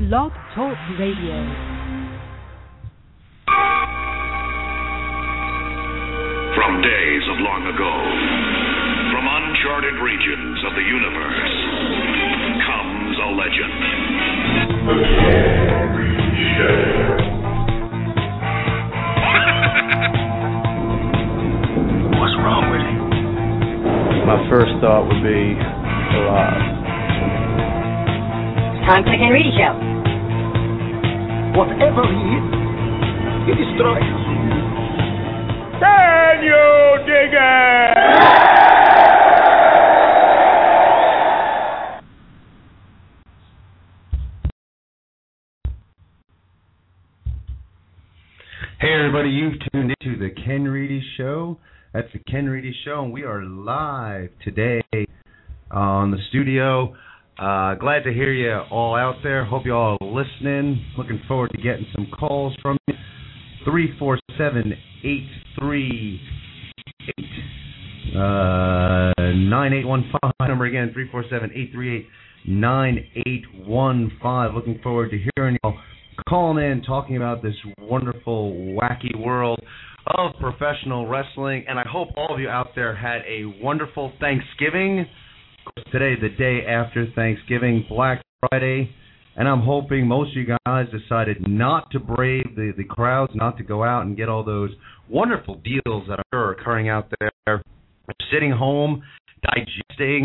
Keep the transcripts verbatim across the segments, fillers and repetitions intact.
Blog Talk Radio. From days of long ago, from uncharted regions of the universe, comes a legend. The Henry Show. What's wrong with him? My first thought would be alive. Time for the Ken Reedy Show. Whatever he is, he destroys. Can you dig it? Hey everybody, you've tuned into the Ken Reedy Show. That's the Ken Reedy Show, and we are live today on the studio. Uh, glad to hear you all out there. Hope you all are listening. Looking forward to getting some calls from you. three four seven, eight three eight, nine eight one five. Number again, three four seven, eight three eight, nine eight one five. Looking forward to hearing you all calling in, talking about this wonderful, wacky world of professional wrestling. And I hope all of you out there had a wonderful Thanksgiving. Today, the day after Thanksgiving, Black Friday, and I'm hoping most of you guys decided not to brave the, the crowds, not to go out and get all those wonderful deals that are occurring out there. Sitting home, digesting,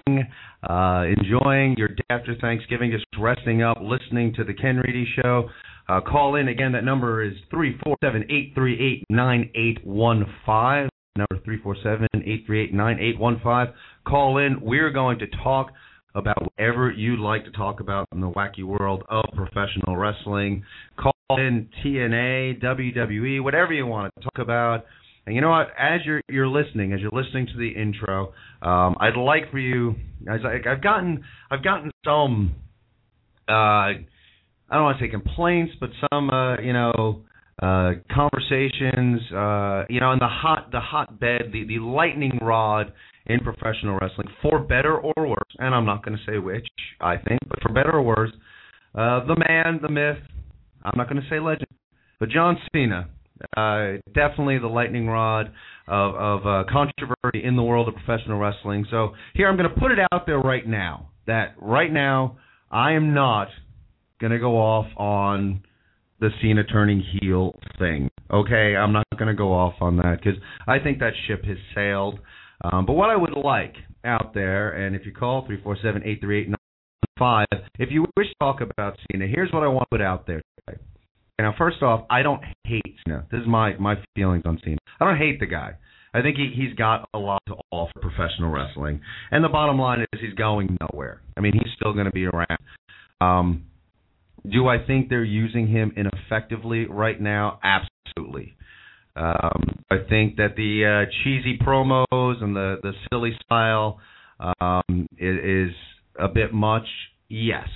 uh, enjoying your day after Thanksgiving, just resting up, listening to the Ken Reedy Show. Uh, call in. Again, that number is three four seven, eight three eight, nine eight one five. Number three four seven, eight three eight, nine eight one five. Call in. We're going to talk about whatever you'd like to talk about in the wacky world of professional wrestling. Call in T N A, W W E, whatever you want to talk about. And you know what? As you're you're listening, as you're listening to the intro, um, I'd like for you. As I, I've gotten I've gotten some. Uh, I don't want to say complaints, but some uh, you know. Uh, conversations, uh, you know, in the hot, the hotbed, the, the lightning rod in professional wrestling, for better or worse, and I'm not going to say which, I think, but for better or worse, uh, the man, the myth, I'm not going to say legend, but John Cena, uh, definitely the lightning rod of, of uh, controversy in the world of professional wrestling. So here I'm going to put it out there right now, that right now I am not going to go off on the Cena turning heel thing. Okay, I'm not going to go off on that because I think that ship has sailed. Um, but what I would like out there, and if you call three four seven, eight three eight, nine five, if you wish to talk about Cena, here's what I want to put out there today. Now, first off, I don't hate Cena. This is my, my feelings on Cena. I don't hate the guy. I think he, he's got a lot to offer professional wrestling. And the bottom line is he's going nowhere. I mean, he's still going to be around. Um, Do I think they're using him ineffectively right now? Absolutely. Um, I think that the uh, cheesy promos and the, the silly style um, is, is a bit much. Yes.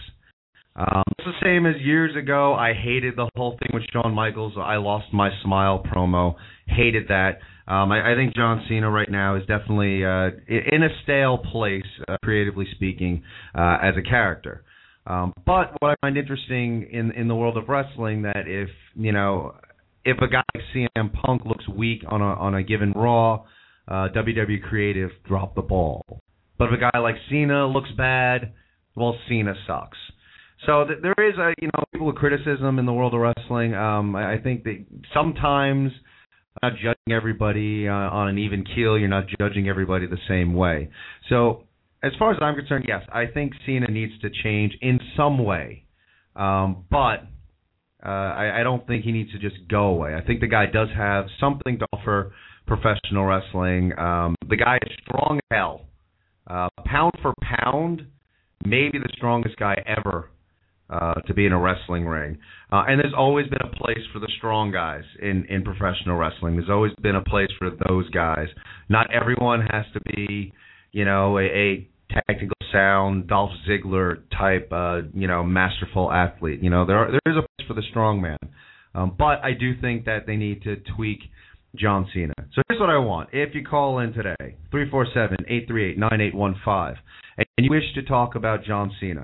Um, it's the same as years ago. I hated the whole thing with Shawn Michaels. I lost my smile promo. Hated that. Um, I, I think John Cena right now is definitely uh, in a stale place, uh, creatively speaking, uh, as a character. Um, but what I find interesting in in the world of wrestling, that if you know if a guy like C M Punk looks weak on a on a given Raw, uh, W W E Creative drop the ball. But if a guy like Cena looks bad, well, Cena sucks. So th- there is a you know people with criticism in the world of wrestling. Um, I, I think that sometimes not judging everybody uh, on an even keel. You're not judging everybody the same way. So. As far as I'm concerned, yes, I think Cena needs to change in some way. Um, but uh, I, I don't think he needs to just go away. I think the guy does have something to offer professional wrestling. Um, the guy is strong as hell. Uh, pound for pound, maybe the strongest guy ever uh, to be in a wrestling ring. Uh, and there's always been a place for the strong guys in, in professional wrestling. There's always been a place for those guys. Not everyone has to be... You know, a, a technical sound, Dolph Ziggler type, uh, you know, masterful athlete. You know, there are, there is a place for the strong man. Um, but I do think that they need to tweak John Cena. So here's what I want. If you call in today, three four seven, eight three eight, nine eight one five, and you wish to talk about John Cena,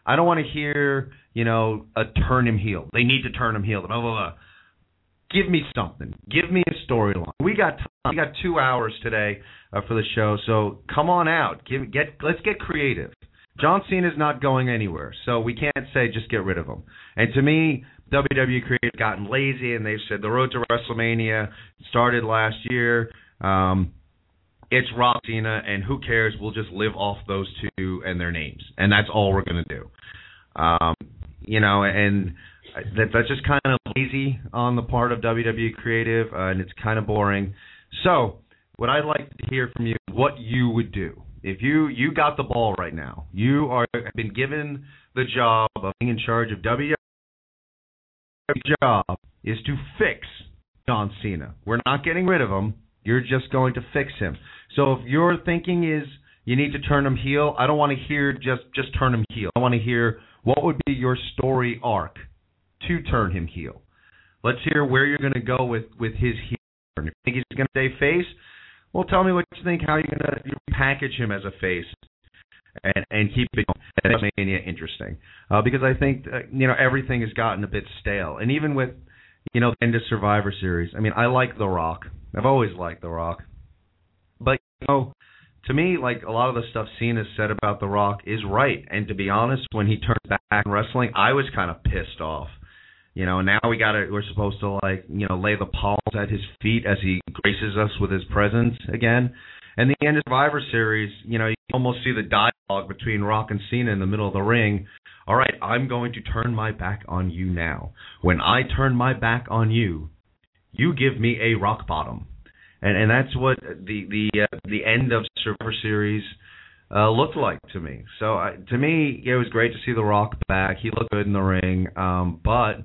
I don't want to hear, you know, a turn him heel. They need to turn him heel. Blah, blah, blah. Give me something. Give me a storyline. We got time. We got two hours today uh, for the show, so come on out. Give, get, let's get creative. John Cena's not going anywhere, so we can't say just get rid of him. And to me, W W E creative gotten lazy, and they've said the road to WrestleMania started last year. Um, it's Rock Cena, and who cares? We'll just live off those two and their names, and that's all we're going to do. Um, you know, and that, that's just kind of lazy on the part of W W E creative, uh, and it's kind of boring. So what I'd like to hear from you, what you would do. If you, you got the ball right now, you are have been given the job of being in charge of W W E. Your job is to fix John Cena. We're not getting rid of him. You're just going to fix him. So if your thinking is you need to turn him heel, I don't want to hear just, just turn him heel. I want to hear what would be your story arc to turn him heel. Let's hear where you're going to go with, with his heel turn. If you think he's going to stay face, well, tell me what you think, how you're going to package him as a face and, and keep it WrestleMania interesting. Uh, because I think, uh, you know, everything has gotten a bit stale. And even with, you know, the end of Survivor Series, I mean, I like The Rock. I've always liked The Rock. But, you know, to me, like, a lot of the stuff Cena said about The Rock is right. And to be honest, when he turned back in wrestling, I was kind of pissed off. You know, now we got to, we're supposed to, like, you know, lay the palms at his feet as he graces us with his presence again. And the end of Survivor Series, you know, you almost see the dialogue between Rock and Cena in the middle of the ring. All right, I'm going to turn my back on you now. When I turn my back on you, you give me a rock bottom. And and that's what the the uh, the end of Survivor Series uh, looked like to me. So uh, to me, it was great to see The Rock back. He looked good in the ring. Um, but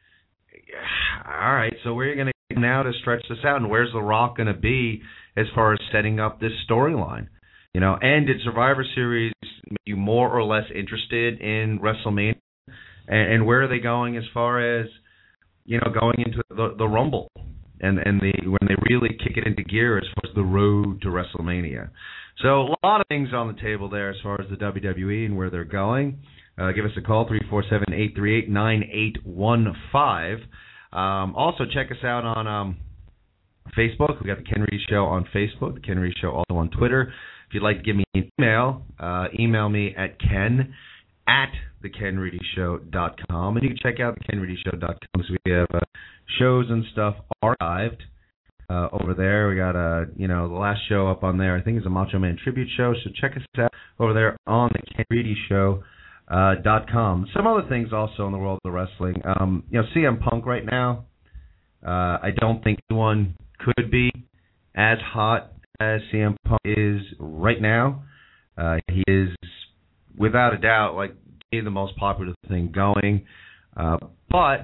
all right, so where are you going to go now to stretch this out? And where's The Rock going to be as far as setting up this storyline? You know, and did Survivor Series make you more or less interested in WrestleMania? And, and where are they going as far as, you know, going into the, the Rumble and and the when they really kick it into gear as far as the road to WrestleMania? So a lot of things on the table there as far as the W W E and where they're going. Uh, give us a call, three four seven, eight three eight, nine eight one five. Um, also, check us out on um, Facebook. We got the Ken Reedy Show on Facebook, the Ken Reedy Show also on Twitter. If you'd like to give me an email, uh, email me at ken at the ken reedy show dot com. And you can check out the ken reedy show dot com because we have uh, shows and stuff archived uh, over there. We got, uh, you know, the last show up on there, I think, is a Macho Man tribute show. So check us out over there on the ken reedy show dot com. Some other things also in the world of wrestling. Um, you know, C M Punk right now, uh, I don't think anyone could be as hot as C M Punk is right now. Uh, he is, without a doubt, like the most popular thing going. Uh, but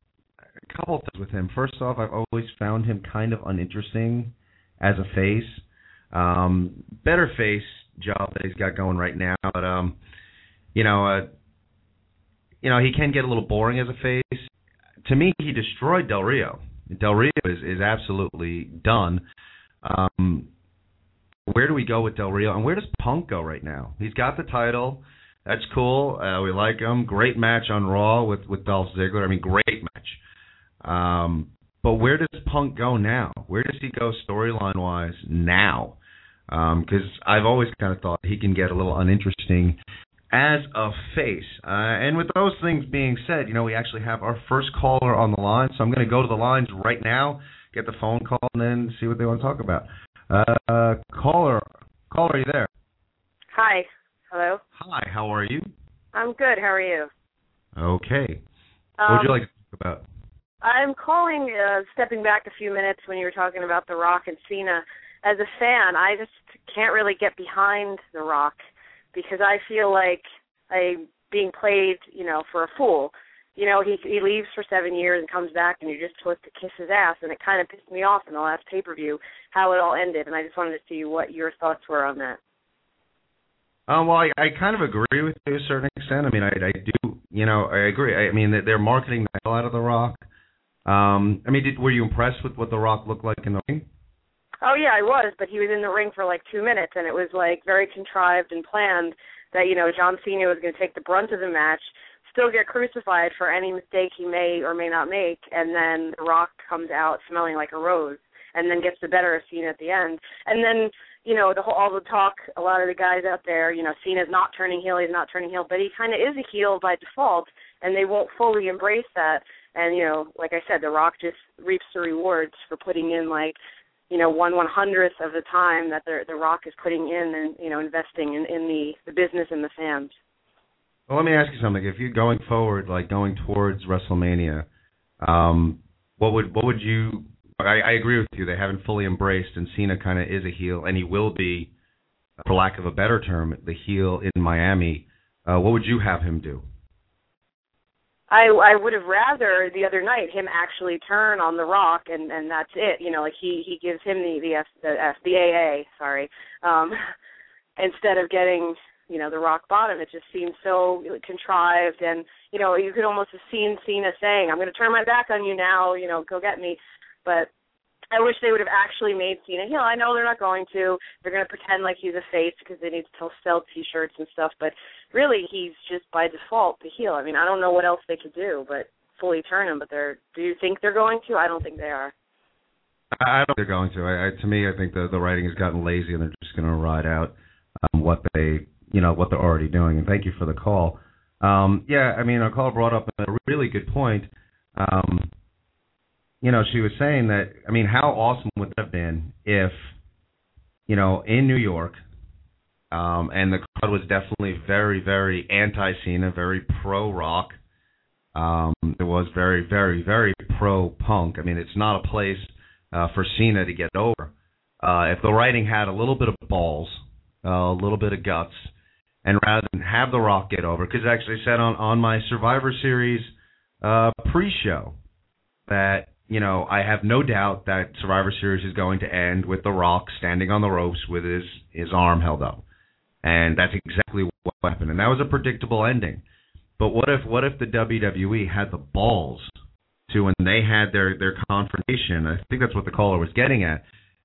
a couple of things with him. First off, I've always found him kind of uninteresting as a face. Um, better face job that he's got going right now, but um, you know, uh, you know, he can get a little boring as a face. To me, he destroyed Del Rio. Del Rio is, is absolutely done. Um, where do we go with Del Rio, and where does Punk go right now? He's got the title. That's cool. Uh, we like him. Great match on Raw with, with Dolph Ziggler. I mean, great match. Um, but where does Punk go now? Where does he go storyline-wise now? Because um, I've always kind of thought he can get a little uninteresting as a face. Uh, and with those things being said, you know, we actually have our first caller on the line. So I'm going to go to the lines right now, get the phone call, and then see what they want to talk about. Uh, caller, caller, are you there? Hi. Hello. Hi, how are you? I'm good. How are you? Okay. Um, what would you like to talk about? I'm calling, uh, stepping back a few minutes when you were talking about The Rock and Cena. As a fan, I just can't really get behind The Rock because I feel like I'm being played, you know, for a fool. You know, he he leaves for seven years and comes back, and you're just supposed to kiss his ass, and it kind of pissed me off in the last pay-per-view how it all ended, and I just wanted to see what your thoughts were on that. Um, well, I, I kind of agree with you to a certain extent. I mean, I, I do, you know, I agree. I, I mean, they're marketing the hell out of The Rock. Um, I mean, did, were you impressed with what The Rock looked like in the ring? Oh, yeah, I was, but he was in the ring for like two minutes, and it was like very contrived and planned. that, you know, John Cena was going to take the brunt of the match, still get crucified for any mistake he may or may not make, and then The Rock comes out smelling like a rose and then gets the better of Cena at the end. And then, you know, the whole, all the talk, a lot of the guys out there, you know, Cena's not turning heel, he's not turning heel, but he kind of is a heel by default, and they won't fully embrace that. And, you know, like I said, The Rock just reaps the rewards for putting in, like, you know, one one hundredth of the time that the, the Rock is putting in and, you know, investing in, in the, the business and the fans. Well, let me ask you something. If you're going forward, like going towards WrestleMania, um, what would what would you? I, I agree with you. They haven't fully embraced, and Cena kind of is a heel, and he will be, for lack of a better term, the heel in Miami. Uh, what would you have him do? I I would have rather the other night him actually turn on The Rock, and, and that's it. You know, like he, he gives him the the F, the, F, the A A, sorry, um, instead of getting, you know, the rock bottom. It just seems so contrived, and, you know, you could almost have seen Cena saying, I'm going to turn my back on you now, you know, go get me. But I wish they would have actually made Cena heel. I know they're not going to. They're going to pretend like he's a face because they need to sell T-shirts and stuff, but really he's just by default the heel. I mean, I don't know what else they could do but fully turn him, but they're, do you think they're going to? I don't think they are. I don't think they're going to. I, I, to me, I think the, the writing has gotten lazy, and they're just going to ride out um, what they you know, what they're already doing. And thank you for the call. Um, yeah, I mean, our caller brought up a really good point. Um, you know, she was saying that, I mean, how awesome would that have been if, you know, in New York, um, and the crowd was definitely very, very anti-Cena, very pro-Rock. Um, it was very, very, very pro-Punk. I mean, it's not a place uh, for Cena to get over. Uh, if the writing had a little bit of balls, uh, a little bit of guts, and rather than have The Rock get over, because I actually said on, on my Survivor Series uh, pre-show that, you know, I have no doubt that Survivor Series is going to end with The Rock standing on the ropes with his, his arm held up. And that's exactly what happened. And that was a predictable ending. But what if what if the W W E had the balls to, when they had their, their confrontation, I think that's what the caller was getting at,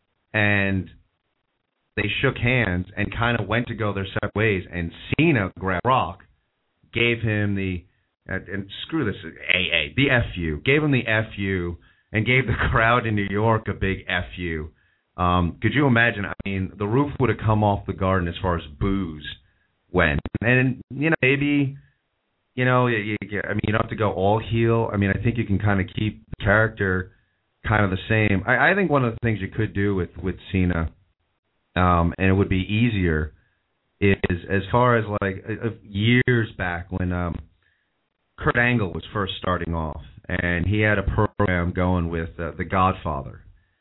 and they shook hands and kind of went to go their separate ways, and Cena grabbed Rock, gave him the, and, and screw this, A A, the F U, gave him the F U, and gave the crowd in New York a big F U. Um, could you imagine? I mean, the roof would have come off the garden as far as boos went. And, you know, maybe, you know, you, you, I mean, you don't have to go all heel. I mean, I think you can kind of keep the character kind of the same. I, I think one of the things you could do with, with Cena, um, and it would be easier, is as far as like uh, years back when um, Kurt Angle was first starting off, and he had a program going with uh, The Godfather.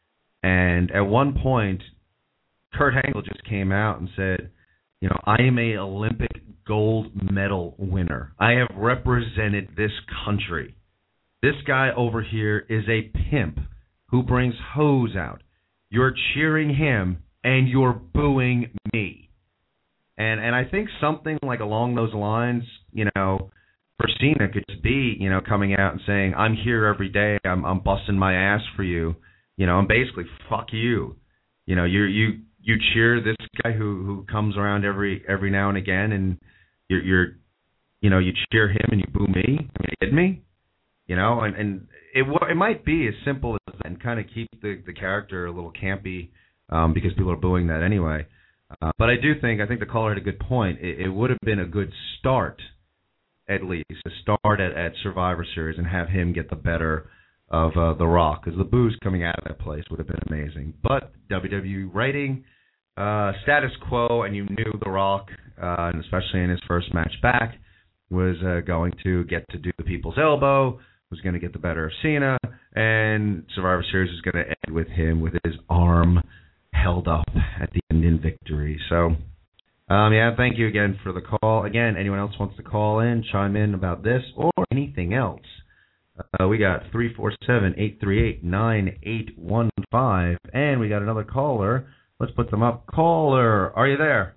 And at one point, Kurt Angle just came out and said, you know, I am a Olympic gold medal winner. I have represented this country. This guy over here is a pimp who brings hoes out. You're cheering him, and you're booing me. And and I think something like along those lines, you know, for Cena could just be, you know, coming out and saying, I'm here every day. I'm I'm busting my ass for you. You know, and basically, fuck you. You know, you you you cheer this guy who, who comes around every every now and again, and you're, you're you know, you cheer him and you boo me. I mean, you kidding me? You know, and, and it it might be as simple as that, and kind of keep the, the character a little campy, um, because people are booing that anyway. Uh, but I do think, I think the caller had a good point. It, it would have been a good start, at least, to start at, at Survivor Series and have him get the better of uh, The Rock, because the boos coming out of that place would have been amazing. But W W E writing, uh, status quo, and you knew The Rock, uh, and especially in his first match back, was uh, going to get to do the people's elbow, was going to get the better of Cena, and Survivor Series is going to end with him with his arm held up at the end in victory. So, um, yeah, thank you again for the call. Again, anyone else wants to call in, chime in about this or anything else, Uh, we got three four seven, eight three eight, nine eight one five, and we got another caller. Let's put them up. Caller, are you there?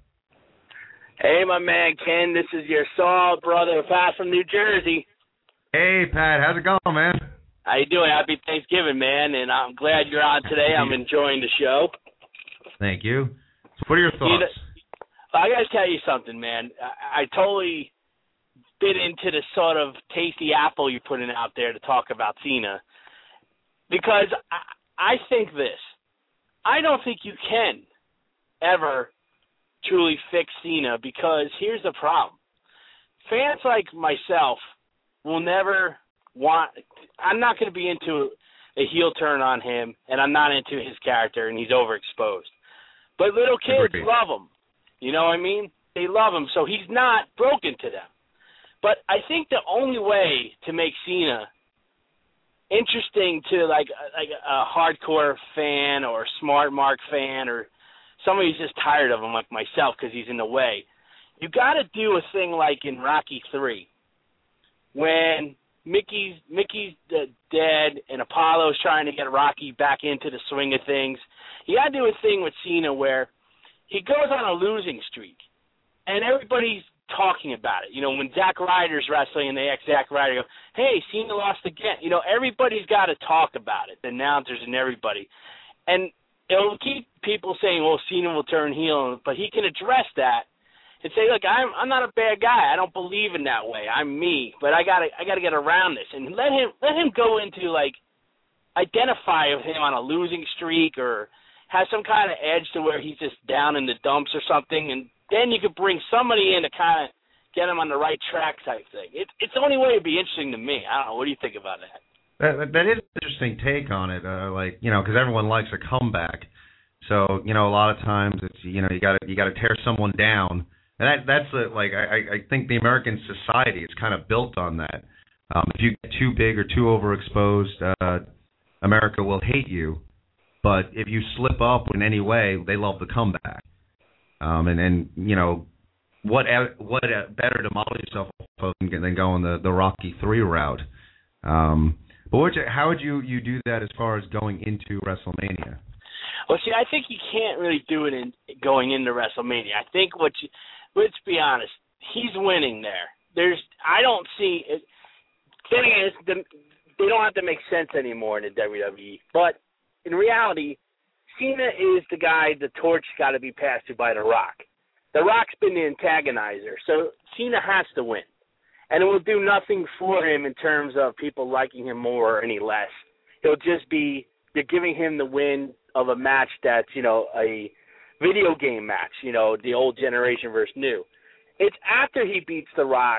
Hey, my man, Ken. This is your Saul brother, Pat from New Jersey. Hey, Pat. How's it going, man? How you doing? Happy Thanksgiving, man, and I'm glad you're on today. I'm enjoying the show. Thank you. So what are your thoughts? You know, I got to tell you something, man. I, I totally bit into the sort of tasty apple you're putting out there to talk about Cena, because I, I think this. I don't think you can ever truly fix Cena, because here's the problem. Fans like myself will never want – I'm not going to be into a heel turn on him, and I'm not into his character, and he's overexposed. But little kids Agreed. love him. You know what I mean? They love him, so he's not broken to them. But I think the only way to make Cena interesting to like like a hardcore fan or a smart Mark fan or somebody who's just tired of him like myself because he's in the way, you got to do a thing like in Rocky three when Mickey's Mickey's dead and Apollo's trying to get Rocky back into the swing of things. You got to do a thing with Cena where he goes on a losing streak and everybody's talking about it. You know, when Zack Ryder's wrestling and they ask Zack Ryder, go, hey, Cena lost again. You know, everybody's got to talk about it, the announcers and everybody. And it'll keep people saying, well, Cena will turn heel, but he can address that and say, look, I'm I'm not a bad guy. I don't believe in that way. I'm me, but I gotta I gotta get around this. And let him let him go into like identify with him on a losing streak or have some kind of edge to where he's just down in the dumps or something, and then you could bring somebody in to kind of get him on the right track type thing. It, it's the only way it'd be interesting to me. I don't know. What do you think about that? That, that is an interesting take on it. Uh, like, you know, because everyone likes a comeback. So, you know, a lot of times it's, you know, you got to you got to tear someone down. And that that's a, like I, I think the American society is kind of built on that. Um, if you get too big or too overexposed, uh, America will hate you. But if you slip up in any way, they love the comeback. Um, and, and you know, what what better to model yourself than going the, the Rocky three route? Um, but what you, how would you, you do that as far as going into WrestleMania? Well, see, I think you can't really do it in going into WrestleMania. I think what you, let's be honest, he's winning there. There's, I don't see it. Then again, it's the, they don't have to make sense anymore in the W W E. But in reality, Cena is the guy the torch got to be passed to by The Rock. The Rock's been the antagonizer, so Cena has to win. And it will do nothing for him in terms of people liking him more or any less. It'll just be you're giving him the win of a match that's, you know, a video game match, you know, the old generation versus new. It's after he beats The Rock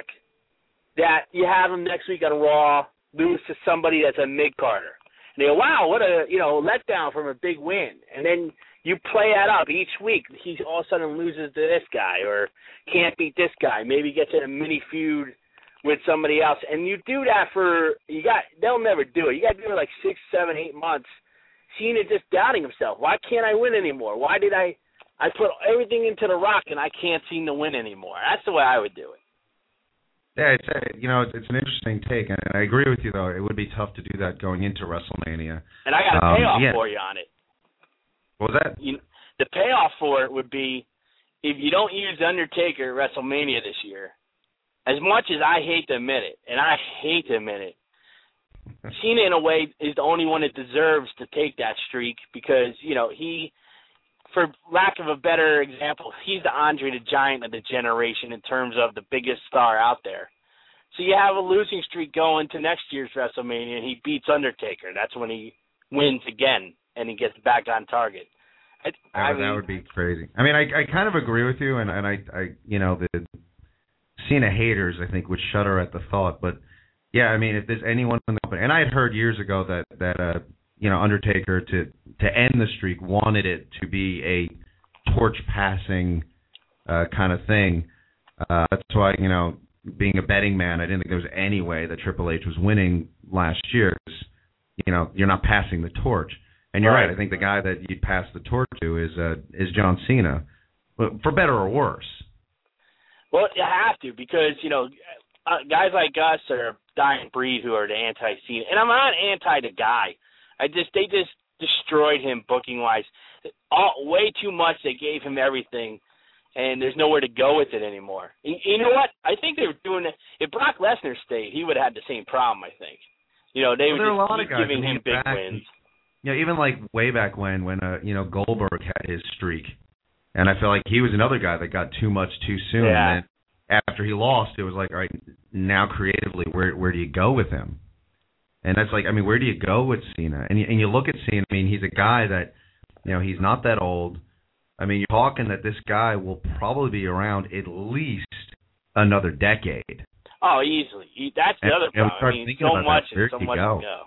that you have him next week on Raw lose to somebody that's a mid-carder. And they go, wow, what a, you know, letdown from a big win. And then you play that up each week. He all of a sudden loses to this guy or can't beat this guy. Maybe gets in a mini feud with somebody else. And you do that for, you got, they'll never do it. You got to do it like six, seven, eight months. Cena just doubting himself. Why can't I win anymore? Why did I, I put everything into The Rock and I can't seem to win anymore? That's the way I would do it. Yeah, it's a, you know, it's an interesting take, and I agree with you, though. It would be tough to do that going into WrestleMania. And I got a um, payoff yeah. for you on it. What was that? You, the payoff for it would be if you don't use Undertaker at WrestleMania this year, as much as I hate to admit it, and I hate to admit it, Cena, in a way, is the only one that deserves to take that streak because, you know, he, for lack of a better example, he's the Andre the Giant of the generation in terms of the biggest star out there. So you have a losing streak going to next year's WrestleMania, and he beats Undertaker. That's when he wins again, and he gets back on target. I, that, I mean, that would be crazy. I mean, I, I kind of agree with you, and, and I, I, you know, the Cena haters, I think, would shudder at the thought. But, yeah, I mean, if there's anyone in the company, and I had heard years ago that, that uh, you know, Undertaker, to, to end the streak, wanted it to be a torch-passing uh, kind of thing. Uh, that's why, you know, being a betting man, I didn't think there was any way that Triple H was winning last year. You know, you're not passing the torch. And you're right. right. I think the guy that you'd pass the torch to is uh, is John Cena, for better or worse. Well, you have to because, you know, uh, guys like us are a dying breed who are the anti-Cena. And I'm not anti the guy. I just they just destroyed him booking-wise. All, way too much. They gave him everything. And there's nowhere to go with it anymore. You, you know what? I think they were doing it. If Brock Lesnar stayed, he would have had the same problem, I think. You know, they well, were just keep giving him big back, wins. Yeah, you know, even like way back when, when uh, you know, Goldberg had his streak, And I feel like he was another guy that got too much too soon. Yeah. And after he lost, it was like, all right, now creatively, where where do you go with him? And that's like, I mean, where do you go with Cena? And you, and you look at Cena, I mean, he's a guy that, you know, he's not that old. I mean, you're talking that this guy will probably be around at least another decade. Oh, easily. He, that's the and, other problem. I mean, so much that, and so much go? to go.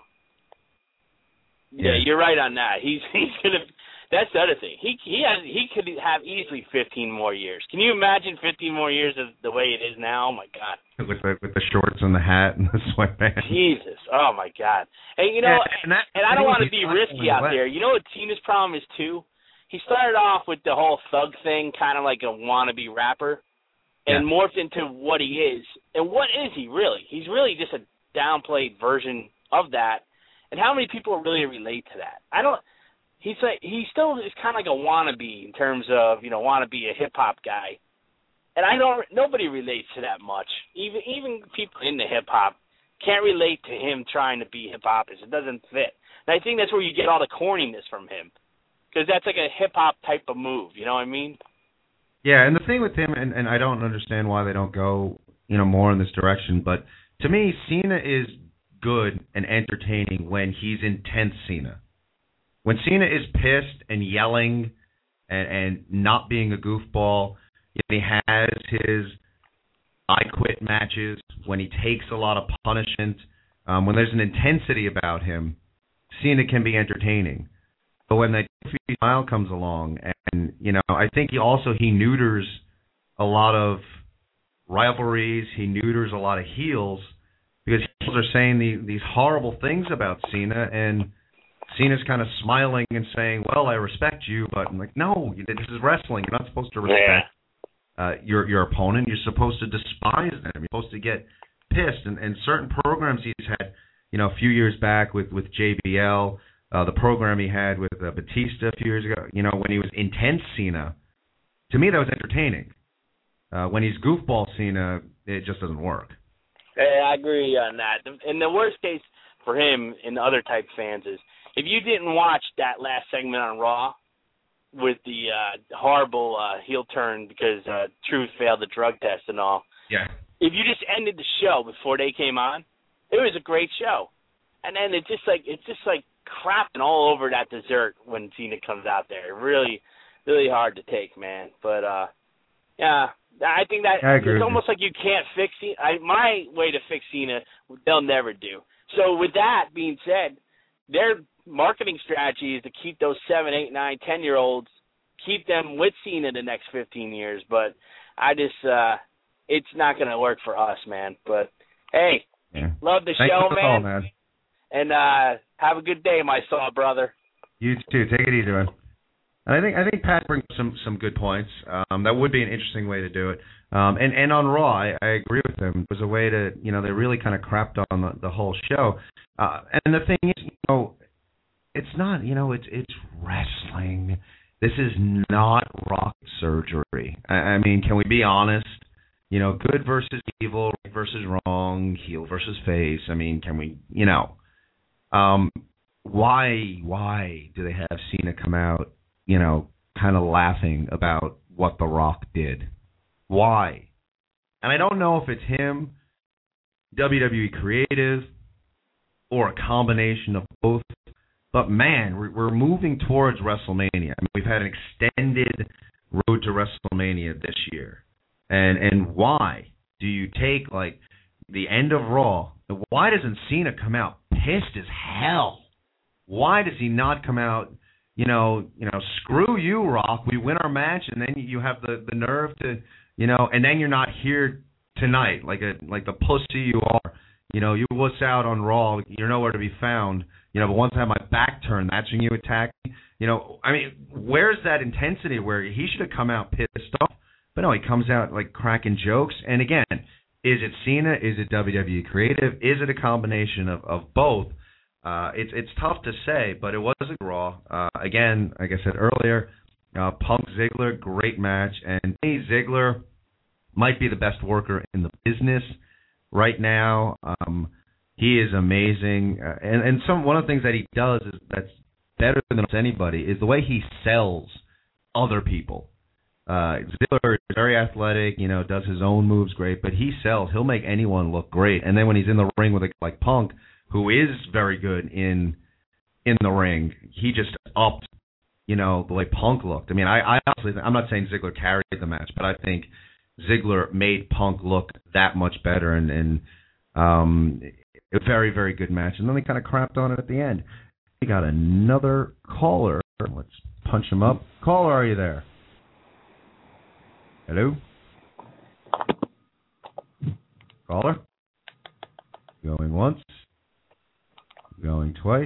Yeah. yeah, you're right on that. He's he's gonna. That's the other thing. He he has he could have easily fifteen more years. Can you imagine fifteen more years of the way it is now? Oh my God. With the with the shorts and the hat and the sweatband. Jesus. Oh my God. And you know, yeah, and, that, and I don't want to be not risky out away. there. You know what Cena's problem is too? He started off with the whole thug thing, kind of like a wannabe rapper, and yeah. morphed into what he is. And what is he really? He's really just a downplayed version of that. And how many people really relate to that? I don't. He's like he still is kind of like a wannabe in terms of you know want to be a hip hop guy, and I don't. Nobody relates to that much. Even even people in the hip hop can't relate to him trying to be hip hopist. It doesn't fit. And I think that's where you get all the corniness from him, because that's like a hip hop type of move. You know what I mean? Yeah, and the thing with him, and, and I don't understand why they don't go you know more in this direction, but to me, Cena is good and entertaining when he's intense Cena. When Cena is pissed and yelling and, and not being a goofball, he has his I quit matches, when he takes a lot of punishment, um, when there's an intensity about him, Cena can be entertaining. But when that goofy smile comes along, and, you know, I think he also, he neuters a lot of rivalries, he neuters a lot of heels, because heels are saying the, these horrible things about Cena, and Cena's kind of smiling and saying, well, I respect you, but I'm like, no, this is wrestling. You're not supposed to respect uh, your your opponent. You're supposed to despise them. You're supposed to get pissed. And, and certain programs he's had, you know, a few years back with, with J B L, uh, the program he had with uh, Batista a few years ago, you know, when he was intense Cena, to me that was entertaining. Uh, when he's goofball Cena, it just doesn't work. Hey, I agree on that. And the worst case for him and the other type fans is, if you didn't watch that last segment on Raw with the uh, horrible uh, heel turn because uh, Truth failed the drug test and all, yeah. If you just ended the show before they came on, it was a great show. And then it's just like it's just like crapping all over that dessert when Cena comes out there. Really, really hard to take, man. But uh, yeah, I think that I it's almost like you can't fix Cena. I, my way to fix Cena, they'll never do. So with that being said, their marketing strategy is to keep those seven, eight, nine, ten-year-olds, keep them with Cena the next fifteen years. But I just, uh, it's not going to work for us, man. But, hey, yeah. Love the Thanks show, for the man. call, man. And uh, have a good day, my saw brother. You too. Take it easy, man. And I think I think Pat brings some, some good points. Um, that would be an interesting way to do it. Um, and, and on Raw, I, I agree with him. It was a way to, you know, they really kind of crapped on the, the whole show. Uh, and the thing is, you know, it's not, you know, it's it's wrestling. This is not rocket surgery. I, I mean, can we be honest? You know, good versus evil, right versus wrong, heel versus face. I mean, can we, you know, um, why why do they have Cena come out, you know, kind of laughing about what The Rock did? Why? And I don't know if it's him, W W E creative, or a combination of both. But, man, we're, we're moving towards WrestleMania. I mean, we've had an extended road to WrestleMania this year. And and why do you take, like, the end of Raw? Why doesn't Cena come out pissed as hell? Why does he not come out, you know, you know, screw you, Rock. We win our match, and then you have the, the nerve to, you know, and then you're not here tonight like a like the pussy you are. You know, you wuss out on Raw. You're nowhere to be found. You know, but once I have my back turned, that's when you attack me. You know, I mean, where's that intensity where he should have come out pissed off? But no, he comes out like cracking jokes. And again, is it Cena? Is it W W E creative? Is it a combination of, of both? Uh, it's it's tough to say, but it was a Raw. Uh, again, like I said earlier, uh, Punk Ziggler, great match. And me, Ziggler might be the best worker in the business right now. Um, he is amazing. Uh, and and some one of the things that he does is that's better than anybody is the way he sells other people. Uh, Ziggler is very athletic, you know, does his own moves great, but he sells. He'll make anyone look great. And then when he's in the ring with a guy like Punk, who is very good in in the ring, he just upped, you know, the way Punk looked. I mean, I, I honestly, I'm not saying Ziggler carried the match, but I think Ziggler made Punk look that much better, and, and um, a very, very good match. And then they kind of crapped on it at the end. We got another caller. Let's punch him up. Caller, are you there? Hello? Caller? Going once. Going twice.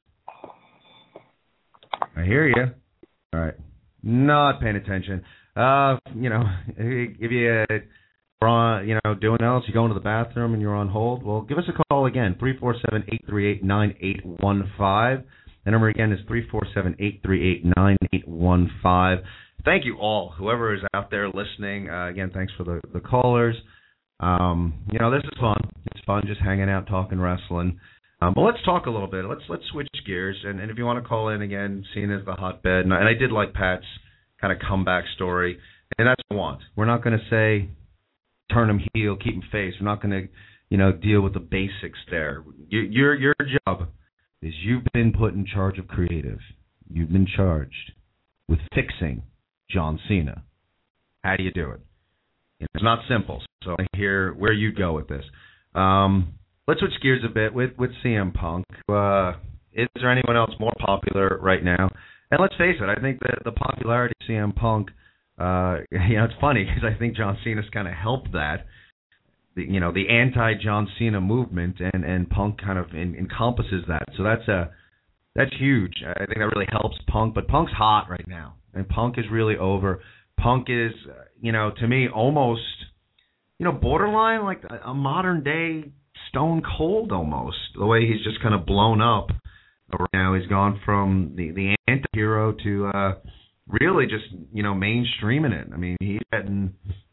I hear you. All right. Not paying attention. Uh, you know, if you are on, you know, doing else, you go into the bathroom and you're on hold, well, give us a call again, three four seven, eight three eight, nine eight one five. The number again is three four seven, eight three eight, nine eight one five. Thank you all, whoever is out there listening. Uh, again, thanks for the, the callers. Um, you know, this is fun. It's fun just hanging out, talking wrestling. Um, but let's talk a little bit. Let's let's switch gears. And, and if you want to call in again, seen as the hotbed. And I, and I did like Pat's kind of comeback story. And that's what I want. We're not going to say turn him heel, keep him face. We're not going to, you know, deal with the basics there. Your, your, your job is you've been put in charge of creative. You've been charged with fixing John Cena. How do you do it? It's not simple. So I hear where you go with this. Um, let's switch gears a bit with, with C M Punk. Uh, is there anyone else more popular right now? And let's face it, I think that the popularity of C M Punk, uh, you know, it's funny because I think John Cena's kind of helped that. The, you know, the anti-John Cena movement, and, and Punk kind of in, encompasses that. So that's a that's huge. I think that really helps Punk. But Punk's hot right now, and Punk is really over. Punk is, you know, to me, almost, you know, borderline like a modern day Stone Cold almost. The way he's just kind of blown up right now. He's gone from the, the anti-hero to uh, really just, you know, mainstreaming it. I mean, he's getting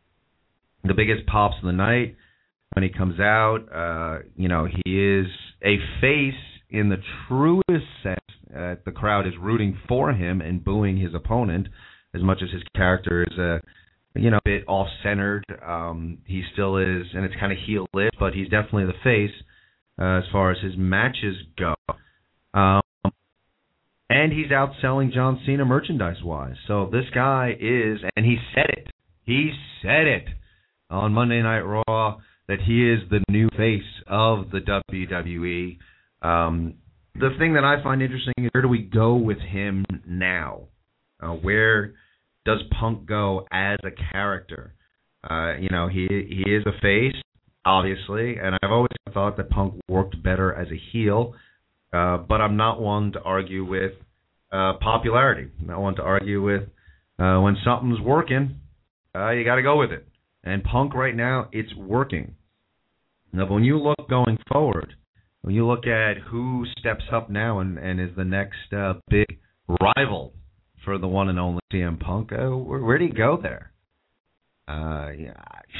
the biggest pops of the night when he comes out. Uh, you know, he is a face in the truest sense. Uh, the crowd is rooting for him and booing his opponent. As much as his character is a, you know, a bit off-centered, um, he still is, and it's kind of heel-lit, but he's definitely the face uh, as far as his matches go. Um, and he's outselling John Cena merchandise-wise. So this guy is, and he said it, he said it on Monday Night Raw that he is the new face of the W W E. Um, the thing that I find interesting is where do we go with him now? Uh, where does Punk go as a character? Uh, you know, he he is a face, obviously, and I've always thought that Punk worked better as a heel, uh, but I'm not one to argue with uh, popularity. I'm not one to argue with uh, when something's working, uh, you got to go with it. And Punk right now, it's working. Now, when you look going forward, when you look at who steps up now and, and is the next uh, big rival for the one and only C M Punk, uh, where, where do you go there? Uh, yeah,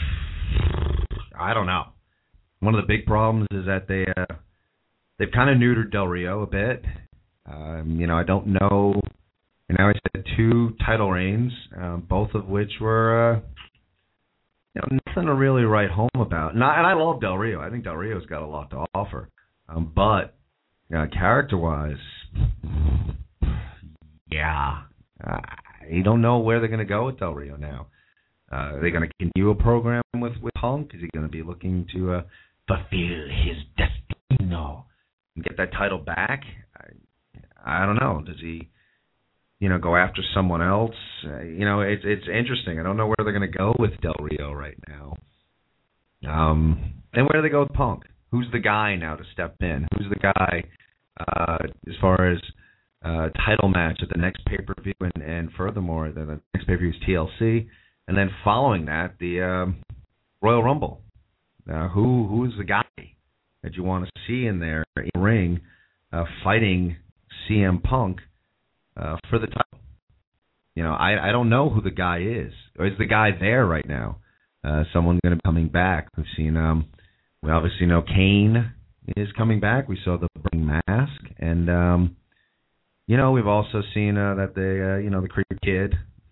I don't know. One of the big problems is that they uh, they've kind of neutered Del Rio a bit. Um, you know, I don't know. And now I said two title reigns, uh, both of which were uh, you know, nothing to really write home about. And I, and I love Del Rio. I think Del Rio's got a lot to offer. Um, but uh, character-wise, yeah. Uh, you don't know where they're going to go with Del Rio now. Uh, are they going to continue a program with, with Punk? Is he going to be looking to uh, fulfill his destino and get that title back? I, I don't know. Does he, you know, go after someone else? Uh, you know, it's it's interesting. I don't know where they're going to go with Del Rio right now. Um, and where do they go with Punk? Who's the guy now to step in? Who's the guy uh, as far as Uh, title match at the next pay-per-view, and, and furthermore, the, the next pay-per-view is T L C, and then following that, the um, Royal Rumble. Uh, who who's the guy that you want to see in there in the ring uh, fighting C M Punk uh, for the title? You know, I, I don't know who the guy is. Or is the guy there right now? Uh, someone going to be coming back. We've seen, um, we obviously know Kane is coming back. We saw the Burning Mask, and um, you know, we've also seen uh, that the uh, you know the Creep Kid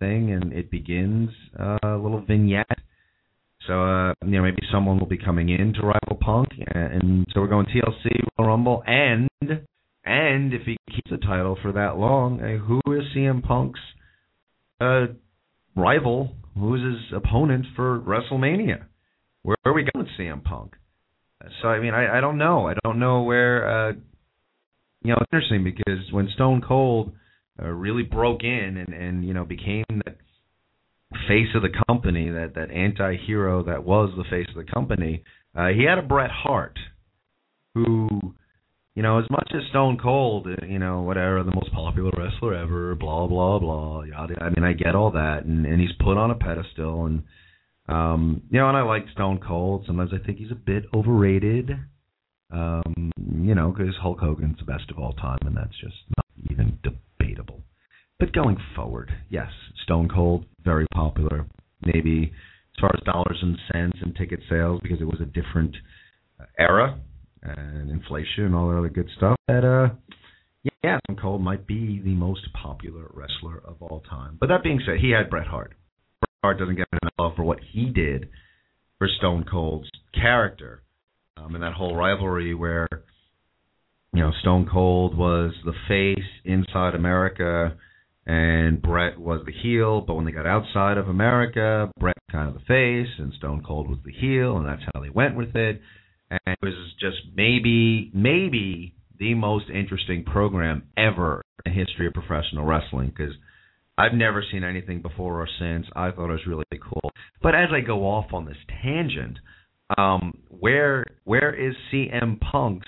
thing, and it begins uh, a little vignette. So, uh, you know, maybe someone will be coming in to rival Punk, and so we're going T L C, Royal Rumble, and and if he keeps the title for that long, uh, who is C M Punk's uh, rival? Who is his opponent for WrestleMania? Where are we going with C M Punk? So, I mean, I, I don't know. I don't know where, uh, you know, it's interesting because when Stone Cold uh, really broke in and, and, you know, became that face of the company, that, that anti-hero that was the face of the company, uh, he had a Bret Hart who, you know, as much as Stone Cold, you know, whatever, the most popular wrestler ever, blah, blah, blah, yada, I mean, I get all that, and, and he's put on a pedestal, and, um, you know, and I like Stone Cold. Sometimes I think he's a bit overrated, um, you know, because Hulk Hogan's the best of all time, and that's just not even debatable. But going forward, yes, Stone Cold, very popular, maybe as far as dollars and cents and ticket sales, because it was a different era, and inflation and all that other good stuff, that, uh, yeah, Stone Cold might be the most popular wrestler of all time. But that being said, he had Bret Hart. Bret Hart doesn't get enough love for what he did for Stone Cold's character, um, and that whole rivalry where, you know, Stone Cold was the face inside America, and Bret was the heel, but when they got outside of America, Bret was kind of the face, and Stone Cold was the heel, and that's how they went with it. And it was just maybe, maybe the most interesting program ever in the history of professional wrestling, because I've never seen anything before or since. I thought it was really cool. But as I go off on this tangent, um, where where is C M Punk's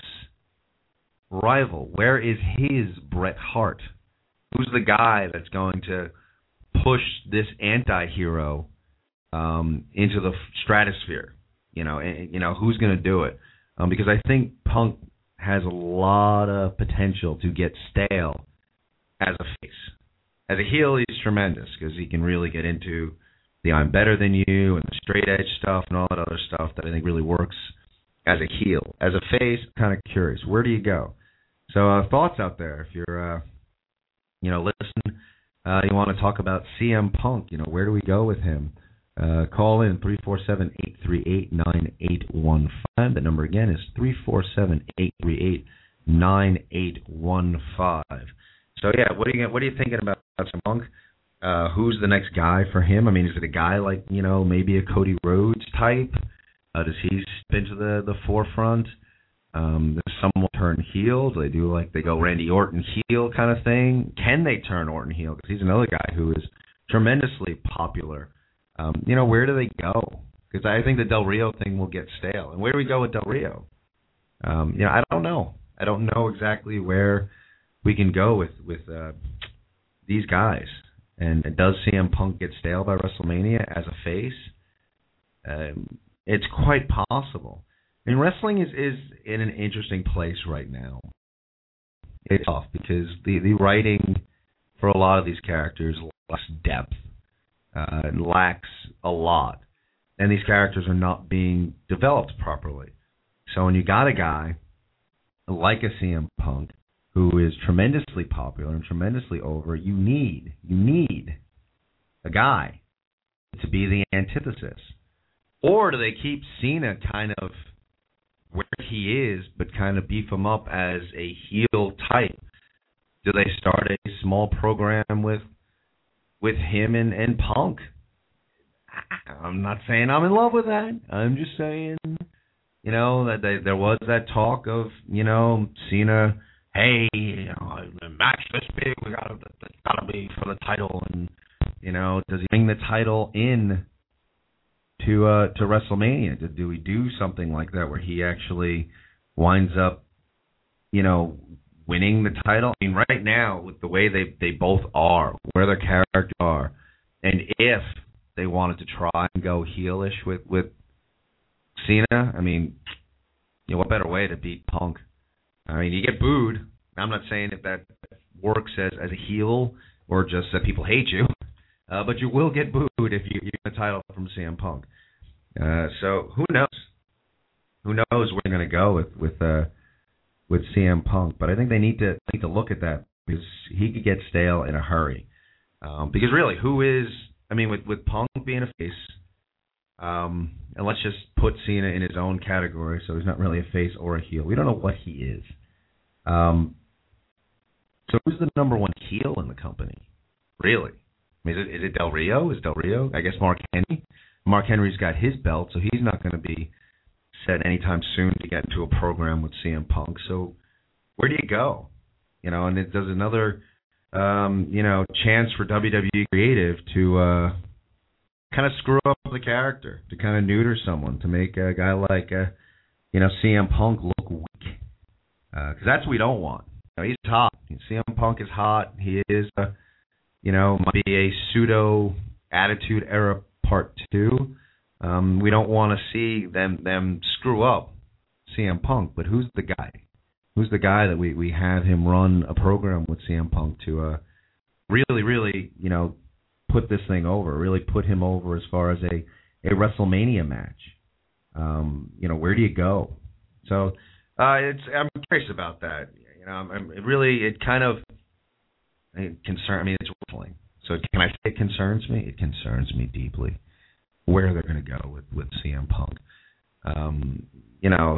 rival? Where is his Bret Hart? Who's the guy that's going to push this anti-hero um, into the stratosphere? You know, and, you know, who's going to do it? Um, because I think Punk has a lot of potential to get stale as a face. As a heel, he's tremendous because he can really get into the I'm better than you and the straight edge stuff and all that other stuff that I think really works as a heel. As a face, I'm kind of curious. Where do you go? So uh, thoughts out there. If you're, uh, you know, listen, uh, you want to talk about C M Punk, you know, where do we go with him? Uh, call in three four seven, eight three eight, nine eight one five. The number again is three four seven, eight three eight, nine eight one five. So yeah, what are you what are you thinking about some Punk? Uh, who's the next guy for him? I mean, is it a guy like, you know, maybe a Cody Rhodes type? Uh, does he step into the the forefront? Um, does someone turn heel? Do they do like they go Randy Orton heel kind of thing? Can they turn Orton heel? Because he's another guy who is tremendously popular. Um, you know, where do they go? Because I think the Del Rio thing will get stale. And where do we go with Del Rio? Um, you know, I don't know. I don't know exactly where we can go with with uh, these guys. And does C M Punk get stale by WrestleMania as a face? Um, it's quite possible. I mean, wrestling is, is in an interesting place right now. It's tough because the, the writing for a lot of these characters lacks depth. Uh, it lacks a lot. And these characters are not being developed properly. So when you got a guy like a C M Punk who is tremendously popular and tremendously over, you need, you need a guy to be the antithesis. Or do they keep Cena kind of where he is, but kind of beef him up as a heel type? Do they start a small program with with him and, and Punk? I'm not saying I'm in love with that. I'm just saying, you know, that they, there was that talk of, you know, Cena, hey, you know, a match this big, we gotta, it's gotta be for the title, and you know, does he bring the title in to uh, to WrestleMania? Do, do we do something like that where he actually winds up, you know, winning the title? I mean, right now, with the way they, they both are, where their characters are, and if they wanted to try and go heelish with, with Cena, I mean, you know, what better way to beat Punk? I mean, you get booed. I'm not saying if that works as, as a heel or just that people hate you, uh, but you will get booed if you, you get a title from C M Punk. Uh, so who knows? Who knows where they're going to go with with uh, with C M Punk? But I think they need to need to look at that because he could get stale in a hurry. Um, because really, who is, I mean, with, with Punk being a face, um, and let's just put Cena in his own category, so he's not really a face or a heel. We don't know what he is. Um, so who's the number one heel in the company? Really? I mean, is it, is it Del Rio? Is Del Rio? I guess Mark Henry. Mark Henry's got his belt, so he's not going to be set anytime soon to get into a program with C M Punk. So where do you go? You know, and it does another, um, you know, chance for W W E Creative to uh, kind of screw up the character, to kind of neuter someone, to make a guy like, uh, you know, C M Punk look weak. Because uh, that's what we don't want. You know, he's hot. C M Punk is hot. He is, uh, you know, might be a pseudo Attitude Era Part Two. Um, we don't want to see them them screw up C M Punk. But who's the guy? Who's the guy that we, we have him run a program with C M Punk to uh, really, really, you know, put this thing over, really put him over as far as a, a WrestleMania match? Um, you know, where do you go? So uh, it's I'm curious about that. You know, I'm, I'm it really it kind of it concern. I mean, it's wrestling. So can I say it concerns me? It concerns me deeply where they're going to go with, with C M Punk. Um, you know,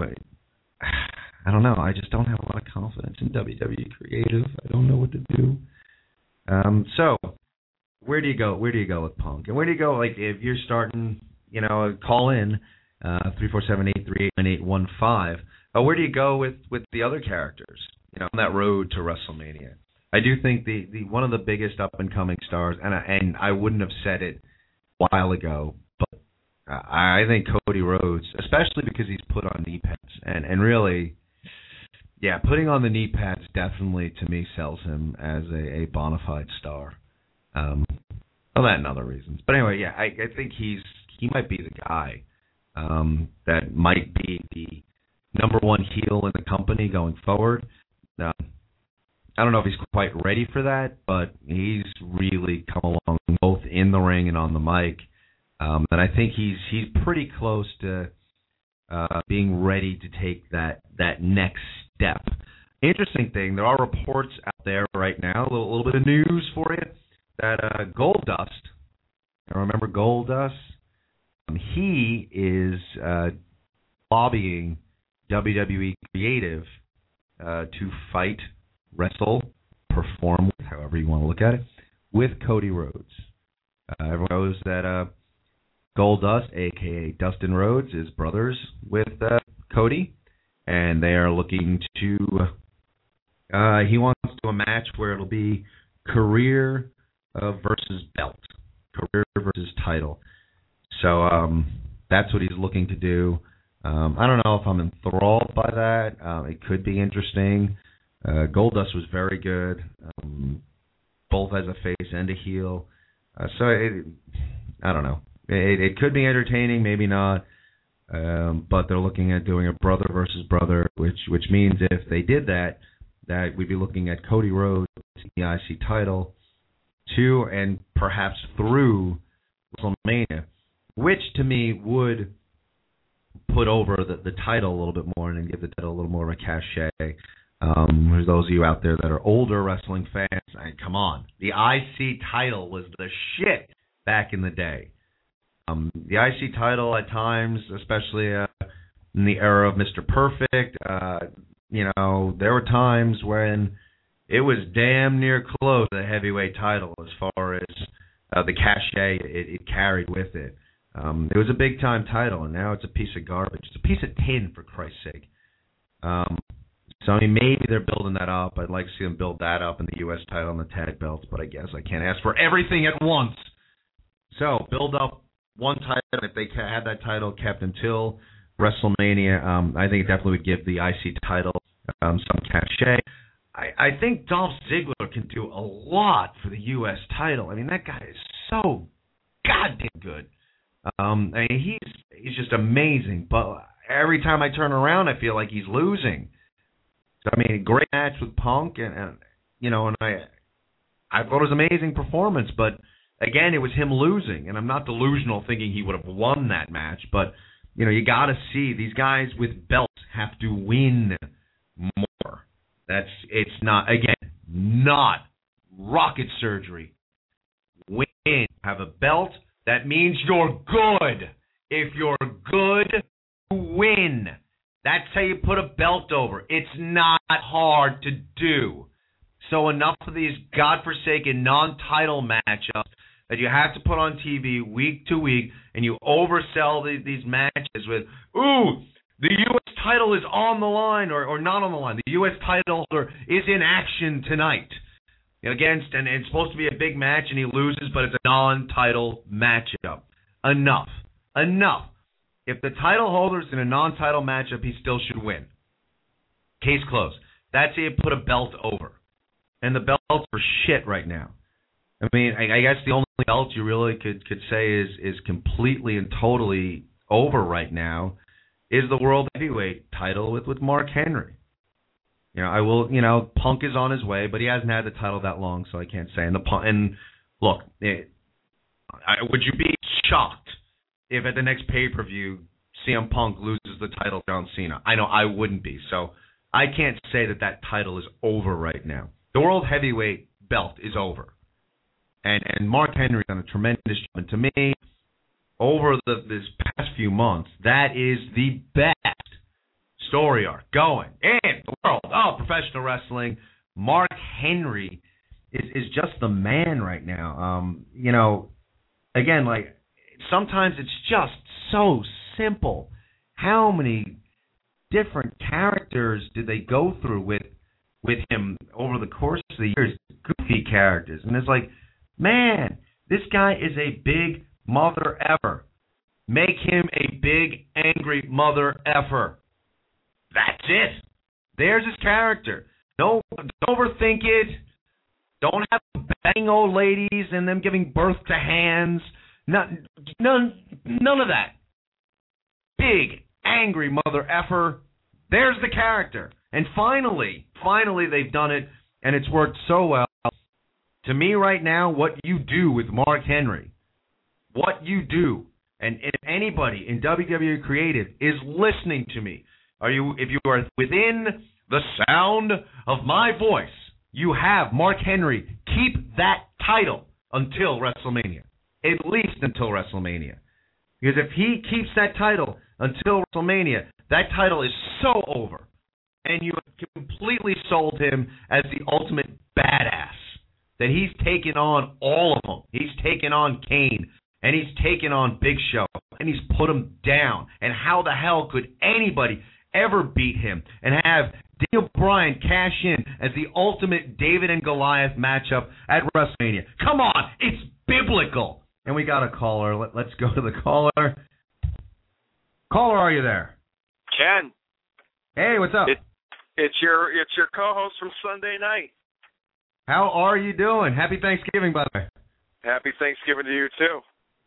I don't know. I just don't have a lot of confidence in W W E Creative. I don't know what to do. Um, so where do you go? Where do you go with Punk? And where do you go? Like if you're starting, you know, call in uh, three four seven eight three eight nine eight one five. Uh, where do you go with, with the other characters? You know, on that road to WrestleMania. I do think the, the one of the biggest up and coming stars, and I, and I wouldn't have said it a while ago, but I think Cody Rhodes, especially because he's put on knee pads, and and really, yeah, putting on the knee pads definitely to me sells him as a, a bona fide star. Um, well, that and other reasons, but anyway, yeah, I, I think he's he might be the guy um, that might be the number one heel in the company going forward. Uh, I don't know if he's quite ready for that, but he's really come along both in the ring and on the mic. Um, and I think he's he's pretty close to uh, being ready to take that, that next step. Interesting thing, there are reports out there right now, a little, little bit of news for you, that uh, Goldust, I remember Goldust, um, he is uh, lobbying W W E Creative uh, to fight, wrestle, perform, however you want to look at it, with Cody Rhodes. Uh, everyone knows that uh, Goldust, a k a. Dustin Rhodes, is brothers with uh, Cody, and they are looking to, uh, he wants to do a match where it'll be career uh, versus belt, career versus title. So um, that's what he's looking to do. Um, I don't know if I'm enthralled by that. Uh, it could be interesting. Uh, Goldust was very good, um, both as a face and a heel. Uh, so it, I don't know. It, it could be entertaining, maybe not. Um, but they're looking at doing a brother versus brother, which which means if they did that, that we'd be looking at Cody Rhodes taking the I C title to and perhaps through WrestleMania, which to me would put over the, the title a little bit more and give the title a little more of a cachet. Um, there's those of you out there that are older wrestling fans. I mean, come on. The I C title was the shit back in the day. Um, the I C title at times, especially uh, in the era of Mister Perfect, uh, you know, there were times when it was damn near close to the heavyweight title as far as uh, the cachet it, it carried with it. Um, it was a big-time title, and now it's a piece of garbage. It's a piece of tin, for Christ's sake. Um, so, I mean, maybe they're building that up. I'd like to see them build that up in the U S title and the tag belts, but I guess I can't ask for everything at once. So, build up one title. If they had that title kept until WrestleMania, um, I think it definitely would give the I C title um, some cachet. I, I think Dolph Ziggler can do a lot for the U S title. I mean, that guy is so goddamn good. Um, I mean, he's he's just amazing. But every time I turn around, I feel like he's losing. So, I mean, great match with Punk, and, and you know, and I I thought it was an amazing performance. But again, it was him losing, and I'm not delusional thinking he would have won that match. But you know, you got to see these guys with belts have to win more. That's it's not again not rocket surgery have a belt, that means you're good. If you're good, you win. That's how you put a belt over. It's not hard to do. So enough of these godforsaken non-title matchups that you have to put on T V week to week, and you oversell the, these matches with, ooh, the U S title is on the line, or, or not on the line. The U S title holder is in action tonight against, and it's supposed to be a big match, and he loses, but it's a non-title matchup. Enough. Enough. If the title holder's in a non-title matchup, he still should win. Case closed. That's how you put a belt over. And the belts are shit right now. I mean, I, I guess the only belt you really could, could say is, is completely and totally over right now is the World Heavyweight title with, with Mark Henry. You know, I will. You know, Punk is on his way, but he hasn't had the title that long, so I can't say. And the and look, it, I, would you be shocked if at the next pay-per-view C M Punk loses the title to John Cena? I know I wouldn't be. So I can't say that that title is over right now. The World Heavyweight belt is over, and and Mark Henry's done a tremendous job. And to me, over the this past few months, that is the best story arc going in the world of professional wrestling. Mark Henry is, is just the man right now. Um, you know, again, like sometimes it's just so simple. How many different characters did they go through with with him over the course of the years? Goofy characters, and it's like, man, this guy is a big mother effer. Make him a big angry mother effer. That's it. There's his character. No, don't overthink it. Don't have banging old ladies and them giving birth to hands. None, none, none of that. Big, angry mother effer. There's the character. And finally, finally they've done it, and it's worked so well. To me right now, what you do with Mark Henry, what you do, and if anybody in W W E Creative is listening to me, Are you? If you are within the sound of my voice, you have Mark Henry. Keep that title until WrestleMania, at least until WrestleMania. Because if he keeps that title until WrestleMania, that title is so over, and you have completely sold him as the ultimate badass. That he's taken on all of them. He's taken on Kane, and he's taken on Big Show, and he's put him down. And how the hell could anybody ever beat him and have Daniel Bryan cash in as the ultimate David and Goliath matchup at WrestleMania? Come on, it's biblical. And we got a caller. Let, let's go to the caller. Caller, are you there? Ken. Hey, what's up? It, it's your it's your co-host from Sunday night. How are you doing? Happy Thanksgiving, by the way. Happy Thanksgiving to you too.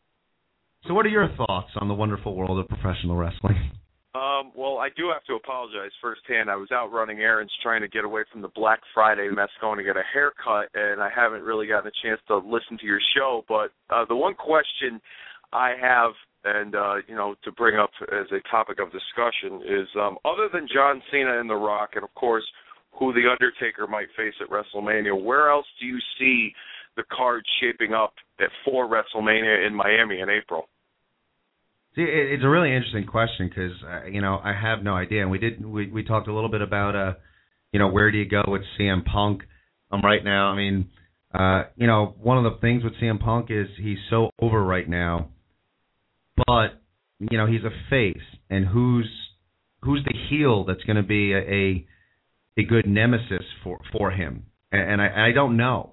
So, what are your thoughts on the wonderful world of professional wrestling? Um, well, I do have to apologize firsthand. I was out running errands trying to get away from the Black Friday mess, going to get a haircut, and I haven't really gotten a chance to listen to your show. But uh, the one question I have, and uh, you know, to bring up as a topic of discussion is, um, other than John Cena and The Rock, and of course, who The Undertaker might face at WrestleMania, where else do you see the card shaping up at for WrestleMania in Miami in April? See, it's a really interesting question because uh, you know I have no idea, and we did we, we talked a little bit about uh you know where do you go with C M Punk um right now. I mean uh you know one of the things with C M Punk is he's so over right now, but you know he's a face, and who's who's the heel that's going to be a, a a good nemesis for for him, and, and I I don't know.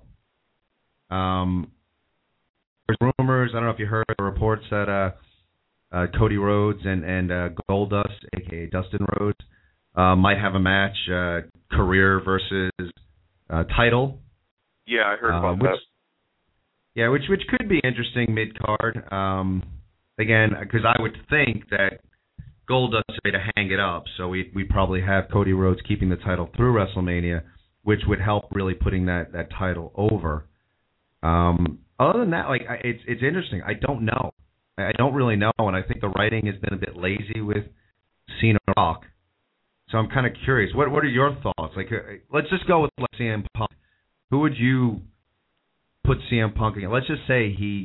Um, there's rumors. I don't know if you heard the reports that uh. Uh, Cody Rhodes and and uh, Goldust, aka Dustin Rhodes, uh, might have a match, uh, career versus uh, title. Yeah, I heard about uh, which, that. Yeah, which which could be interesting mid card. Um, again, because I would think that Goldust is ready to hang it up, so we we probably have Cody Rhodes keeping the title through WrestleMania, which would help really putting that, that title over. Um, other than that, like I, it's it's interesting. I don't know. I don't really know, and I think the writing has been a bit lazy with Cena Rock. So I'm kind of curious. What what are your thoughts? Like, uh, let's just go with C M Punk. Who would you put C M Punk against? Let's just say he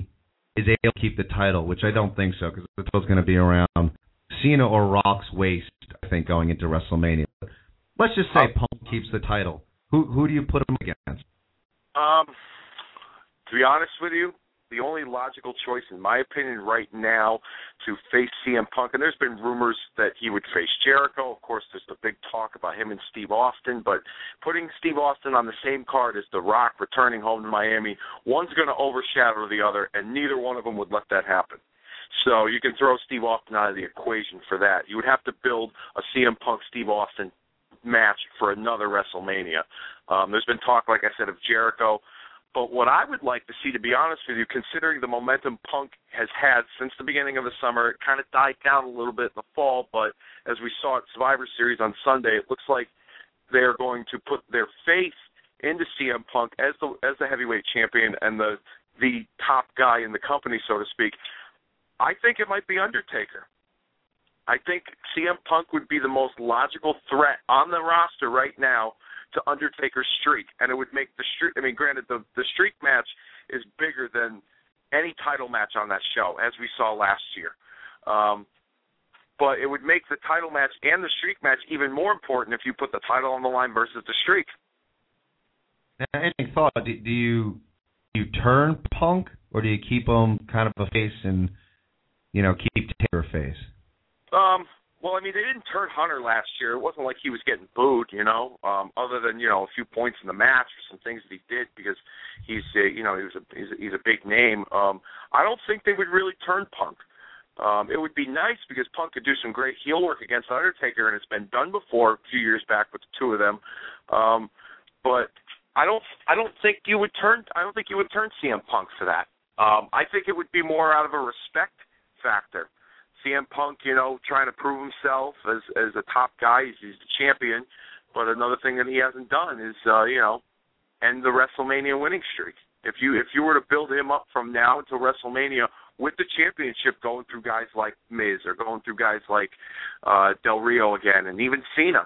is able to keep the title, which I don't think so, because the title's going to be around Cena or Rock's waist, I think, going into WrestleMania. Let's just say um, Punk keeps the title. Who who do you put him against? Um, to be honest with you, the only logical choice, in my opinion, right now to face C M Punk, and there's been rumors that he would face Jericho. Of course, there's the big talk about him and Steve Austin, but putting Steve Austin on the same card as The Rock returning home to Miami, one's going to overshadow the other, and neither one of them would let that happen. So you can throw Steve Austin out of the equation for that. You would have to build a C M Punk-Steve Austin match for another WrestleMania. Um, there's been talk, like I said, of Jericho. But what I would like to see, to be honest with you, considering the momentum Punk has had since the beginning of the summer, it kind of died down a little bit in the fall, but as we saw at Survivor Series on Sunday, it looks like they're going to put their faith into C M Punk as the as the heavyweight champion and the the top guy in the company, so to speak. I think it might be Undertaker. I think C M Punk would be the most logical threat on the roster right now to Undertaker's streak, and it would make the streak, I mean, granted, the, the streak match is bigger than any title match on that show, as we saw last year. Um, but it would make the title match and the streak match even more important if you put the title on the line versus the streak. Now, any thought, do, do you do you turn Punk, or do you keep him kind of a face and, you know, keep Taker face? Um... Well, I mean, they didn't turn Hunter last year. It wasn't like he was getting booed, you know, um, other than, you know, a few points in the match or some things that he did because he's, uh, you know, he was a, he's, a, he's a big name. Um, I don't think they would really turn Punk. Um, it would be nice because Punk could do some great heel work against Undertaker, and it's been done before a few years back with the two of them. Um, but I don't, I don't think you would turn, I don't think you would turn C M Punk for that. Um, I think it would be more out of a respect factor. C M Punk, you know, trying to prove himself as as a top guy. He's, he's the champion. But another thing that he hasn't done is, uh, you know, end the WrestleMania winning streak. If you if you were to build him up from now until WrestleMania with the championship going through guys like Miz or going through guys like uh, Del Rio again and even Cena,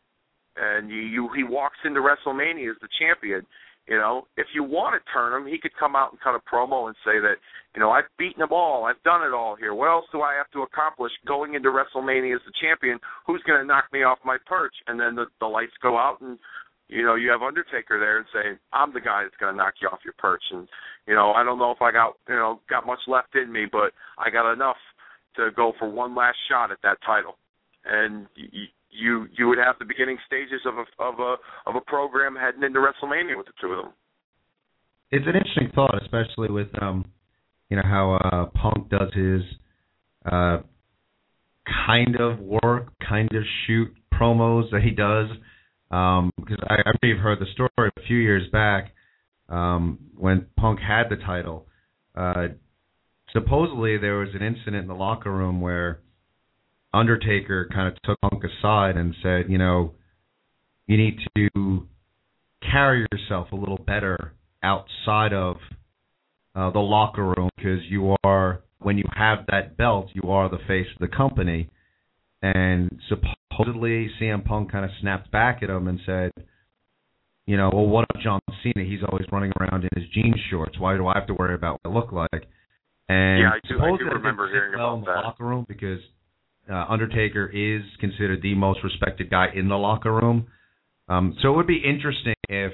and you, you he walks into WrestleMania as the champion, you know, if you want to turn him, he could come out and cut a promo and say that, you know, I've beaten them all. I've done it all here. What else do I have to accomplish going into WrestleMania as the champion? Who's going to knock me off my perch? And then the, the lights go out and, you know, you have Undertaker there and say, I'm the guy that's going to knock you off your perch. And, you know, I don't know if I got, you know, got much left in me, but I got enough to go for one last shot at that title. And you, you you would have the beginning stages of a of a of a program heading into WrestleMania with the two of them. It's an interesting thought, especially with um, you know, how uh, Punk does his uh, kind of work, kind of shoot promos that he does. Um, because I, I may have heard the story a few years back um, when Punk had the title. Uh, supposedly there was an incident in the locker room where Undertaker kind of took Punk aside and said, you know, you need to carry yourself a little better outside of uh, the locker room because you are, when you have that belt, you are the face of the company. And supposedly C M Punk kind of snapped back at him and said, you know, well, what about John Cena? He's always running around in his jean shorts. Why do I have to worry about what I look like? And yeah, I do, I do remember hearing well about in the that. Locker room because Uh, Undertaker is considered the most respected guy in the locker room. Um, so it would be interesting if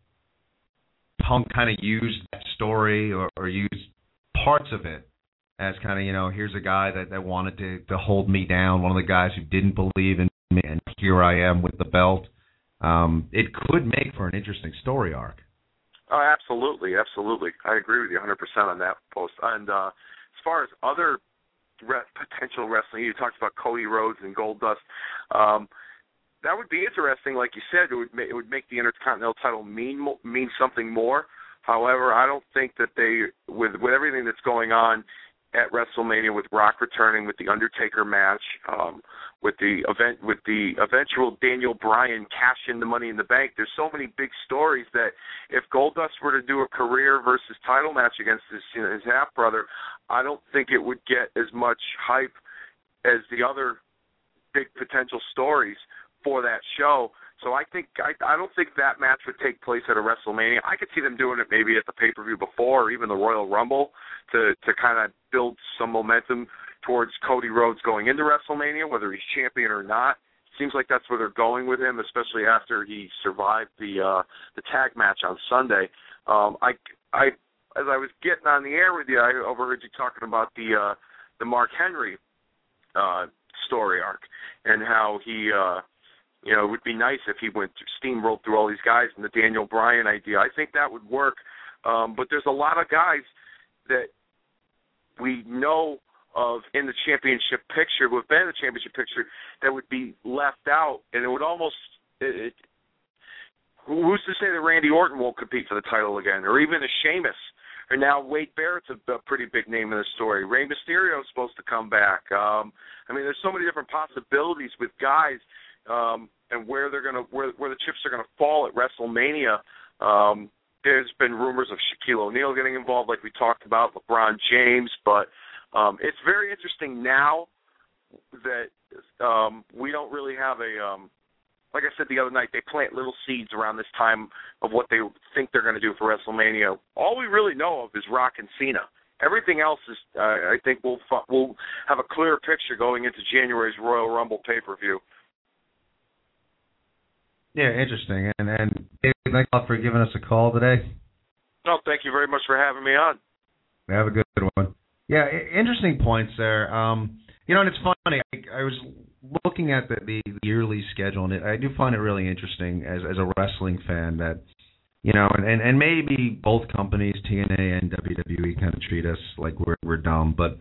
Punk kind of used that story or, or used parts of it as kind of, you know, here's a guy that, that wanted to, to hold me down, one of the guys who didn't believe in me, and here I am with the belt. Um, it could make for an interesting story arc. Oh, absolutely, absolutely. I agree with you one hundred percent on that post. And uh, as far as other Re- potential wrestling. You talked about Cody Rhodes and Goldust. Um, that would be interesting. Like you said, it would ma- it would make the Intercontinental title mean mo- mean something more. However, I don't think that they, with with everything that's going on at WrestleMania, with Rock returning, with the Undertaker match, um, with the event, with the eventual Daniel Bryan cash in the Money in the Bank. There's so many big stories that if Goldust were to do a career versus title match against his, you know, his half brother, I don't think it would get as much hype as the other big potential stories for that show. So I think I, I don't think that match would take place at a WrestleMania. I could see them doing it maybe at the pay-per-view before, or even the Royal Rumble, to to kind of build some momentum towards Cody Rhodes going into WrestleMania, whether he's champion or not. Seems like that's where they're going with him, especially after he survived the uh, the tag match on Sunday. Um, I, I, as I was getting on the air with you, I overheard you talking about the uh, the Mark Henry uh, story arc and how he, uh, you know, it would be nice if he went steamrolled through all these guys and the Daniel Bryan idea. I think that would work, um, but there's a lot of guys that we know of in the championship picture, who have been in the championship picture, that would be left out, and it would almost, it, it, who's to say that Randy Orton won't compete for the title again, or even a Sheamus, or now Wade Barrett's a, a pretty big name in the story. Rey Mysterio is supposed to come back. Um, I mean, there's so many different possibilities with guys, um, and where they're gonna, where where the chips are gonna fall at WrestleMania. Um, there's been rumors of Shaquille O'Neal getting involved, like we talked about, LeBron James, but Um, it's very interesting now that um, we don't really have a, um, like I said the other night, they plant little seeds around this time of what they think they're going to do for WrestleMania. All we really know of is Rock and Cena. Everything else is, uh, I think we'll we'll have a clearer picture going into January's Royal Rumble pay-per-view. Yeah, interesting. And, and David, thanks a lot for giving us a call today. No, thank you very much for having me on. Have a good one. Yeah, interesting points there. Um, you know, and it's funny. I, I was looking at the, the yearly schedule, and it, I do find it really interesting as as a wrestling fan that, you know, and, and maybe both companies, T N A and W W E, kind of treat us like we're we're dumb. But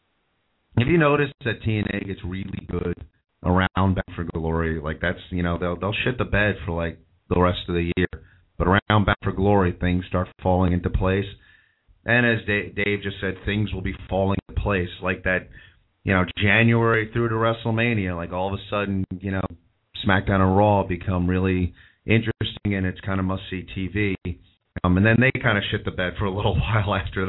if you notice that T N A gets really good around Bound for Glory, like that's, you know, they'll they'll shit the bed for like the rest of the year. But around Bound for Glory, things start falling into place. And as Dave just said, things will be falling into place like that, you know, January through to WrestleMania, like all of a sudden, you know, SmackDown and Raw become really interesting and it's kind of must-see T V. Um, and then they kind of shit the bed for a little while after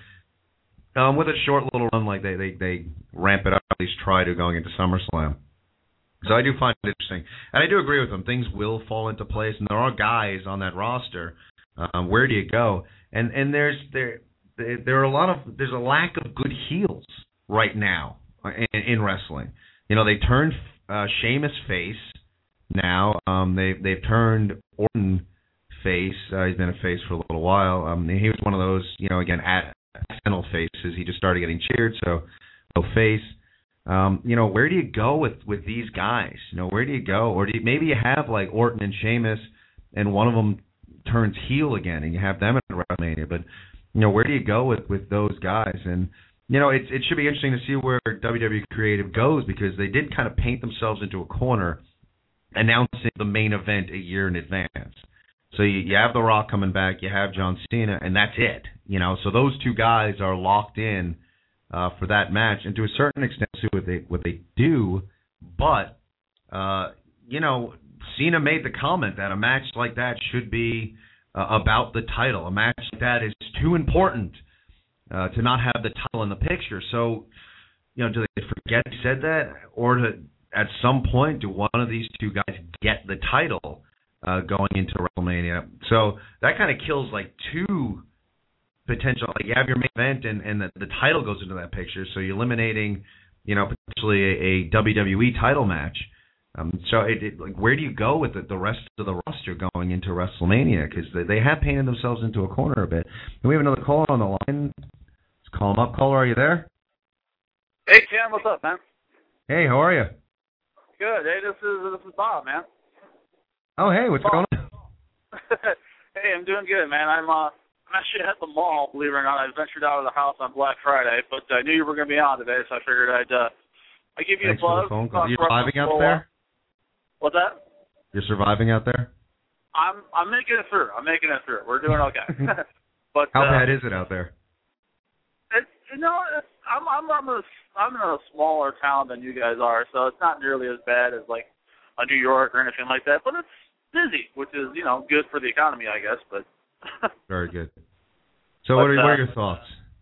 that. Um, with a short little run, like they, they, they ramp it up, at least try to, going into SummerSlam. So I do find it interesting. And I do agree with them. Things will fall into place, and there are guys on that roster. Um, where do you go? And and there's there there are a lot of there's a lack of good heels right now in, in wrestling. You know, they turned uh, Sheamus face now. Um, they they've turned Orton face. Uh, he's been a face for a little while. Um, he was one of those, you know, again, accidental faces. He just started getting cheered, so no face. Um, you know, where do you go with, with these guys? You know, where do you go? Or do you, maybe you have like Orton and Sheamus, and one of them turns heel again, and you have them at WrestleMania. But you know, where do you go with, with those guys? And you know, it it should be interesting to see where W W E Creative goes, because they did kind of paint themselves into a corner, announcing the main event a year in advance. So you, you have The Rock coming back, you have John Cena, and that's it. You know, so those two guys are locked in uh, for that match, and to a certain extent, see what they what they do. But uh, you know, Cena made the comment that a match like that should be uh, about the title. A match like that is too important uh, to not have the title in the picture. So, you know, do they forget he said that, or to, at some point, do one of these two guys get the title uh, going into WrestleMania? So that kind of kills like two potential. Like you have your main event, and, and the, the title goes into that picture. So you're eliminating, you know, potentially a, a W W E title match. Um, so it, it, like, where do you go with the, the rest of the roster going into WrestleMania? Because they, they have painted themselves into a corner a bit. And we have another caller on the line. Let's call him up. Caller, are you there? Hey, Tim, what's up, man? Hey, how are you? Good. Hey, this is this is Bob, man. Oh, hey, what's Bob. going on? Hey, I'm doing good, man. I'm uh, I'm actually at the mall, believe it or not. I ventured out of the house on Black Friday, but I knew you were going to be on today, so I figured I'd uh, I'd give you Thanks a buzz. for the phone call. You're surviving out there? What's that? You're surviving out there? I'm I'm making it through. I'm making it through. We're doing okay. But how uh, bad is it out there? It's you know it's, I'm I'm I'm, a, I'm in a smaller town than you guys are, so it's not nearly as bad as like a New York or anything like that. But it's busy, which is you know good for the economy, I guess. But very good. So but, what are uh, what are your thoughts?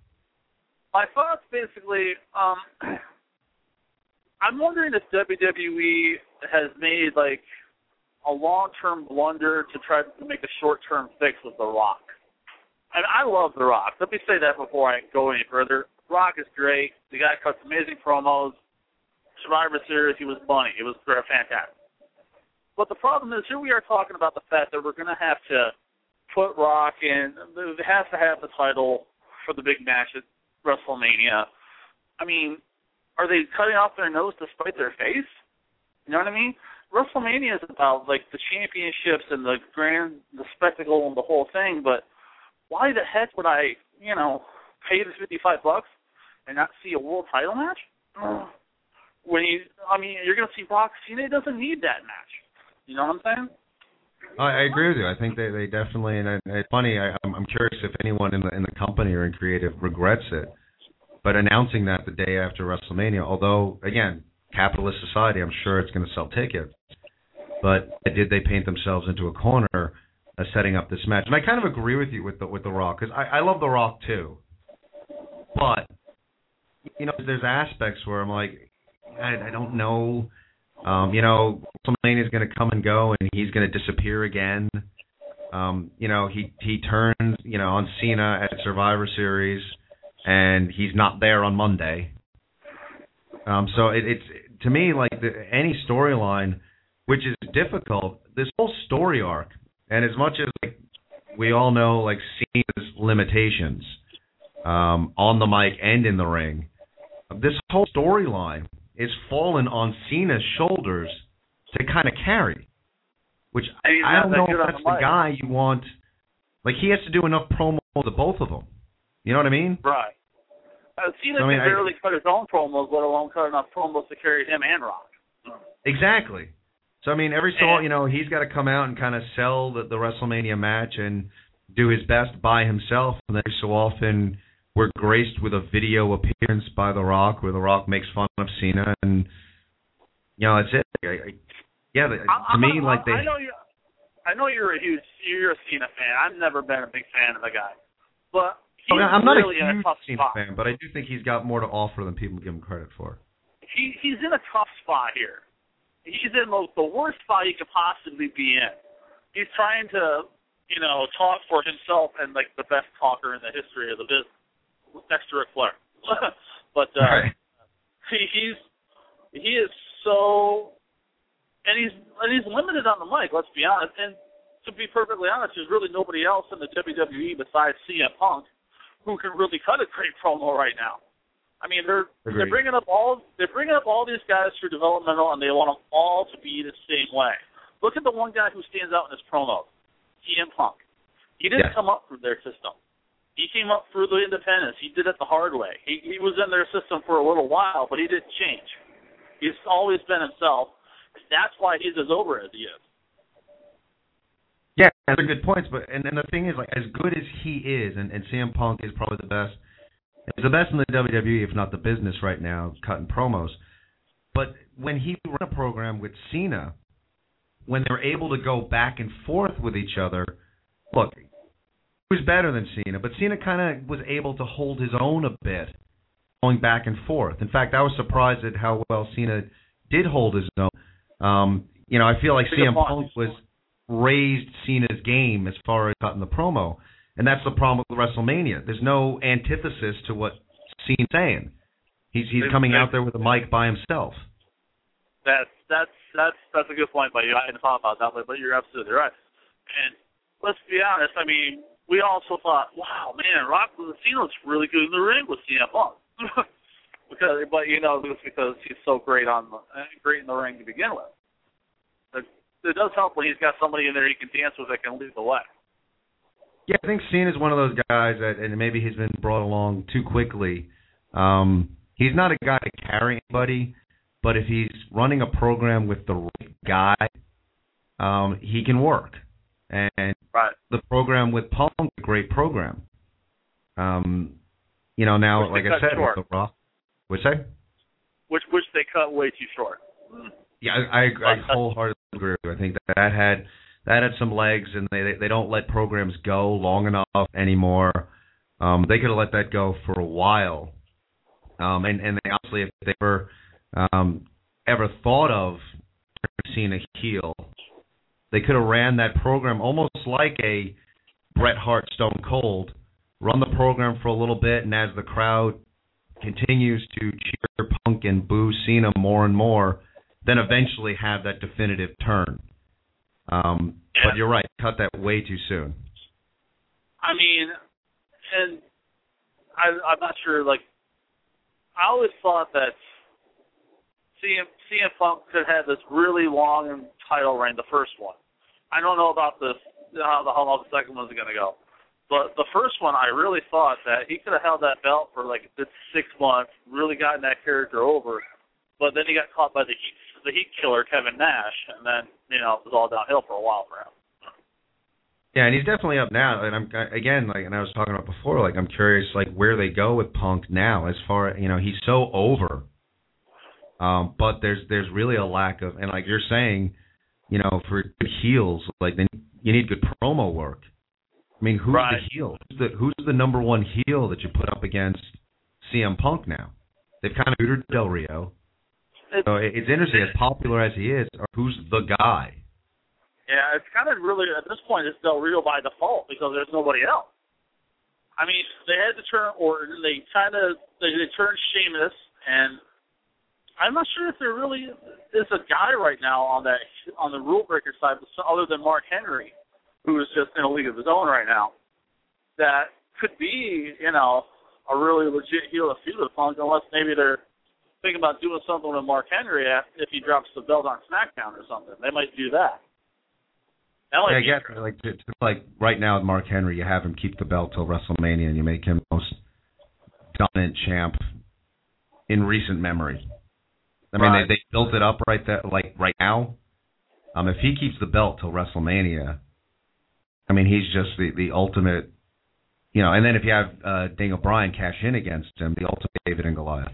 My thoughts basically. Um, I'm wondering if W W E has made like a long-term blunder to try to make a short-term fix with The Rock. And I love The Rock. Let me say that before I go any further. Rock is great. The guy cuts amazing promos. Survivor Series, he was funny. It was fantastic. But the problem is, here we are talking about the fact that we're going to have to put Rock in. It has to have the title for the big match at WrestleMania. I mean, are they cutting off their nose to spite their face? You know what I mean? WrestleMania is about, like, the championships and the grand, the spectacle and the whole thing, but why the heck would I, you know, pay the fifty-five bucks and not see a world title match? Ugh. When you, I mean, you're going to see Rock Cena doesn't need that match. You know what I'm saying? I, I agree with you. I think they, they definitely, and it's funny, I, I'm, I'm curious if anyone in the, in the company or in creative regrets it, but announcing that the day after WrestleMania, although, again, capitalist society, I'm sure it's going to sell tickets, but did they paint themselves into a corner uh, setting up this match? And I kind of agree with you with the, with the Rock, because I, I love The Rock too, but, you know, there's aspects where I'm like, I, I don't know. Um, you know, WrestleMania is going to come and go, and he's going to disappear again. Um, you know, he he turns, you know, on Cena at Survivor Series, and he's not there on Monday. Um, so it, it's to me like the, any storyline, which is difficult. This whole story arc, and as much as like we all know, like Cena's limitations um, on the mic and in the ring, this whole storyline is fallen on Cena's shoulders to kind of carry, which I don't know if that's the, the guy you want. Like, he has to do enough promos to both of them. You know what I mean? Right. Uh, Cena so, I mean, can barely I, cut his own promos, let alone cut enough promos to carry him and Rock. Exactly. So, I mean, every so, you know, he's got to come out and kind of sell the, the WrestleMania match and do his best by himself, and every so often we're graced with a video appearance by The Rock, where The Rock makes fun of Cena, and you know that's it. I, I, yeah, to I'm, me, I'm, like they. I know you. I know you're a huge, you're a Cena fan. I've never been a big fan of the guy, but he's okay, I'm really not a in huge a tough Cena spot. fan, but I do think he's got more to offer than people give him credit for. He he's in a tough spot here. He's in the, the worst spot he could possibly be in. He's trying to, you know, talk for himself and like the best talker in the history of the business. Next to Ric Flair. But uh, right. he, he's he is so, and he's and he's limited on the mic. Let's be honest. And to be perfectly honest, there's really nobody else in the W W E besides C M Punk who can really cut a great promo right now. I mean, they're Agreed. they're bringing up all they're bringing up all these guys through developmental, and they want them all to be the same way. Look at the one guy who stands out in his promo, C M Punk. He didn't yeah. come up through their system. He came up through the independents. He did it the hard way. He he was in their system for a little while, but he didn't change. He's always been himself. That's why he's as over as he is. Yeah, those are good points. But and, and the thing is, like, as good as he is, and, and C M Punk is probably the best. He's the best in the W W E, if not the business right now, cutting promos. But when he ran a program with Cena, when they're able to go back and forth with each other, look. He was better than Cena, but Cena kind of was able to hold his own a bit, going back and forth. In fact, I was surprised at how well Cena did hold his own. Um, you know, I feel like C M Punk was raised Cena's game as far as cutting the promo, and that's the problem with WrestleMania. There's no antithesis to what Cena's saying. He's he's coming out there with a mic by himself. That's that's that's that's a good point by you. I hadn't thought about that, but you're absolutely right. And let's be honest. I mean. We also thought, wow, man, Rock Cena's really good in the ring with C M Punk. because, but you know, it's because he's so great on the, great in the ring to begin with. It, it does help when he's got somebody in there he can dance with that can lead the way. Yeah, I think Cena's one of those guys that, and maybe he's been brought along too quickly. Um, he's not a guy to carry anybody, but if he's running a program with the right guy, um, he can work. And right. the program with Punk is a great program. Um, you know, now, which like I said, short. with the Raw, what'd you say? Which which they cut way too short. Yeah, I, I, I wholeheartedly agree with you. I think that, that had that had some legs, and they they don't let programs go long enough anymore. Um, they could have let that go for a while. Um, and and they, honestly, if they ever um, ever thought of Cena heel. They could have ran that program almost like a Bret Hart Stone Cold, run the program for a little bit, and as the crowd continues to cheer Punk and boo Cena more and more, then eventually have that definitive turn. Um, yeah. But you're right, cut that way too soon. I mean, and I, I'm not sure, like, I always thought that C M, C M Punk could have this really long title reign, the first one. I don't know about this, how the, how long the second one's going to go. But the first one, I really thought that he could have held that belt for like six months, really gotten that character over. But then he got caught by the Heat, the Heat killer, Kevin Nash, and then, you know, it was all downhill for a while for him. Yeah, and he's definitely up now. And I'm again, like, and I was talking about before, like, I'm curious, like, where they go with Punk now. As far, you know, he's so over, um, but there's there's really a lack of, and like you're saying, you know, for good heels, like, then you need good promo work. I mean, who's right. the heel? Who's the, who's the number one heel that you put up against C M Punk now? They've kind of neutered Del Rio. It's, so it's interesting, as popular as he is, who's the guy? Yeah, it's kind of really, at this point, it's Del Rio by default because there's nobody else. I mean, they had to turn Orton. They kind of, they, they turned Sheamus, and I'm not sure if there really is a guy right now on that, on the rule breaker side, other than Mark Henry, who is just in a league of his own right now, that could be, you know, a really legit heel to feud with Punk, unless maybe they're thinking about doing something with Mark Henry if he drops the belt on SmackDown or something. They might do that. that yeah, I guess, like, to, to, like, right now with Mark Henry, you have him keep the belt till WrestleMania, and you make him the most dominant champ in recent memory. I mean, right. they, they built it up right there, like, right now. Um, if he keeps the belt till WrestleMania, I mean, he's just the, the ultimate, you know, and then if you have uh, Daniel Bryan cash in against him, the ultimate David and Goliath.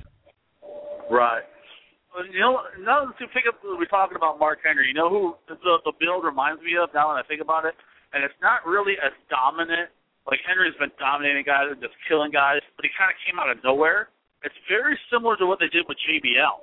Right. You know, now to pick up, we're talking about Mark Henry. You know who the, the build reminds me of now when I think about it? And it's not really as dominant. Like, Henry's been dominating guys and just killing guys, but he kind of came out of nowhere. It's very similar to what they did with J B L.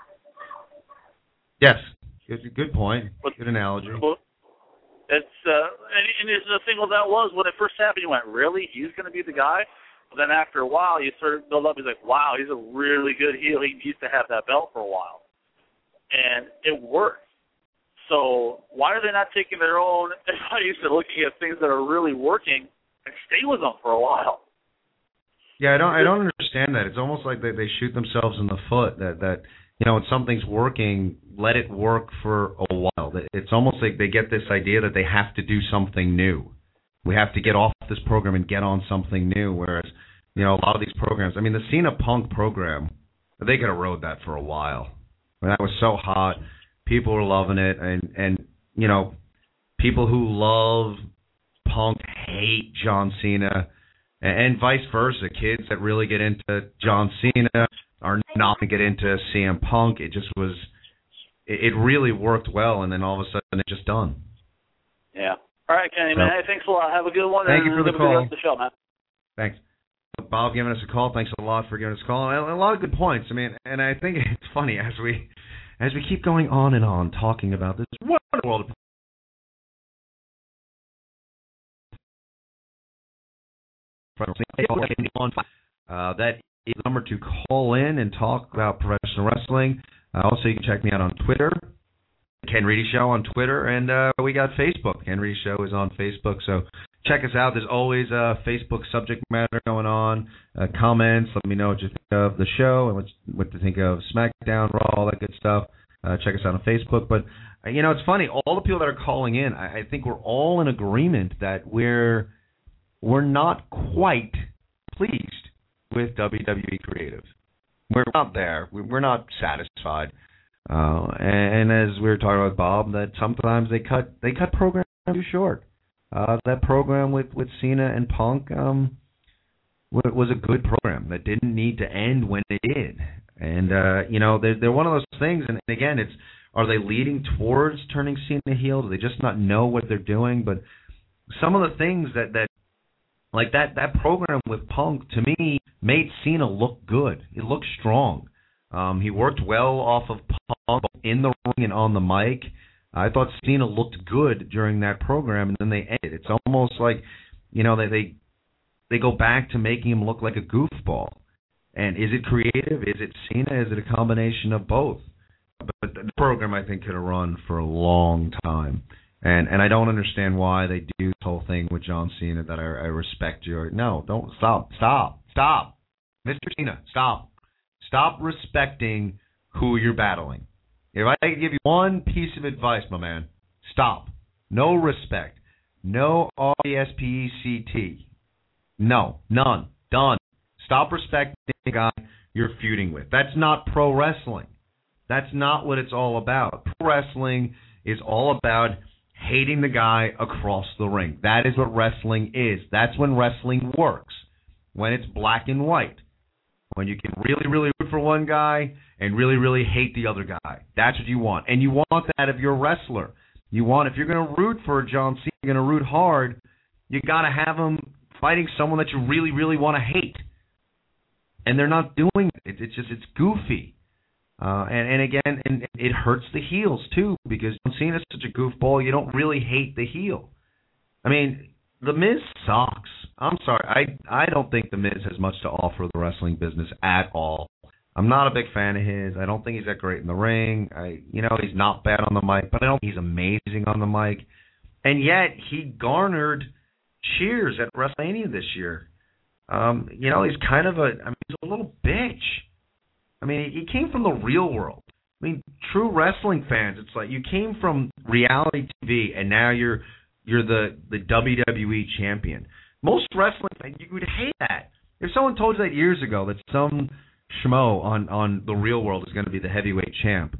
Yes. Good, good point. Good analogy. It's uh, and, and the thing with that was when it first happened, you went, really? He's going to be the guy? But then after a while, you sort of build up. He's like, wow, he's a really good heel. He needs to have that belt for a while. And it worked. So why are they not taking their own advice and looking at things that are really working and stay with them for a while? Yeah, I don't I don't understand that. It's almost like they, they shoot themselves in the foot that, that, you know, when something's working, let it work for a while. It's almost like they get this idea that they have to do something new. We have to get off this program and get on something new, whereas, you know, a lot of these programs, I mean, the Cena Punk program, they could have rode that for a while. I mean, that was so hot. People were loving it, and, and you know, people who love Punk hate John Cena, and, and vice versa. Kids that really get into John Cena are not going to get into C M Punk. It just was, it, it really worked well, and then all of a sudden it's just done. Yeah. All right, Kenny, man. Hey, thanks a lot. Have a good one. Thank you for the call. Rest of the show, man. Thanks. Bob giving us a call. Thanks a lot for giving us a call. And a lot of good points. I mean, and I think it's funny as we as we keep going on and on talking about this wonderful world of uh, that is the number to call in and talk about professional wrestling. Uh, also, you can check me out on Twitter. Ken Reedy Show on Twitter, and uh, we got Facebook. Ken Reedy Show is on Facebook, so check us out. There's always a Facebook subject matter going on. Uh, comments, let me know what you think of the show and what, what you think of SmackDown, Raw, all that good stuff. Uh, check us out on Facebook. But, uh, you know, it's funny. All the people that are calling in, I, I think we're all in agreement that we're we're not quite pleased with W W E Creative. We're not there. We're not satisfied. Uh, and, and as we were talking about Bob, that sometimes they cut they cut programs too short. Uh, that program with, with Cena and Punk um, was a good program that didn't need to end when it did. And uh, you know, they're they're one of those things. And again, it's are they leading towards turning Cena heel? Do they just not know what they're doing? But some of the things that, that like that that program with Punk to me made Cena look good. It looked strong. Um, he worked well off of Punk in the ring and on the mic. I thought Cena looked good during that program, and then they ended. It's almost like, you know, they they, they go back to making him look like a goofball. And is it creative? Is it Cena? Is it a combination of both? But the program, I think, could have run for a long time. And and I don't understand why they do this whole thing with John Cena that I, I respect you. No, don't stop. Stop. Stop. Mister Cena, stop. Stop respecting who you're battling. If I could give you one piece of advice, my man, stop. No respect. No R E S P E C T. No. None. Done. Stop respecting the guy you're feuding with. That's not pro wrestling. That's not what it's all about. Pro wrestling is all about hating the guy across the ring. That is what wrestling is. That's when wrestling works, when it's black and white, when you can really, really root for one guy and really, really hate the other guy. That's what you want. And you want that of your wrestler. You want, if you're going to root for John Cena, you're going to root hard, you got to have him fighting someone that you really, really want to hate. And they're not doing it. It's just, it's goofy. Uh, and, and again, and it hurts the heels, too, because John Cena's such a goofball, you don't really hate the heel. I mean, The Miz sucks. I'm sorry. I, I don't think The Miz has much to offer the wrestling business at all. I'm not a big fan of his. I don't think he's that great in the ring. I, you know, he's not bad on the mic, but I don't think he's amazing on the mic. And yet, he garnered cheers at WrestleMania this year. Um, you know, he's kind of a, I mean, he's a little bitch. I mean, he came from the real world. I mean, true wrestling fans, it's like you came from reality T V, and now you're you're the, the W W E champion. Most wrestling fans, you would hate that. If someone told you that years ago that some schmo on, on the real world is going to be the heavyweight champ,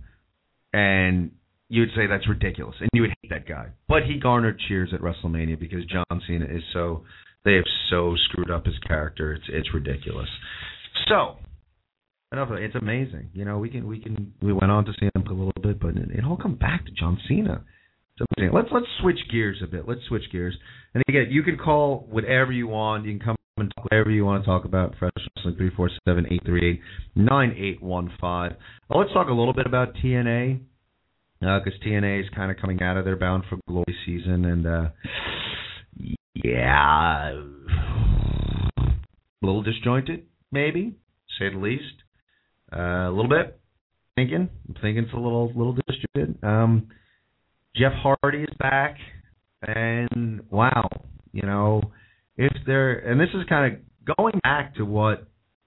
and you would say that's ridiculous, and you would hate that guy. But he garnered cheers at WrestleMania because John Cena is so, they have so screwed up his character. It's it's ridiculous. So, enough of it. It's amazing. You know, we can we can we went on to see him a little bit, but it, it all comes back to John Cena. It's amazing. Let's let's switch gears a bit. Let's switch gears. And again, you can call whatever you want. You can come and talk whatever you want to talk about. Fresh Wrestling three four seven, eight three eight, nine eight one five. Well, let's talk a little bit about T N A. Because uh, T N A is kind of coming out of their Bound for Glory season, and uh, yeah, a little disjointed, maybe, say the least. Uh, a little bit. Thinking, I'm thinking it's a little, little disjointed. Um, Jeff Hardy is back, and wow, you know, if there, and this is kind of going back to what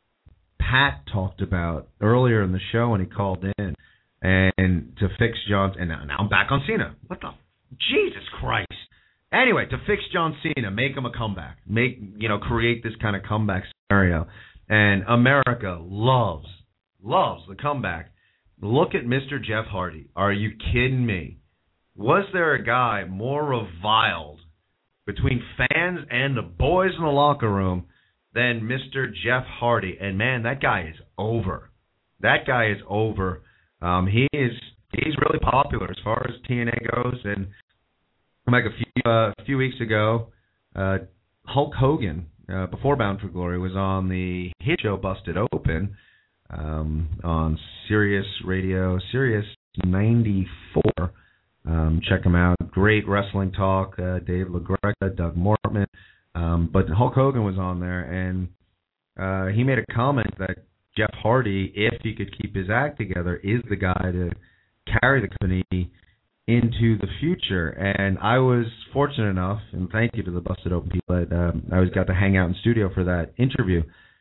Pat talked about earlier in the show when he called in. And to fix John, and now I'm back on Cena. What the, Jesus Christ! Anyway, to fix John Cena, make him a comeback, make you know, create this kind of comeback scenario. And America loves, loves the comeback. Look at Mister Jeff Hardy. Are you kidding me? Was there a guy more reviled between fans and the boys in the locker room than Mister Jeff Hardy? And man, that guy is over. That guy is over. Um, he is he's really popular as far as T N A goes, and like a few uh, a few weeks ago, uh, Hulk Hogan, uh, before Bound for Glory, was on the hit show Busted Open um, on Sirius Radio, Sirius ninety-four. Um, check him out. Great wrestling talk. Uh, Dave LaGreca, Doug Mortman, um, but Hulk Hogan was on there, and uh, he made a comment that Jeff Hardy, if he could keep his act together, is the guy to carry the company into the future. And I was fortunate enough, and thank you to the Busted Open people, that um, I was got to hang out in studio for that interview.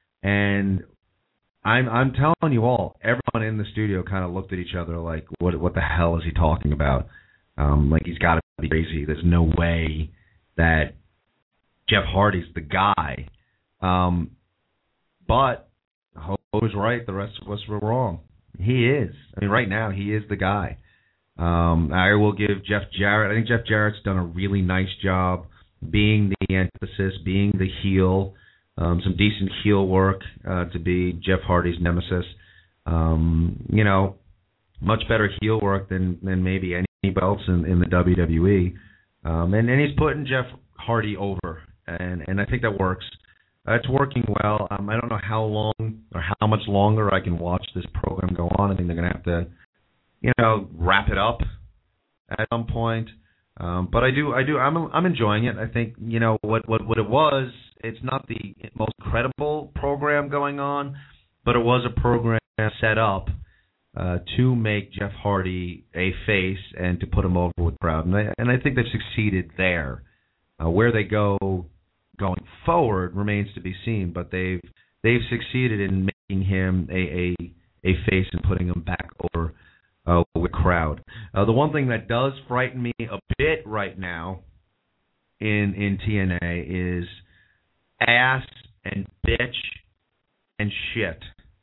And I'm I'm telling you all, everyone in the studio kind of looked at each other like, what what the hell is he talking about? Um, like, he's got to be crazy. There's no way that Jeff Hardy's the guy. Um, but Ho was right. The rest of us were wrong. He is. I mean, right now, he is the guy. Um, I will give Jeff Jarrett. I think Jeff Jarrett's done a really nice job being the antithesis, being the heel. Um, some decent heel work uh, to be Jeff Hardy's nemesis. Um, you know, much better heel work than, than maybe anybody else in, in the W W E. Um, and, and he's putting Jeff Hardy over, and, and I think that works. Uh, it's working well. Um, I don't know how long or how much longer I can watch this program go on. I think they're going to have to, you know, wrap it up at some point. Um, but I do, I do, I'm, I'm enjoying it. I think, you know, what, what, what it was, it's not the most credible program going on, but it was a program set up uh, to make Jeff Hardy a face and to put him over with the crowd. And I, and I think they've succeeded there. Uh, where they go going forward remains to be seen, but they've they've succeeded in making him a a, a face and putting him back over uh, with the crowd. Uh, the one thing that does frighten me a bit right now in in T N A is ass and bitch and shit.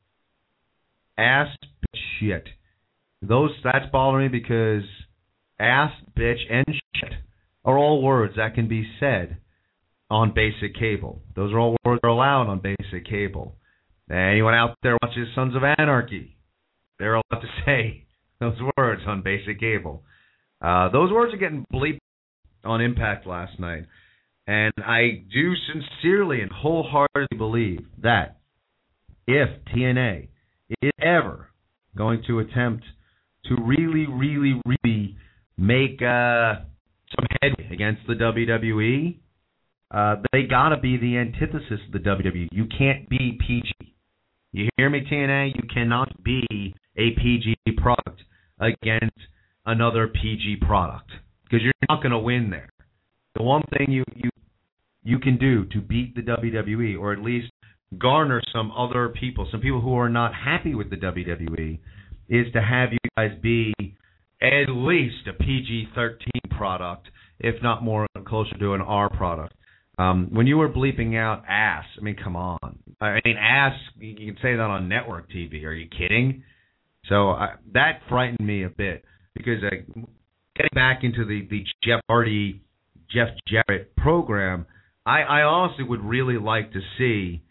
Ass, bitch, shit. Those that's bothering me because ass, bitch, and shit are all words that can be said on basic cable. Those are all words that are allowed on basic cable. Anyone out there watches Sons of Anarchy, they're allowed to say those words on basic cable. Uh, those words are getting bleeped on Impact last night. And I do sincerely and wholeheartedly believe that if T N A is ever going to attempt to really, really, really make uh, some headway against the W W E, uh, they got to be the antithesis of the W W E. You can't be P G. You hear me, T N A? You cannot be a P G product against another P G product because you're not going to win there. The one thing you, you you can do to beat the W W E, or at least garner some other people, some people who are not happy with the W W E, is to have you guys be at least a P G thirteen product, if not more closer to an R product. Um, when you were bleeping out ass, I mean, come on. I mean, ass, you can say that on network T V. Are you kidding? So I, that frightened me a bit because uh, getting back into the, the Jeff Hardy, Jeff Jarrett program, I, I honestly would really like to see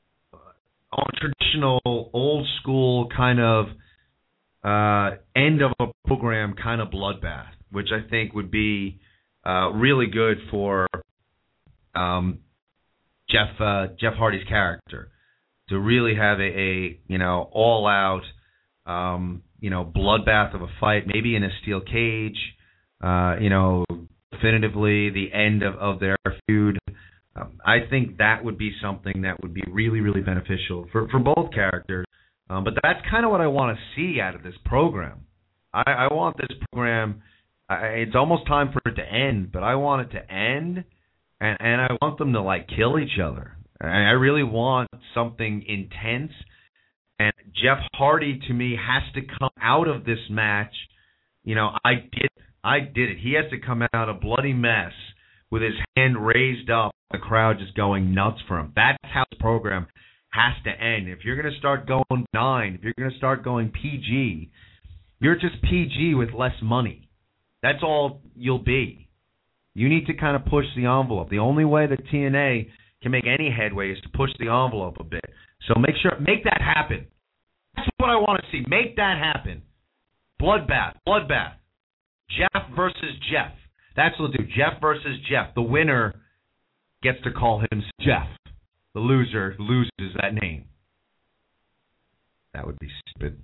a traditional, old school kind of uh, end of a program kind of bloodbath, which I think would be uh, really good for um, Jeff uh, Jeff Hardy's character, to really have a, a you know all out um, you know bloodbath of a fight, maybe in a steel cage, uh, you know definitively the end of, of their feud. Um, I think that would be something that would be really, really beneficial for, for both characters. Um, but that's kind of what I want to see out of this program. I, I want this program, I, it's almost time for it to end, but I want it to end, and, and I want them to, like, kill each other. And I really want something intense. And Jeff Hardy, to me, has to come out of this match. You know, I did I did it. He has to come out a bloody mess with his hand raised up, the crowd just going nuts for him. That's how the program has to end. If you're going to start going nine, if you're going to start going P G, you're just P G with less money. That's all you'll be. You need to kind of push the envelope. The only way that T N A can make any headway is to push the envelope a bit. So make sure, make that happen. That's what I want to see. Make that happen. Bloodbath, bloodbath. Jeff versus Jeff. That's what we'll do. Jeff versus Jeff. The winner gets to call him Jeff. The loser loses that name. That would be stupid.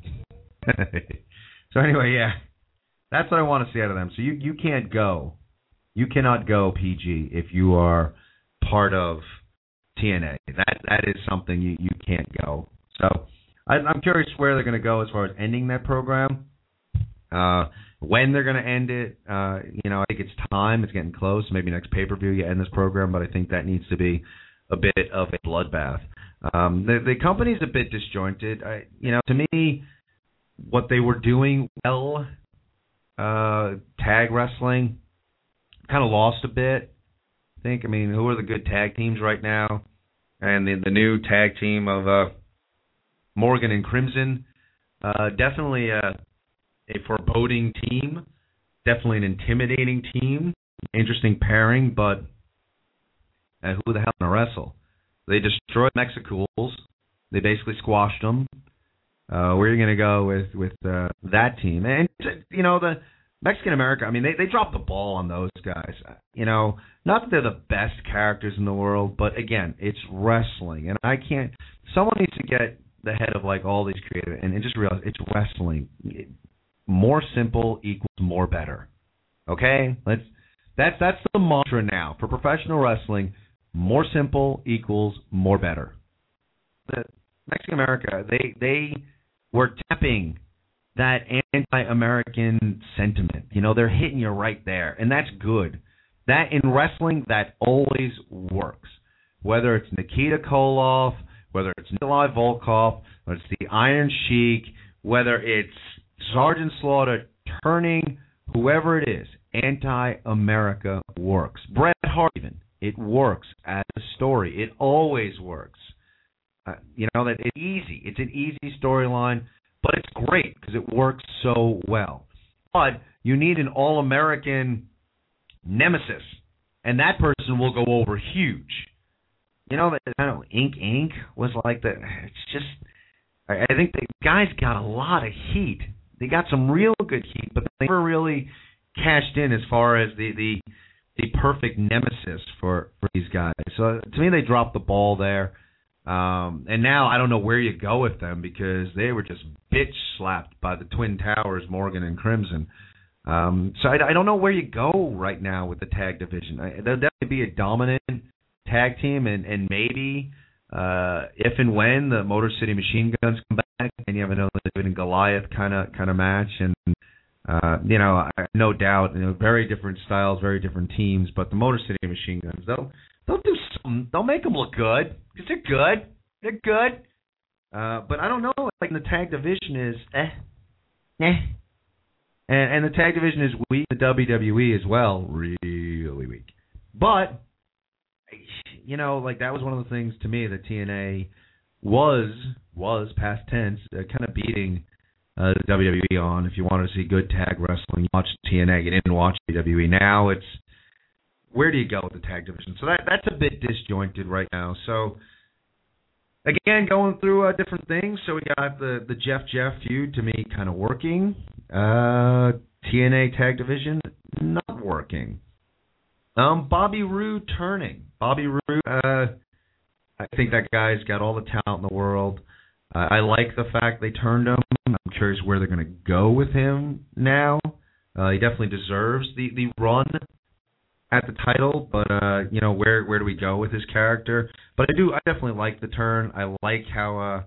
So anyway, yeah. That's what I want to see out of them. So you, you can't go. You cannot go P G if you are part of T N A. That That is something you, you can't go. So I, I'm curious where they're going to go as far as ending that program. Uh, when they're going to end it, uh, you know, I think it's time. It's getting close. Maybe next pay-per-view you end this program, but I think that needs to be a bit of a bloodbath. Um, the, the company's a bit disjointed. I, you know, to me, what they were doing well, uh, tag wrestling, kind of lost a bit. I think. I mean, who are the good tag teams right now? And the, the new tag team of uh, Morgan and Crimson, uh, definitely a, a foreboding team, definitely an intimidating team, interesting pairing, but uh, who the hell can wrestle? They destroyed Mexicools. They basically squashed them. Uh, where are you going to go with with uh, that team? And, you know, the Mexican America, I mean, they, they dropped the ball on those guys. You know, not that they're the best characters in the world, but, again, it's wrestling. And I can't – someone needs to get the head of, like, all these creative – and, and just realize it's wrestling. It, more simple equals more better. Okay? Let's that's that's the mantra now for professional wrestling. More simple equals more better. The Mexican America, they they were tapping that anti-American sentiment. You know, they're hitting you right there, and that's good. That in wrestling, that always works. Whether it's Nikita Koloff, whether it's Nikolai Volkov, whether it's the Iron Sheik, whether it's Sergeant Slaughter turning, whoever it is, anti-America works. Bret Hart even, it works as a story. It always works. Uh, you know, that it's easy. It's an easy storyline, but it's great because it works so well. But you need an all-American nemesis, and that person will go over huge. You know, I don't know, Ink Inc was like that. It's just, I think the guys got a lot of heat. They got some real good heat, but they never really cashed in as far as the the, the perfect nemesis for, for these guys. So to me, they dropped the ball there. Um, and now I don't know where you go with them because they were just bitch slapped by the Twin Towers, Morgan and Crimson. Um, so I, I don't know where you go right now with the tag division. I, there'll definitely be a dominant tag team, and, and maybe uh, if and when the Motor City Machine Guns come back, and you have another David and Goliath kind of kind of match, and uh, you know, I, no doubt, you know, very different styles, very different teams, but the Motor City Machine Guns, they'll they'll do something. They'll make them look good because they're good. They're good. Uh, but I don't know. Like the tag division is eh, eh, and and the tag division is weak. The W W E as well, really weak. But you know, like that was one of the things to me that T N A was, was past tense, uh, kind of beating uh, the W W E on. If you wanted to see good tag wrestling, you watched T N A. You didn't watch W W E. Now it's, where do you go with the tag division? So that that's a bit disjointed right now. So, again, going through uh, different things. So we got the, the Jeff Jeff feud, to me, kind of working. Uh, T N A tag division, not working. Um, Bobby Roode turning. Bobby Roode, uh, I think that guy's got all the talent in the world. Uh, I like the fact they turned him. I'm curious where they're going to go with him now. Uh, he definitely deserves the, the run at the title, but uh, you know, where where do we go with his character? But I do, I definitely like the turn. I like how uh,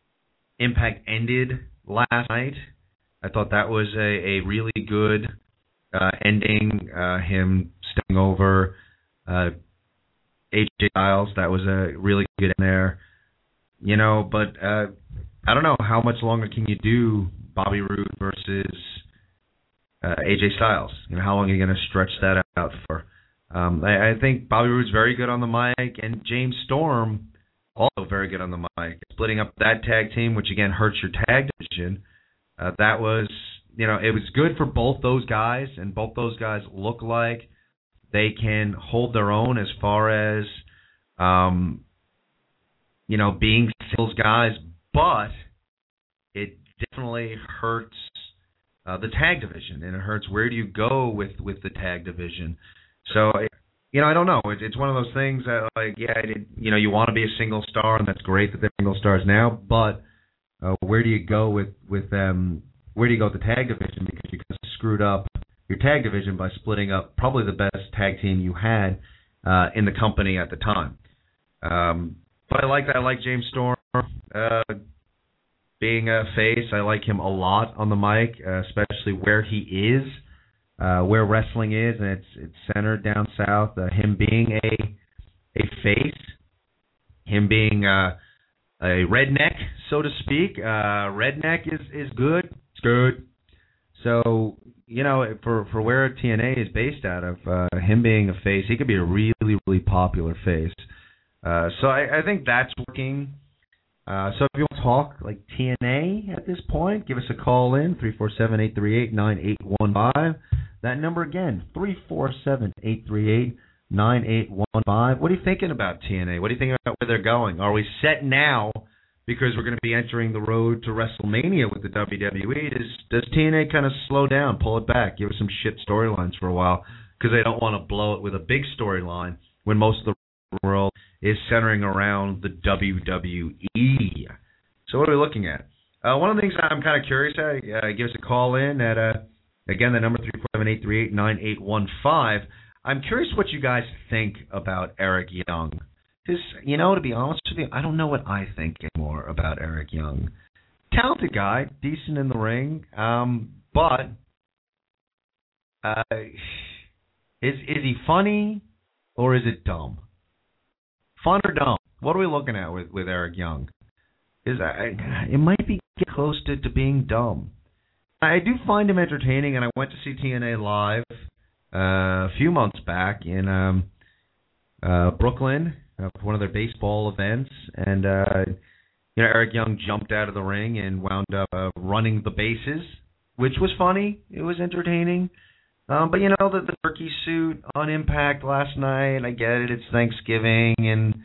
Impact ended last night. I thought that was a, a really good uh, ending. Uh, him stepping over uh, A J Styles, that was a really good in there. You know, but uh, I don't know, how much longer can you do Bobby Roode versus uh, A J Styles? You know, how long are you going to stretch that out for? Um, I, I think Bobby Roode's very good on the mic, and James Storm also very good on the mic. Splitting up that tag team, which again hurts your tag division. Uh, that was, you know, it was good for both those guys, and both those guys look like they can hold their own as far as, um, you know, being singles guys, but it definitely hurts uh, the tag division, and it hurts where do you go with, with the tag division. So, you know, I don't know. It's, it's one of those things that, like, yeah, it, you know, you want to be a single star, and that's great that they're single stars now, but uh, where do you go with, with them? Where do you go with the tag division? Because you kind of screwed up your tag division by splitting up probably the best tag team you had uh, in the company at the time. Um, but I like that. I like James Storm uh, being a face. I like him a lot on the mic, uh, especially where he is, uh, where wrestling is, and it's it's centered down south. Uh, him being a a face, him being uh, a redneck, so to speak. Uh, redneck is, is good. It's good. So, you know, for, for where T N A is based out of, uh, him being a face, he could be a really, really popular face. Uh, so I, I think that's working. Uh, so if you want to talk like T N A at this point, give us a call in, three four seven, eight three eight, nine eight one five. That number again, three four seven, eight three eight, nine eight one five. What are you thinking about T N A? What do you think about where they're going? Are we set now because we're going to be entering the road to WrestleMania with the W W E? Does, does T N A kind of slow down, pull it back, give us some shit storylines for a while because they don't want to blow it with a big storyline when most of the world is centering around the W W E? So what are we looking at? Uh, one of the things I'm kind of curious at, uh, give us a call in at uh, Again, the number three four seven, eight three eight, nine eight one five. I'm curious what you guys think about Eric Young. Because, you know, to be honest with you, I don't know what I think anymore about Eric Young. Talented guy, decent in the ring, um, but uh, is is he funny or is it dumb? Fun or dumb? What are we looking at with, with Eric Young? Is I, it might be close to, to being dumb. I do find him entertaining, and I went to see T N A live uh, a few months back in um, uh, Brooklyn uh, for one of their baseball events, and uh, you know Eric Young jumped out of the ring and wound up uh, running the bases, which was funny. It was entertaining. Um, but you know the, the turkey suit on Impact last night. I get it. It's Thanksgiving, and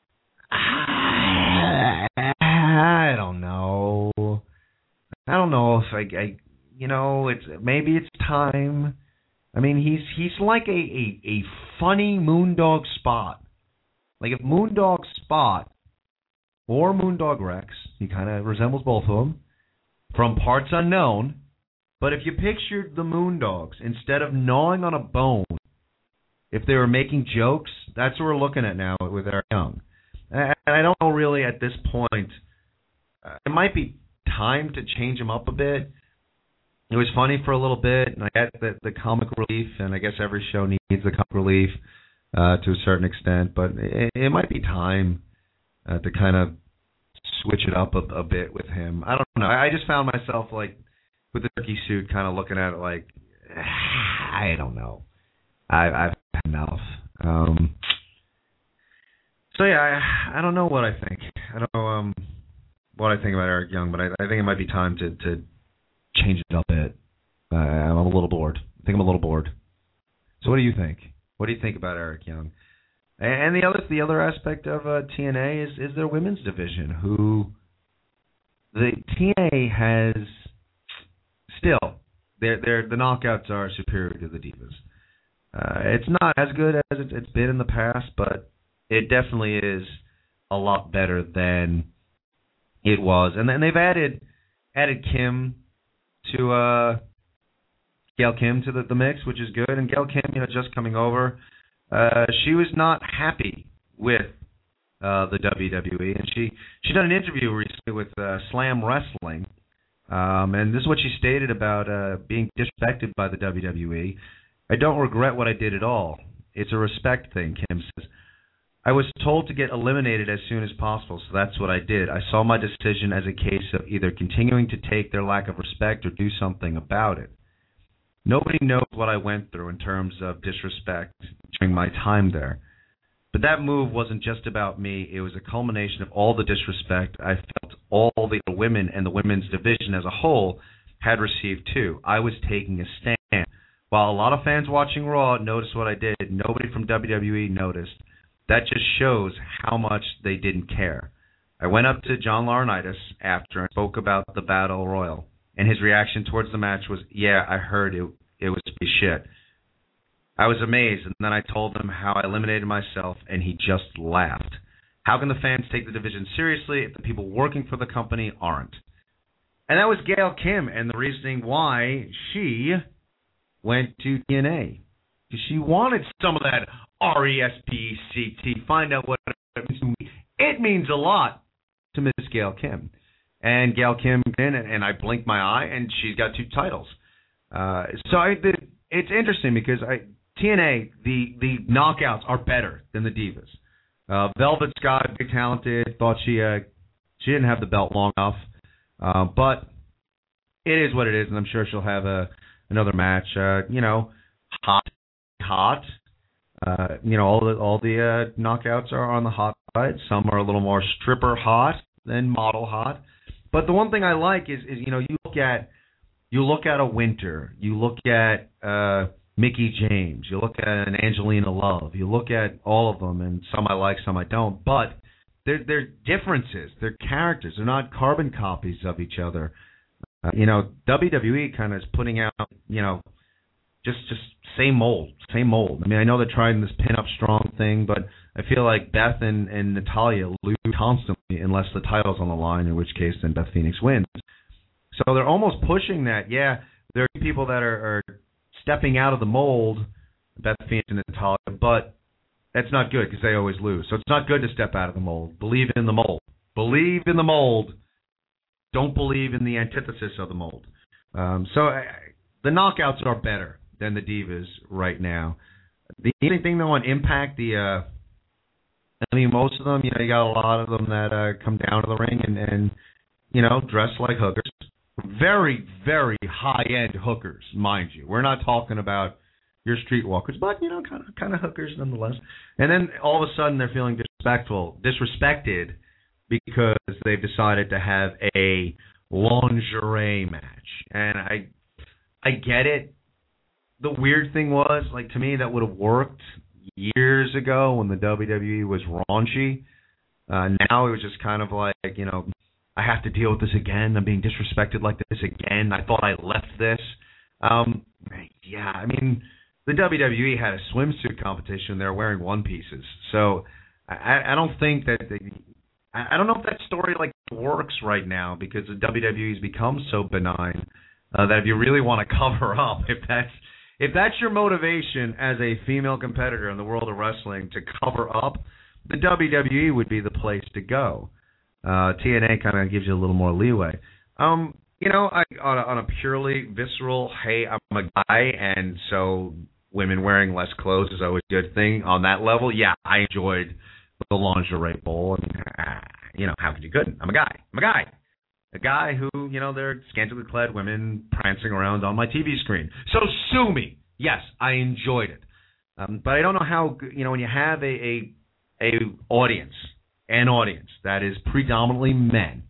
I, I don't know. I don't know if I, I, you know, it's maybe it's time. I mean, he's he's like a, a, a funny Moondog Spot. Like if Moondog Spot or Moondog Rex, he kind of resembles both of them, from parts unknown. But if you pictured the Moondogs, instead of gnawing on a bone, if they were making jokes, that's what we're looking at now with Eric Young. And I don't know really at this point. Uh, it might be time to change him up a bit. It was funny for a little bit, and I get the, the comic relief, and I guess every show needs the comic relief uh, to a certain extent, but it, it might be time uh, to kind of switch it up a, a bit with him. I don't know. I just found myself, like, with the turkey suit, kind of looking at it like, I don't know. I, I've had enough. Um, so, yeah, I, I don't know what I think. I don't know um, what I think about Eric Young, but I, I think it might be time to, to change it up a bit. Uh, I'm a little bored. I think I'm a little bored. So what do you think? What do you think about Eric Young? And the other the other aspect of uh, T N A is, is their women's division, who the T N A has still, they're, they're, the knockouts are superior to the Divas. Uh, it's not as good as it's been in the past, but it definitely is a lot better than it was. And then they've added added Kim to uh, Gail Kim to the, the mix, which is good. And Gail Kim, you know, just coming over, uh, she was not happy with uh, the W W E, and she she done an interview recently with uh, Slam Wrestling, um, and this is what she stated about uh, being disrespected by the W W E. I don't regret what I did at all. It's a respect thing, Kim says. I was told to get eliminated as soon as possible, so that's what I did. I saw my decision as a case of either continuing to take their lack of respect or do something about it. Nobody knows what I went through in terms of disrespect during my time there. But that move wasn't just about me. It was a culmination of all the disrespect I felt all the women and the women's division as a whole had received too. I was taking a stand. While a lot of fans watching Raw noticed what I did, nobody from W W E noticed. That just shows how much they didn't care. I went up to John Laurinaitis after and spoke about the Battle Royal, and his reaction towards the match was, yeah, I heard it, it was pretty shit. I was amazed, and then I told him how I eliminated myself, and he just laughed. How can the fans take the division seriously if the people working for the company aren't? And that was Gail Kim, and the reasoning why she went to T N A. She wanted some of that R E S P E C T. Find out what it means to me. It means a lot to Miss Gail Kim. And Gail Kim came in, and I blinked my eye, and she's got two titles. Uh, so I, the, it's interesting because I, T N A, the, the knockouts are better than the Divas. Uh, Velvet Sky, big talented, thought she uh, she didn't have the belt long enough. Uh, but it is what it is, and I'm sure she'll have a, another match. Uh, you know, hot, hot. Uh, you know, all the all the uh, knockouts are on the hot side. Some are a little more stripper hot than model hot. But the one thing I like is, is you know, you look at you look at a Winter, you look at uh, Mickie James, you look at an Angelina Love, you look at all of them, and some I like, some I don't. But they're they're differences, they're characters, they're not carbon copies of each other. Uh, you know, W W E kind of is putting out, you know, just just same mold, same mold. I mean, I know they're trying this pin-up strong thing, but I feel like Beth and, and Natalya lose constantly unless the title's on the line, in which case then Beth Phoenix wins. So they're almost pushing that, yeah, there are people that are, are stepping out of the mold, Beth Phoenix and Natalya, but that's not good because they always lose. So it's not good to step out of the mold. Believe in the mold. Believe in the mold. Don't believe in the antithesis of the mold. Um, so uh, the knockouts are better than the Divas right now. The only thing, though, on Impact, the uh, I mean, most of them, you know, you got a lot of them that uh, come down to the ring and, and, you know, dress like hookers. Very, very high-end hookers, mind you. We're not talking about your streetwalkers, but, you know, kind of kind of hookers nonetheless. And then all of a sudden they're feeling disrespectful, disrespected because they've decided to have a lingerie match. And I I get it. The weird thing was, like, to me, that would have worked years ago when the W W E was raunchy. Uh, now it was just kind of like, you know, I have to deal with this again. I'm being disrespected like this again. I thought I left this. Um, yeah, I mean, the W W E had a swimsuit competition. They were wearing one pieces. So I, I don't think that they, I don't know if that story like works right now because the W W E has become so benign uh, that if you really want to cover up, if that's if that's your motivation as a female competitor in the world of wrestling to cover up, the W W E would be the place to go. Uh, T N A kind of gives you a little more leeway. Um, you know, I, on, a, on a purely visceral, hey, I'm a guy, and so women wearing less clothes is always a good thing. On that level, yeah, I enjoyed the lingerie bowl. I mean, you know, how could you couldn't? I'm a guy. I'm a guy. A guy who, you know, they're scantily clad women prancing around on my T V screen. So sue me. Yes, I enjoyed it. Um, but I don't know how, you know, when you have a, a, a audience, an audience that is predominantly men,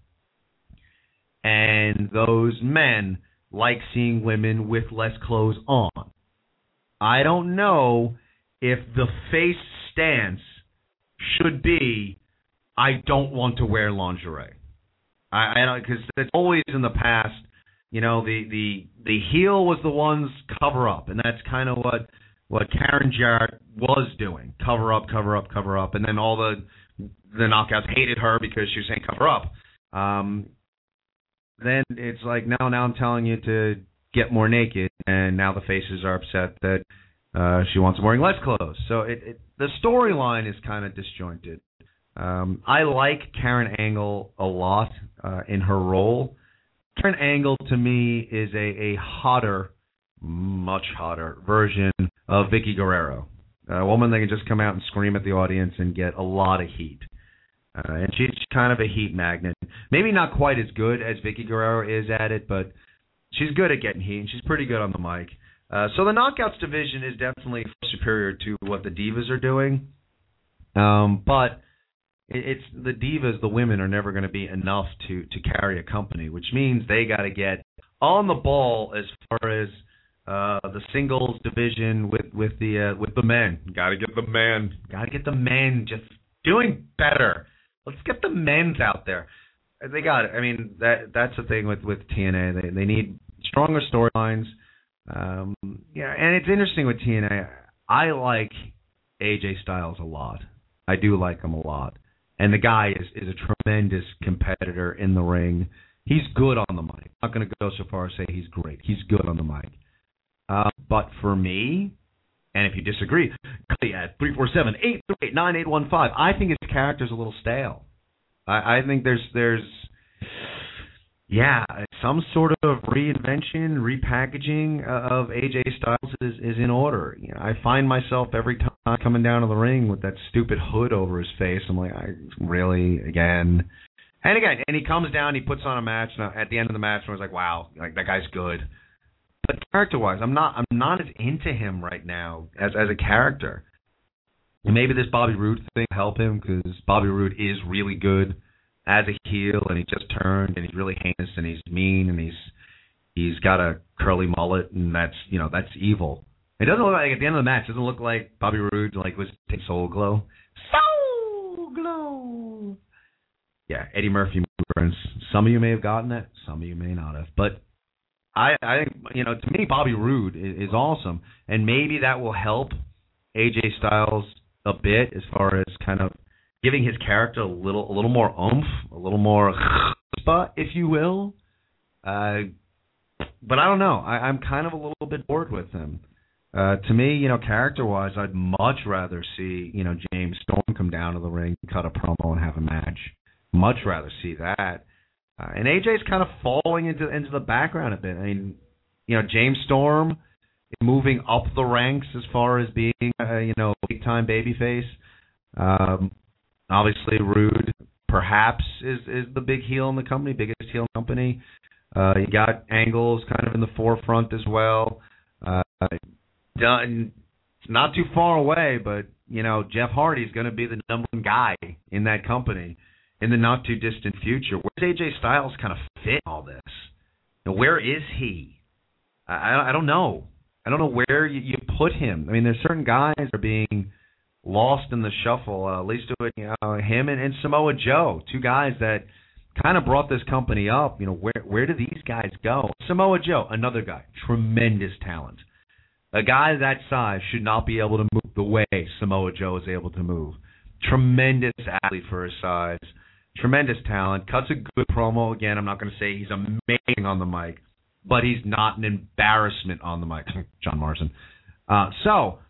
and those men like seeing women with less clothes on, I don't know if the face stance should be, I don't want to wear lingerie. I, I don't, because it's always in the past, you know, the, the the heel was the ones cover up, and that's kind of what what Karen Jarrett was doing, cover up, cover up, cover up, and then all the the knockouts hated her because she was saying cover up. Um, then it's like, no, now I'm telling you to get more naked, and now the faces are upset that uh, she wants them wearing less clothes. So it, it the storyline is kind of disjointed. Um, I like Karen Angle a lot uh, in her role. Karen Angle, to me, is a, a hotter, much hotter version of Vicky Guerrero. A woman that can just come out and scream at the audience and get a lot of heat. Uh, and she's kind of a heat magnet. Maybe not quite as good as Vicky Guerrero is at it, but she's good at getting heat, and she's pretty good on the mic. Uh, so the Knockouts division is definitely superior to what the Divas are doing. Um, but it's the Divas, the women, are never going to be enough to, to carry a company, which means they got to get on the ball as far as uh, the singles division with with the uh, with the men. Got to get the men. Got to get the men just doing better. Let's get the men's out there. They got it. I mean, that that's the thing with, with T N A. They they need stronger storylines. Um, yeah, and it's interesting with T N A. I like A J Styles a lot. I do like him a lot. And the guy is, is a tremendous competitor in the ring. He's good on the mic. I'm not going to go so far as say he's great. He's good on the mic. Uh, but for me, and if you disagree, at three four seven, eight three eight, nine eight one five, I think his character's a little stale. I, I think there's, there's, yeah, some sort of reinvention, repackaging of A J Styles is, is in order. You know, I find myself every time coming down to the ring with that stupid hood over his face. I'm like, I really, again. And again, and he comes down, he puts on a match, and at the end of the match, I was like, wow, like that guy's good. But character-wise, I'm not, I'm not as into him right now as as a character. And maybe this Bobby Roode thing will help him because Bobby Roode is really good as a heel, and he just turned, and he's really heinous, and he's mean, and he's he's got a curly mullet, and that's, you know, that's evil. It doesn't look like, at the end of the match, it doesn't look like Bobby Roode like was taking Soul Glow. Soul Glow. Yeah, Eddie Murphy burns. Some of you may have gotten that, some of you may not have. But I, I think, you know, to me, Bobby Roode is, is awesome, and maybe that will help A J Styles a bit as far as kind of giving his character a little a little more oomph, a little more chutzpah, if you will. Uh, but I don't know. I, I'm kind of a little bit bored with him. Uh, to me, you know, character-wise, I'd much rather see, you know, James Storm come down to the ring, cut a promo, and have a match. Much rather see that. Uh, and A J's kind of falling into into the background a bit. I mean, you know, James Storm moving up the ranks as far as being, uh, you know, big-time babyface. Um, obviously, Rude perhaps is is the big heel in the company, biggest heel in the company. Uh, you got Angle's kind of in the forefront as well. Uh, done, not too far away, but you know Jeff Hardy's going to be the number one guy in that company in the not too distant future. Where's A J Styles kind of fit in all this? You know, where is he? I, I don't know. I don't know where you, you put him. I mean, there's certain guys that are being lost in the shuffle. Uh, at least with you know, him and, and Samoa Joe, two guys that kind of brought this company up. You know, where where do these guys go? Samoa Joe, another guy, tremendous talent. A guy that size should not be able to move the way Samoa Joe is able to move. Tremendous athlete for his size. Tremendous talent. Cuts a good promo. Again, I'm not going to say he's amazing on the mic, but he's not an embarrassment on the mic. John Morrison. Uh, so,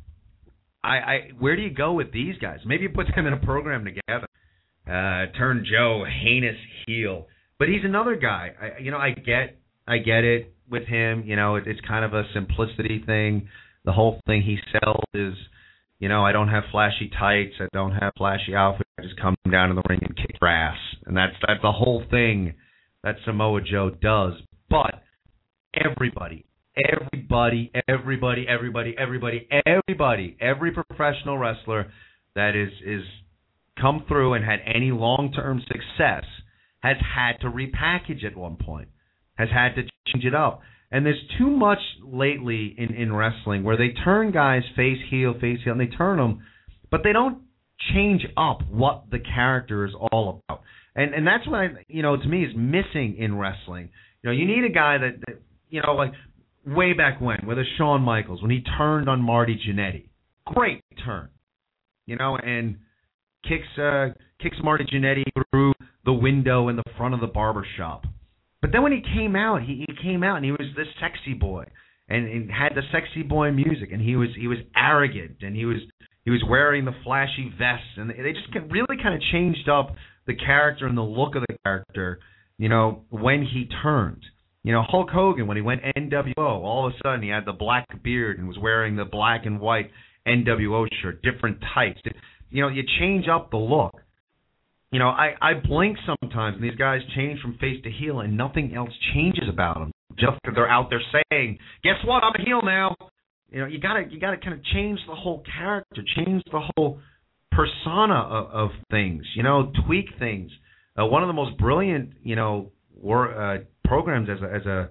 I, I where do you go with these guys? Maybe you put them in a program together. Uh, turn Joe heinous heel. But he's another guy. I, you know, I get I get it with him. You know, it, it's kind of a simplicity thing. The whole thing he sells is, you know, I don't have flashy tights. I don't have flashy outfits. I just come down to the ring and kick your ass. And that's, that's the whole thing that Samoa Joe does. But everybody, everybody, everybody, everybody, everybody, everybody, every professional wrestler that is is come through and had any long-term success has had to repackage at one point, has had to change it up. And there's too much lately in, in wrestling where they turn guys face heel, face heel, and they turn them, but they don't change up what the character is all about. And and that's what, I, you know, to me is missing in wrestling. You know, you need a guy that, that you know, like way back when, whether Shawn Michaels, when he turned on Marty Jannetty. Great turn. You know, and kicks uh, kicks Marty Jannetty through the window in the front of the barber shop. But then when he came out, he, he came out and he was this sexy boy, and, and had the sexy boy music, and he was he was arrogant, and he was he was wearing the flashy vests, and they just really kind of changed up the character and the look of the character, you know, when he turned. You know, Hulk Hogan, when he went N W O, all of a sudden he had the black beard and was wearing the black and white N W O shirt, different tights. You know, you change up the look. You know, I, I blink sometimes, and these guys change from face to heel, and nothing else changes about them. Just because they're out there saying, "Guess what? I'm a heel now." You know, you gotta you gotta kind of change the whole character, change the whole persona of, of things. You know, tweak things. Uh, one of the most brilliant, you know, war, uh, programs as a, as a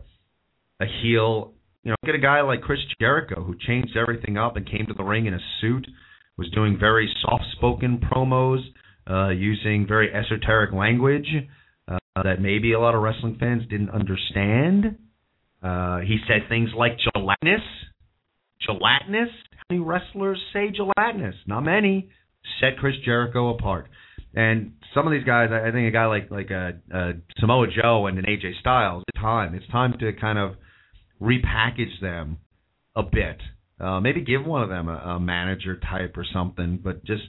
a heel. You know, get a guy like Chris Jericho who changed everything up and came to the ring in a suit, was doing very soft-spoken promos. Uh, using very esoteric language uh, that maybe a lot of wrestling fans didn't understand. Uh, he said things like gelatinous. Gelatinous? How many wrestlers say gelatinous? Not many. Set Chris Jericho apart. And some of these guys, I think a guy like like uh, uh, Samoa Joe and an A J Styles, it's time. It's time to kind of repackage them a bit. Uh, maybe give one of them a, a manager type or something, but just...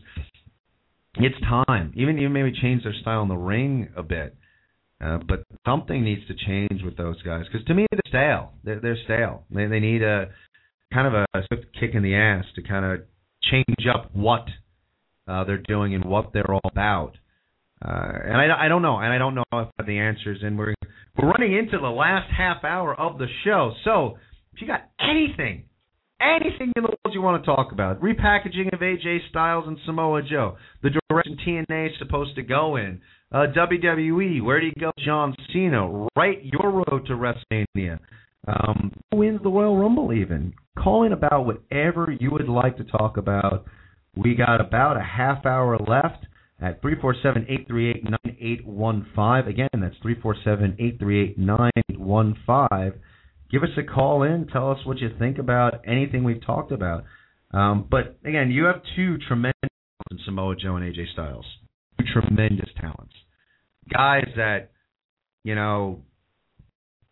It's time. Even even maybe change their style in the ring a bit. Uh, but something needs to change with those guys. Because to me, they're stale. They're, they're stale. They, they need a kind of a swift kick in the ass to kind of change up what uh, they're doing and what they're all about. Uh, and I, I don't know. And I don't know if I have the answers. And we're, we're running into the last half hour of the show. So if you got anything, anything in the world you want to talk about, repackaging of A J Styles and Samoa Joe, the direction T N A is supposed to go in, uh, W W E, where do you go, John Cena, right your road to WrestleMania, um, who wins the Royal Rumble even, call in about whatever you would like to talk about. We got about a half hour left at three four seven, eight three eight, nine eight one five. Again, that's three four seven, eight three eight, nine eight one five. Give us a call in. Tell us what you think about anything we've talked about. Um, but, again, you have two tremendous talents in Samoa Joe and A J Styles. Two tremendous talents. Guys that, you know,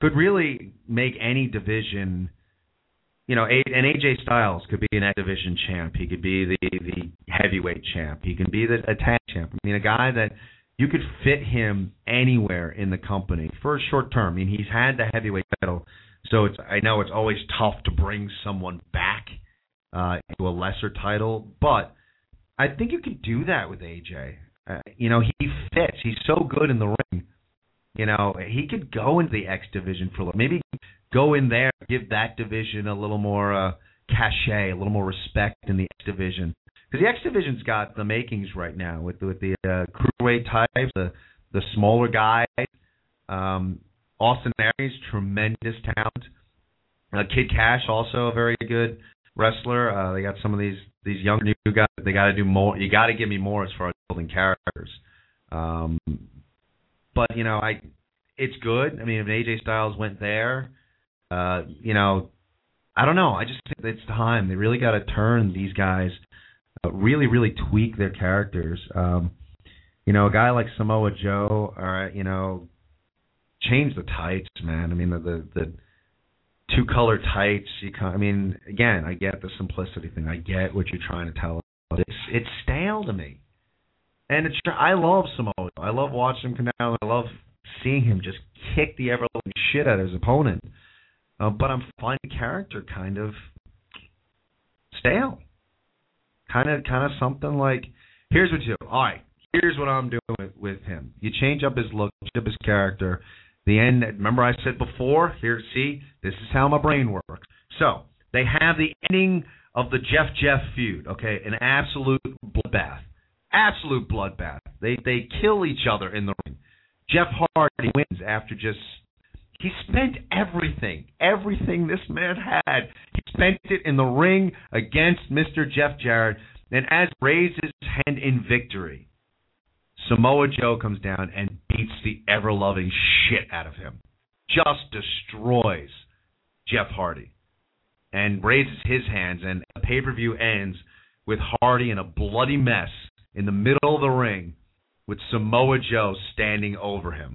could really make any division. You know, and A J Styles could be an X Division champ. He could be the the heavyweight champ. He can be the a tag champ. I mean, a guy that you could fit him anywhere in the company for a short term. I mean, he's had the heavyweight title, so it's I know it's always tough to bring someone back uh, to a lesser title, but I think you could do that with A J. Uh, you know, he fits. He's so good in the ring. You know, he could go into the X Division for a little. Maybe go in there, give that division a little more uh, cachet, a little more respect in the X Division. Because the X Division's got the makings right now with, with the uh, cruiserweight types, the, the smaller guys. Um, Austin Aries, tremendous talent. Uh, Kid Cash, also a very good wrestler. Uh, they got some of these these younger new guys. They got to do more. You got to give me more as far as building characters. Um, but you know, I it's good. I mean, if A J Styles went there, uh, you know, I don't know. I just think it's time. They really got to turn these guys, uh, really, really tweak their characters. Um, you know, a guy like Samoa Joe, or you know, change the tights, man. I mean, the the, the two color tights. You can, I mean, again, I get the simplicity thing. I get what you're trying to tell us. But it's it's stale to me. And it's I love Samoa Joe. I love watching him come down. I love seeing him just kick the ever living shit out of his opponent. Uh, but I'm finding the character kind of stale. Kind of, kind of something like, here's what you do. All right, here's what I'm doing with, with him. You change up his look, change up his character. The end. Remember I said before. Here, see, this is how my brain works. So they have the ending of the Jeff Jeff feud. Okay, an absolute bloodbath. Absolute bloodbath. They they kill each other in the ring. Jeff Hardy wins after just he spent everything, everything this man had. He spent it in the ring against Mister Jeff Jarrett, and as he raises his hand in victory, Samoa Joe comes down and beats the ever-loving shit out of him. Just destroys Jeff Hardy and raises his hands, and the pay-per-view ends with Hardy in a bloody mess in the middle of the ring with Samoa Joe standing over him.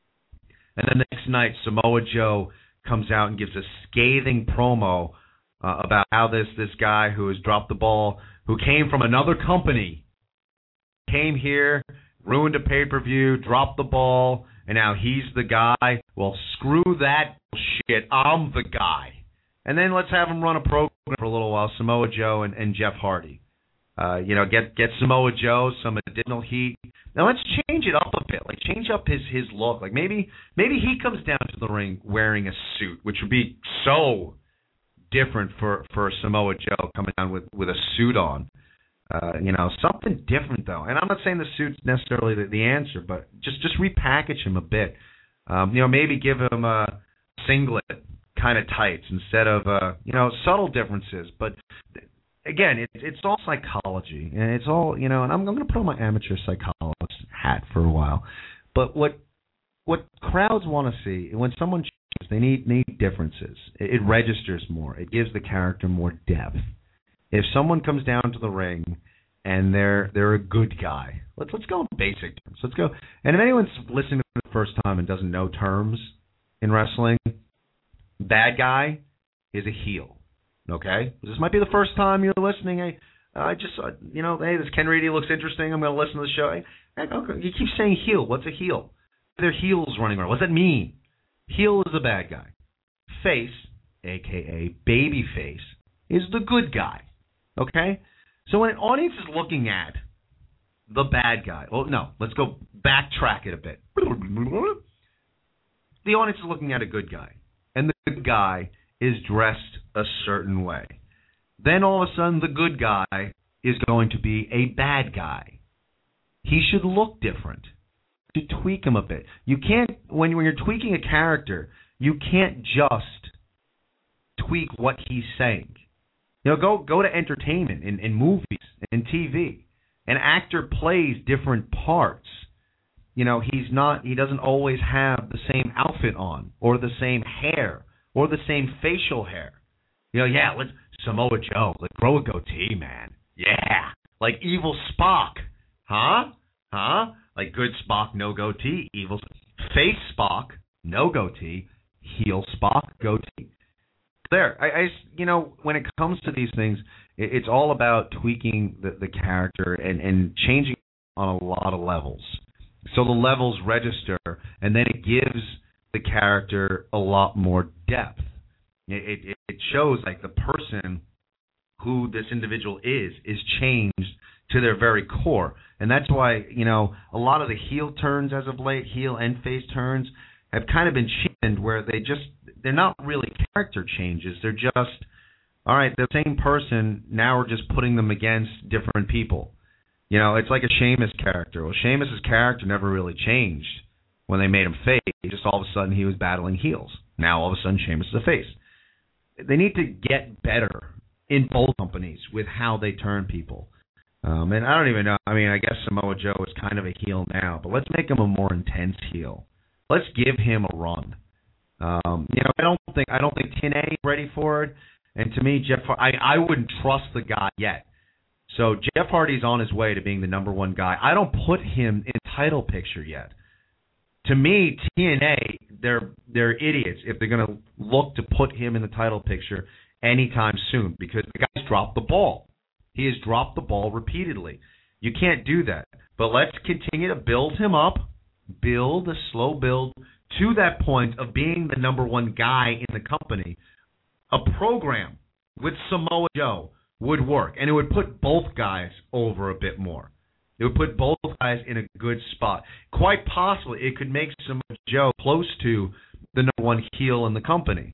And then the next night, Samoa Joe comes out and gives a scathing promo uh, about how this, this guy who has dropped the ball, who came from another company, came here, ruined a pay-per-view, dropped the ball, and now he's the guy. Well, screw that shit. I'm the guy. And then let's have him run a program for a little while, Samoa Joe and, and Jeff Hardy. Uh, you know, get get Samoa Joe some additional heat. Now let's change it up a bit. Like change up his, his look. Like maybe maybe he comes down to the ring wearing a suit, which would be so different for, for Samoa Joe coming down with, with a suit on. Uh, you know, something different though. And I'm not saying the suit's necessarily the, the answer, but just just repackage him a bit. Um, you know, maybe give him a singlet kind of tights instead of uh, you know, subtle differences, but. Again, it's it's all psychology, and it's all, you know, and I'm, I'm going to put on my amateur psychologist hat for a while. But what what crowds want to see, when someone changes, they need need differences. It, it registers more. It gives the character more depth. If someone comes down to the ring and they're they're a good guy, let's let's go in basic terms. Let's go. And if anyone's listening for the first time and doesn't know terms in wrestling, bad guy is a heel. Okay, this might be the first time you're listening. I, I just, uh, you know, hey, this Ken Reedy looks interesting. I'm going to listen to the show. Hey, okay, you keep saying heel. What's a heel? They're heels running around. What does that mean? Heel is the bad guy. Face, a k a baby face, is the good guy. Okay? So when an audience is looking at the bad guy, well, no, let's go backtrack it a bit. The audience is looking at a good guy, and the good guy is dressed a certain way. Then all of a sudden the good guy is going to be a bad guy. He should look different. You should tweak him a bit. You can't, when, when you're tweaking a character, you can't just tweak what he's saying. You know, go go to entertainment, in, in movies, in T V. An actor plays different parts. You know, he's not, he doesn't always have the same outfit on, or the same hair, or the same facial hair. You know, yeah, let's Samoa Joe, let's grow a goatee, man. Yeah, like evil Spock. Huh? Huh? Like good Spock, no goatee. Evil face Spock, no goatee. heel Spock goatee. There, I, I, you know, when it comes to these things, it, it's all about tweaking the, the character and, and changing on a lot of levels. So the levels register, and then it gives the character a lot more depth. It, it, it shows like the person who this individual is is changed to their very core. And that's why, you know, a lot of the heel turns as of late, heel and face turns, have kind of been cheapened where they just, they're not really character changes. They're just, all right, the same person, now we're just putting them against different people. You know, it's like a Sheamus character. Well, Sheamus's character never really changed when they made him face. Just all of a sudden he was battling heels. Now all of a sudden Sheamus is a face. They need to get better in both companies with how they turn people. Um, and I don't even know. I mean, I guess Samoa Joe is kind of a heel now, but let's make him a more intense heel. Let's give him a run. Um, you know, I don't think I don't think T N A is ready for it. And to me, Jeff, I I wouldn't trust the guy yet. So Jeff Hardy's on his way to being the number one guy. I don't put him in title picture yet. To me, T N A, they're they're idiots if they're going to look to put him in the title picture anytime soon, because the guy's dropped the ball. He has dropped the ball repeatedly. You can't do that. But let's continue to build him up, build a slow build to that point of being the number one guy in the company. A program with Samoa Joe would work, and it would put both guys over a bit more. It would put both guys in a good spot. Quite possibly, it could make Samoa Joe close to the number one heel in the company.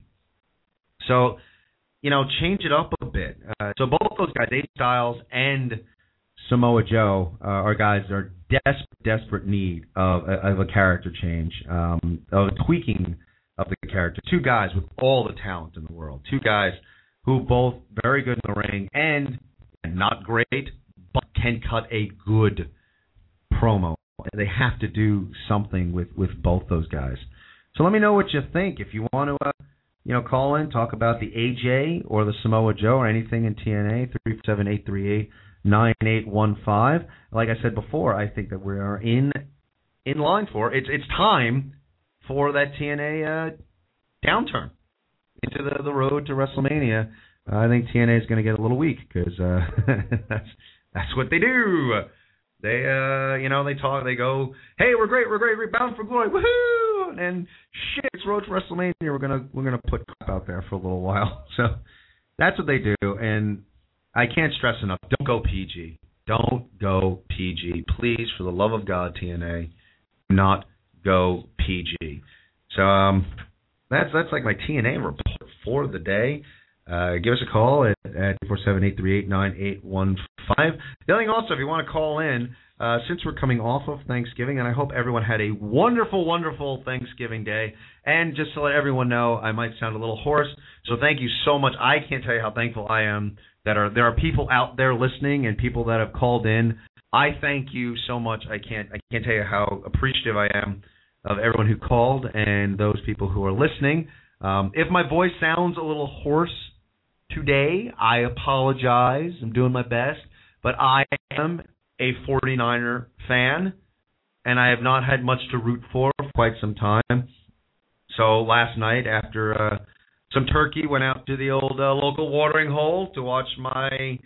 So, you know, change it up a bit. Uh, so both those guys, A J Styles and Samoa Joe, uh, are guys that are desperate, desperate need of, of a character change, um, of a tweaking of the character. Two guys with all the talent in the world. Two guys who both very good in the ring and not great, but can cut a good promo. They have to do something with, with both those guys. So let me know what you think. If you want to, uh, you know, call in, talk about the A J or the Samoa Joe or anything in T N A, three seven eight three eight nine eight one five. Like I said before, I think that we are in in line for it's it's time for that T N A uh, downturn into the the road to WrestleMania. Uh, I think T N A is going to get a little weak because uh, that's that's what they do. They uh you know they talk they go, hey, we're great, we're great, we're bound for glory, woohoo, and shit, it's road to WrestleMania. We're gonna we're gonna put crap out there for a little while. So that's what they do, and I can't stress enough. Don't go P G. Don't go P G, please, for the love of God, T N A, do not go P G. So um, that's that's like my T N A report for the day. Uh, give us a call at, at four seven eight three eight nine eight one five. The other thing also, if you want to call in, uh, since we're coming off of Thanksgiving, and I hope everyone had a wonderful, wonderful Thanksgiving day. And just to let everyone know, I might sound a little hoarse, so thank you so much. I can't tell you how thankful I am that are there are people out there listening and people that have called in. I thank you so much. I can't I can't tell you how appreciative I am of everyone who called and those people who are listening. Um, if my voice sounds a little hoarse today, I apologize. I'm doing my best. But I am a forty-niner fan, and I have not had much to root for for quite some time. So last night, after uh, some turkey, went out to the old uh, local watering hole to watch my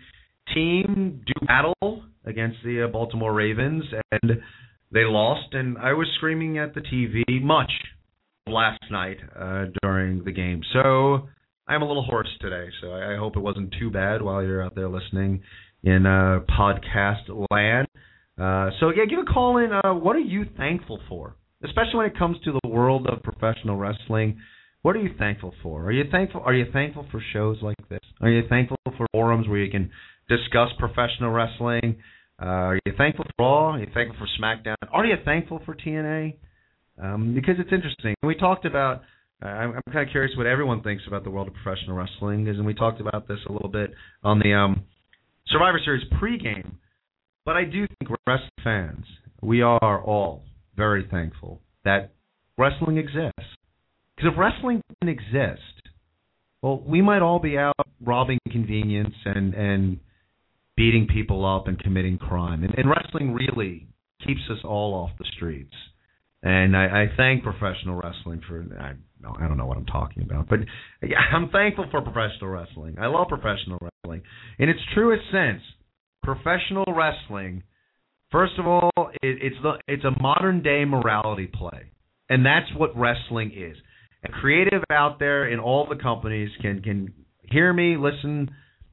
team do battle against the uh, Baltimore Ravens, and they lost, and I was screaming at the T V much last night uh, during the game. So I'm a little hoarse today, so I hope it wasn't too bad while you're out there listening in uh, podcast land. Uh, so, yeah, give a call in. Uh, what are you thankful for? Especially when it comes to the world of professional wrestling. What are you thankful for? Are you thankful Are you thankful for shows like this? Are you thankful for forums where you can discuss professional wrestling? Uh, are you thankful for Raw? Are you thankful for SmackDown? Are you thankful for T N A? Um, because it's interesting. We talked about Uh, I'm, I'm kind of curious what everyone thinks about the world of professional wrestling, and we talked about this a little bit on the um, Survivor Series pregame. But I do think wrestling fans, we are all very thankful that wrestling exists. Because if wrestling didn't exist, well, we might all be out robbing convenience and, and beating people up and committing crime. And, and wrestling really keeps us all off the streets. And I, I thank professional wrestling for uh, no, I don't know what I'm talking about. But yeah, I'm thankful for professional wrestling. I love professional wrestling. In its truest sense, professional wrestling, first of all, it, it's the it's a modern day morality play, and that's what wrestling is. And creative out there in all the companies can can hear me, listen.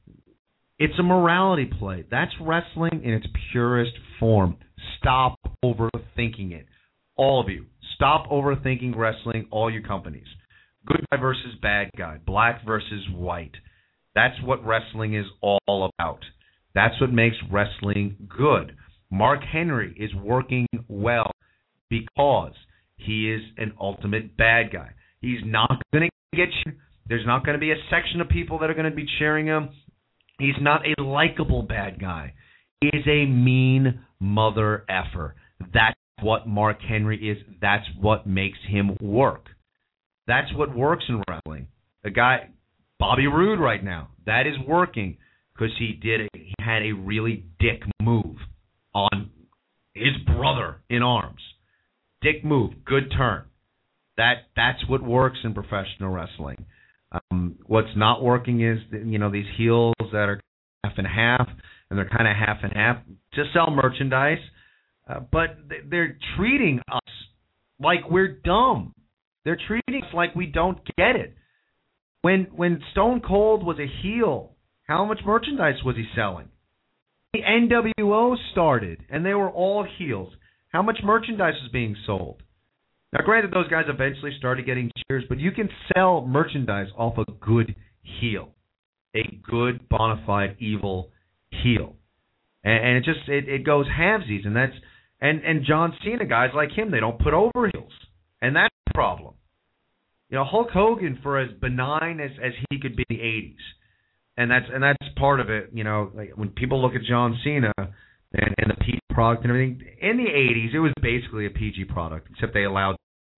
It's a morality play. That's wrestling in its purest form. Stop overthinking it. All of you. Stop overthinking wrestling, all you companies. Good guy versus bad guy. Black versus white. That's what wrestling is all about. That's what makes wrestling good. Mark Henry is working well because he is an ultimate bad guy. He's not going to get you. There's not going to be a section of people that are going to be cheering him. He's not a likable bad guy. He is a mean mother effer. That's what Mark Henry is. That's what makes him work. That's what works in wrestling. A guy, Bobby Roode right now, that is working because he did. A, he had a really dick move on his brother in arms. Dick move, good turn. That that's what works in professional wrestling. Um, what's not working is, you know, these heels that are half and half, and they're kind of half and half to sell merchandise, uh, but they're treating us like we're dumb. They're treating us like we don't get it. When when Stone Cold was a heel, how much merchandise was he selling? The N W O started, and they were all heels. How much merchandise was being sold? Now, granted, those guys eventually started getting cheers, but you can sell merchandise off a good heel, a good, bona fide, evil heel, and, and it just it, it goes halvesies, and that's and and John Cena, guys like him, they don't put over heels, and that's the problem. You know, Hulk Hogan, for as benign as, as he could be in the eighties, and that's and that's part of it. You know, like when people look at John Cena and, and the P G product and everything, in the eighties, it was basically a P G product, except they allowed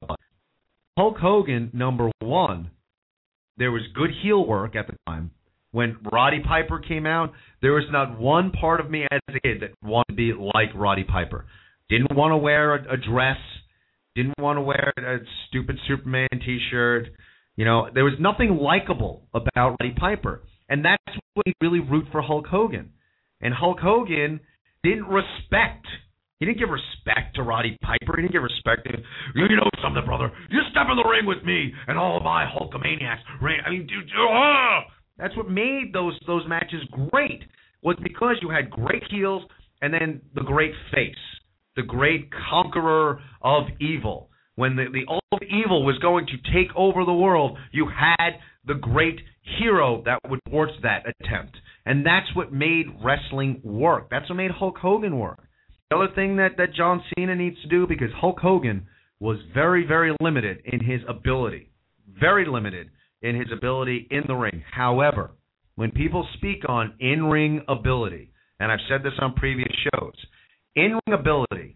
Hulk Hogan, number one, there was good heel work at the time. When Roddy Piper came out, there was not one part of me as a kid that wanted to be like Roddy Piper. Didn't want to wear a, a dress. Didn't want to wear a stupid Superman T-shirt. You know, there was nothing likable about Roddy Piper. And that's what made me really root for Hulk Hogan. And Hulk Hogan didn't respect He didn't give respect to Roddy Piper. He didn't give respect to, you know something, brother. You step in the ring with me and all my Hulkamaniacs. I mean, dude, oh! That's what made those those matches great, was because you had great heels and then the great face, the great conqueror of evil. When the, the old evil was going to take over the world, you had the great hero that would thwart that attempt. And that's what made wrestling work. That's what made Hulk Hogan work. The other thing that, that John Cena needs to do, because Hulk Hogan was very, very limited in his ability, very limited in his ability in the ring. However, when people speak on in-ring ability, and I've said this on previous shows, in-ring ability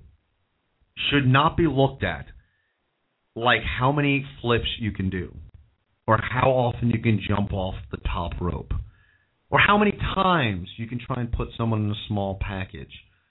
should not be looked at like how many flips you can do, or how often you can jump off the top rope, or how many times you can try and put someone in a small package,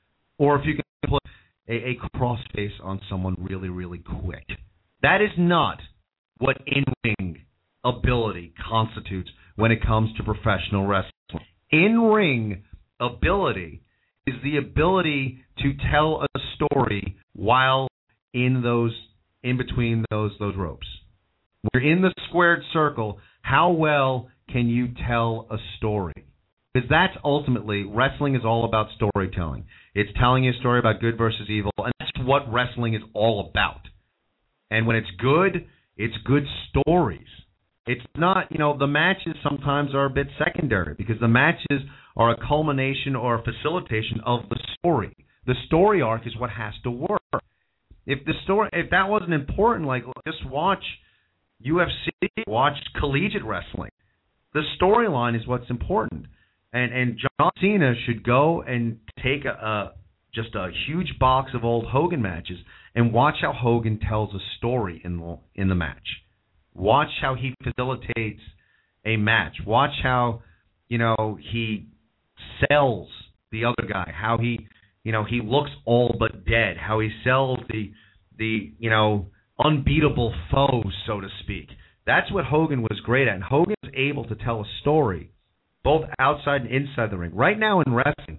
or if you can put a, a crossface on someone really, really quick. That is not what in-ring ability constitutes when it comes to professional wrestling. In-ring ability is the ability to tell a story while in those in between those those ropes. When you're in the squared circle, how well can you tell a story? Because that's ultimately, wrestling is all about storytelling. It's telling you a story about good versus evil, and that's what wrestling is all about. And when it's good, it's good stories. It's not, you know, the matches sometimes are a bit secondary because the matches are a culmination or a facilitation of the story. The story arc is what has to work. If the story, if that wasn't important, like just watch U F C, watch collegiate wrestling. The storyline is what's important. And and John Cena should go and take a, a just a huge box of old Hogan matches and watch how Hogan tells a story in the, in the match. Watch how he facilitates a match. Watch how, you know, he sells the other guy. How he, you know, he looks all but dead. How he sells the the you know unbeatable foe, so to speak. That's what Hogan was great at. And Hogan was able to tell a story, both outside and inside the ring. Right now in wrestling,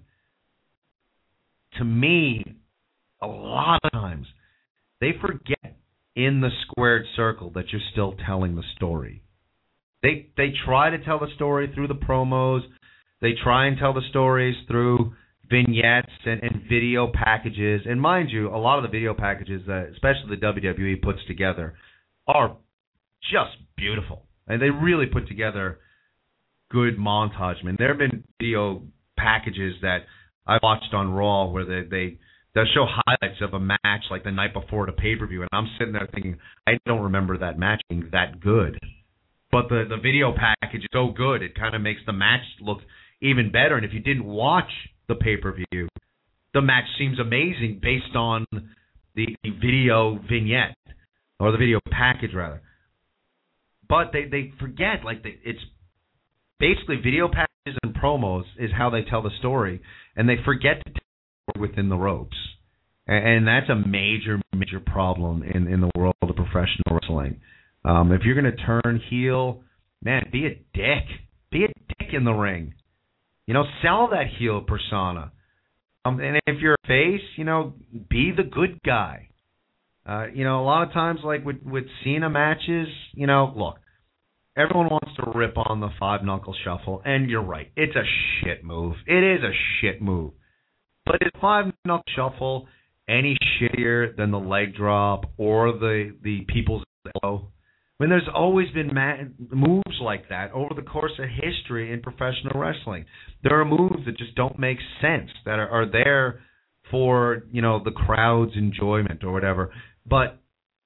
to me, a lot of times, they forget in the squared circle that you're still telling the story. They they try to tell the story through the promos. They try and tell the stories through vignettes and, and video packages. And mind you, a lot of the video packages that especially the W W E puts together are just beautiful. And they really put together good montage. I mean, there have been video packages that I watched on Raw where they, they they'll show highlights of a match like the night before the pay-per-view, and I'm sitting there thinking, I don't remember that match being that good. But the, the video package is so good, it kind of makes the match look even better. And if you didn't watch the pay-per-view, the match seems amazing based on the, the video vignette, or the video package, rather. But they, they forget, like, they, it's basically video packages and promos is how they tell the story, and they forget to tell within the ropes. And, and that's a major, major problem in, in the world of professional wrestling. Um, if you're going to turn heel, man, be a dick. Be a dick in the ring. You know, sell that heel persona. Um, and if you're a face, you know, be the good guy. Uh, you know, a lot of times, like with, with Cena matches, you know, look, everyone wants to rip on the five-knuckle shuffle, and you're right. It's a shit move. It is a shit move. But is five-knuckle shuffle any shittier than the leg drop or the, the people's elbow? I mean, there's always been ma- moves like that over the course of history in professional wrestling. There are moves that just don't make sense, that are, are there for, you know, the crowd's enjoyment or whatever. But,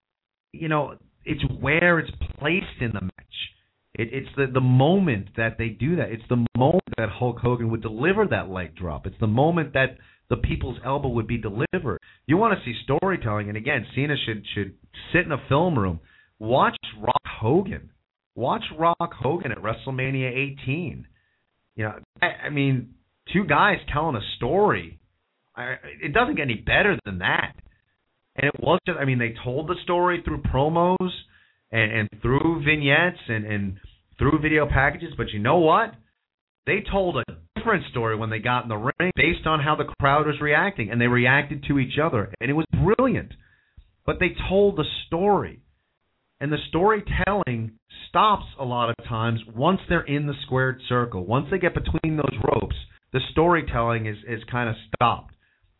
you know, it's where it's placed in the match. It, it's the, the moment that they do that. It's the moment that Hulk Hogan would deliver that leg drop. It's the moment that the people's elbow would be delivered. You want to see storytelling, and again, Cena should should sit in a film room. Watch Rock Hogan. Watch Rock Hogan at WrestleMania eighteen. You know, I, I mean, two guys telling a story. I, it doesn't get any better than that. And it was just, I mean, they told the story through promos and, and through vignettes and, and through video packages. But you know what? They told a different story when they got in the ring based on how the crowd was reacting. And they reacted to each other. And it was brilliant. But they told the story. And the storytelling stops a lot of times once they're in the squared circle. Once they get between those ropes, the storytelling is, is kind of stopped.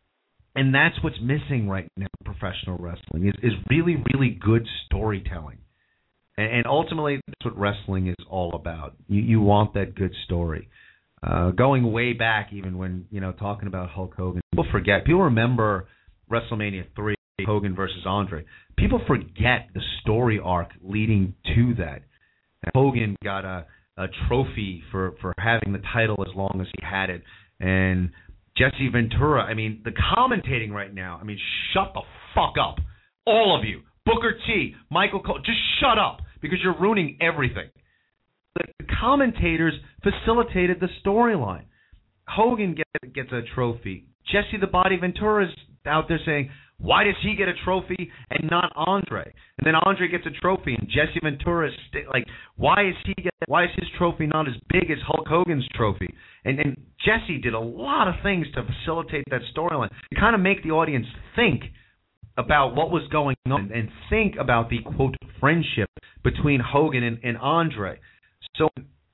And that's what's missing right now in professional wrestling, is, is really, really good storytelling. And, and ultimately, that's what wrestling is all about. You, you want that good story. Uh, going way back, even when, you know, talking about Hulk Hogan, people forget. People remember WrestleMania three. Hogan versus Andre. People forget the story arc leading to that. And Hogan got a, a trophy for, for having the title as long as he had it. And Jesse Ventura, I mean, the commentating right now, I mean, shut the fuck up. All of you. Booker T, Michael Cole, just shut up because you're ruining everything. The, the commentators facilitated the storyline. Hogan get, gets a trophy. Jesse the Body Ventura is out there saying, why does he get a trophy and not Andre? And then Andre gets a trophy, and Jesse Ventura is st- like, why is he get? Why is his trophy not as big as Hulk Hogan's trophy? And and Jesse did a lot of things to facilitate that storyline, to kind of make the audience think about what was going on and think about the quote friendship between Hogan and, and Andre. So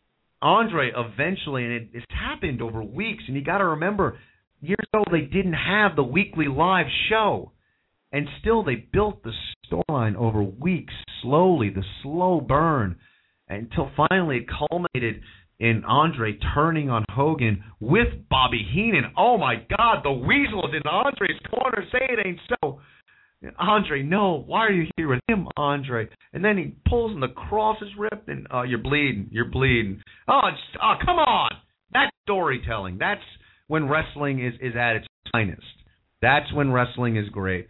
Andre eventually, and it, it's happened over weeks, and you got to remember, years ago they didn't have the weekly live show. And still they built the storyline over weeks, slowly, the slow burn, until finally it culminated in Andre turning on Hogan with Bobby Heenan. Oh, my God, the weasel is in Andre's corner. Say it ain't so. Andre, no, why are you here with him, Andre? And then he pulls and the cross is ripped, and oh, you're bleeding, you're bleeding. Oh, it's, oh come on. That's storytelling. That's when wrestling is, is at its finest. That's when wrestling is great.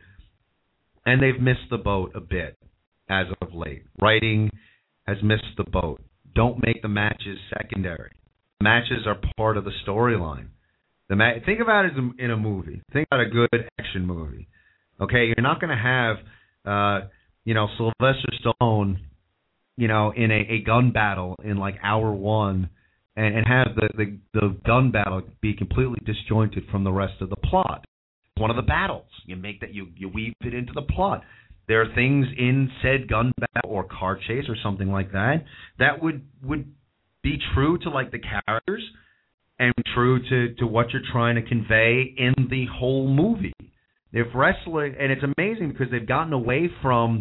And they've missed the boat a bit as of late. Writing has missed the boat. Don't make the matches secondary. Matches are part of the storyline. The ma- Think about it in a movie. Think about a good action movie. Okay, you're not going to have uh, you know, Sylvester Stallone, you know, in a, a gun battle in like hour one, and, and have the, the, the gun battle be completely disjointed from the rest of the plot. One of the battles, you make that you, you weave it into the plot. There are things in said gun battle or car chase or something like that that would would be true to like the characters and true to, to what you're trying to convey in the whole movie. If wrestling, and it's amazing because they've gotten away from,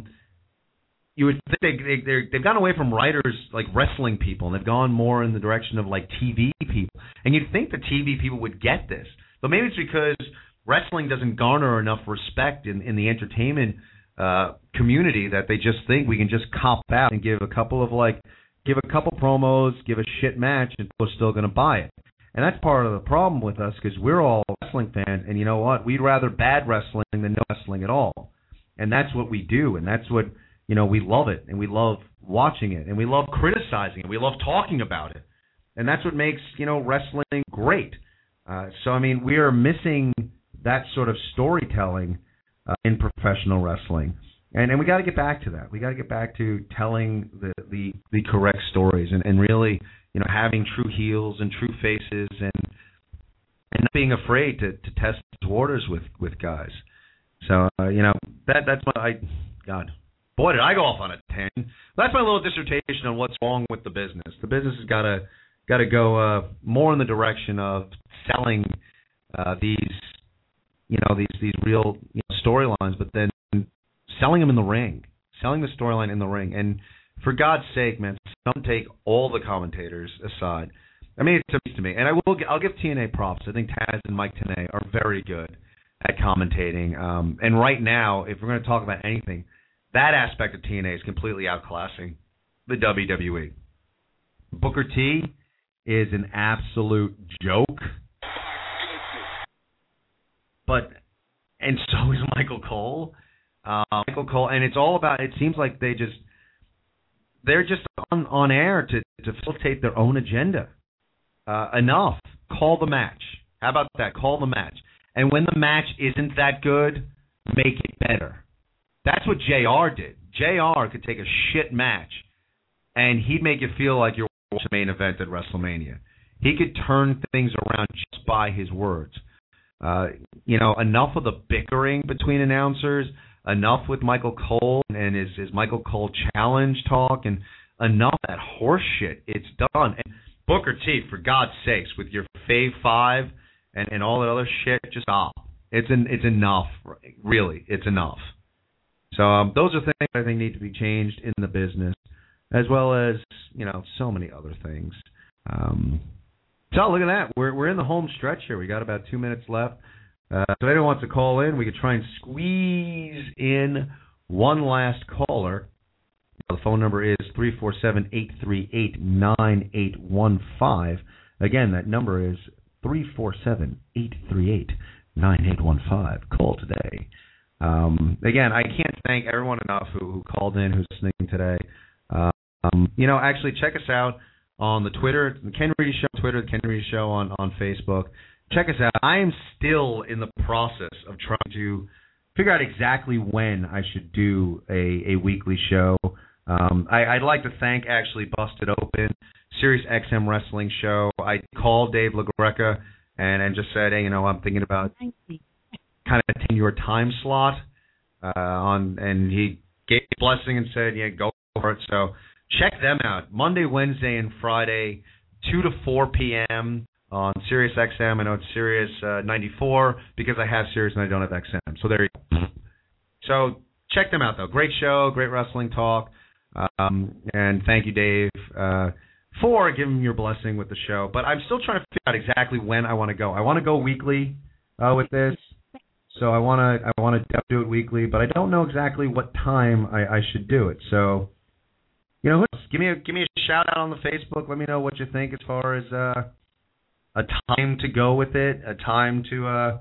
you would think they, they, they're, they've gotten away from writers like wrestling people, and they've gone more in the direction of like T V people. And you'd think the T V people would get this, but maybe it's because wrestling doesn't garner enough respect in, in the entertainment uh, community that they just think we can just cop out and give a couple of like, give a couple promos, give a shit match, and people are still going to buy it. And that's part of the problem with us because we're all wrestling fans, and you know what? We'd rather bad wrestling than no wrestling at all. And that's what we do, and that's what, you know, we love it, and we love watching it, and we love criticizing it. We love talking about it. And that's what makes, you know, wrestling great. Uh, so, I mean, we are missing that sort of storytelling uh, in professional wrestling. And and we got to get back to that. We got to get back to telling the, the, the correct stories and, and really, you know, having true heels and true faces and and not being afraid to, to test waters with, with guys. So, uh, you know, that that's my, I, God, boy, did I go off on a tangent. That's my little dissertation on what's wrong with the business. The business has got to got to go uh, more in the direction of selling uh, these, you know, these these real you know, storylines, but then selling them in the ring, selling the storyline in the ring. And for God's sake, man, don't take all the commentators aside. I mean, it's amazing to me, and I will. I'll give T N A props. I think Taz and Mike Tenay are very good at commentating. Um, and right now, if we're going to talk about anything, that aspect of T N A is completely outclassing the W W E. Booker T is an absolute joke, but and so is Michael Cole. Uh, Michael Cole, and it's all about. It seems like they just they're just on on air to to facilitate their own agenda. Uh, enough. Call the match. How about that? Call the match. And when the match isn't that good, make it better. That's what J R did. J R could take a shit match, and he'd make you feel like you're watching the main event at WrestleMania. He could turn things around just by his words. Uh, you know, enough of the bickering between announcers, enough with Michael Cole and his, his Michael Cole challenge talk, and enough of that horse shit. It's done. And Booker T, for God's sakes, with your Fave Five and, and all that other shit, just stop. It's an, it's enough. Really, it's enough. So um, those are things I think need to be changed in the business, as well as, you know, so many other things. Um, so look at that. We're we're in the home stretch here. We got about two minutes left. Uh, if anyone wants to call in, we could try and squeeze in one last caller. The phone number is three four seven, eight three eight, nine eight one five. Again, that number is three four seven, eight three eight, nine eight one five. Call today. Um, again, I can't thank everyone enough who, who called in, who's listening today. Um, you know, actually, check us out on the Twitter, the Ken Reedy Show on Twitter, the Ken Reedy Show on, on Facebook. Check us out. I am still in the process of trying to figure out exactly when I should do a, a weekly show. Um, I, I'd like to thank, actually, Busted Open, Sirius X M Wrestling Show. I called Dave LaGreca and, and just said, hey, you know, I'm thinking about kind of taking your time slot uh, on, and he gave a blessing and said, yeah, go for it. So check them out. Monday, Wednesday, and Friday, two to four p.m. on Sirius X M. I know it's Sirius uh, ninety-four because I have Sirius and I don't have X M. So there you go. So check them out, though. Great show, great wrestling talk. Um, and thank you, Dave, uh, for giving your blessing with the show. But I'm still trying to figure out exactly when I want to go. I want to go weekly uh, with this. So I want to I want to do it weekly, but I don't know exactly what time I, I should do it. So, you know, give me a give me a shout out on the Facebook. Let me know what you think as far as uh, a time to go with it, a time to uh,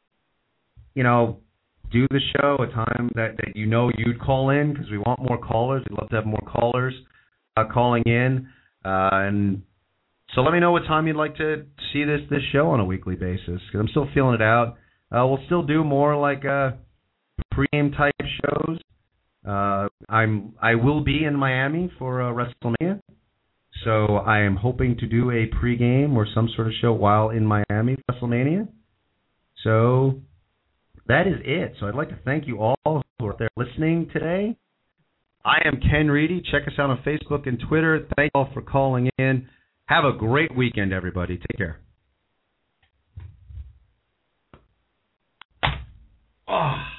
you know, do the show, a time that, that you know you'd call in, because we want more callers. We'd love to have more callers uh, calling in, uh, and so let me know what time you'd like to see this this show on a weekly basis, because I'm still feeling it out. Uh, we'll still do more like uh, pre-game type shows, Uh, I'm I will be in Miami for uh, WrestleMania, so I am hoping to do a pregame or some sort of show while in Miami for WrestleMania. So that is it. So I'd like to thank you all who are there listening today. I am Ken Reedy. Check us out on Facebook and Twitter. Thank you all for calling in. Have a great weekend, everybody. Take care. Oh.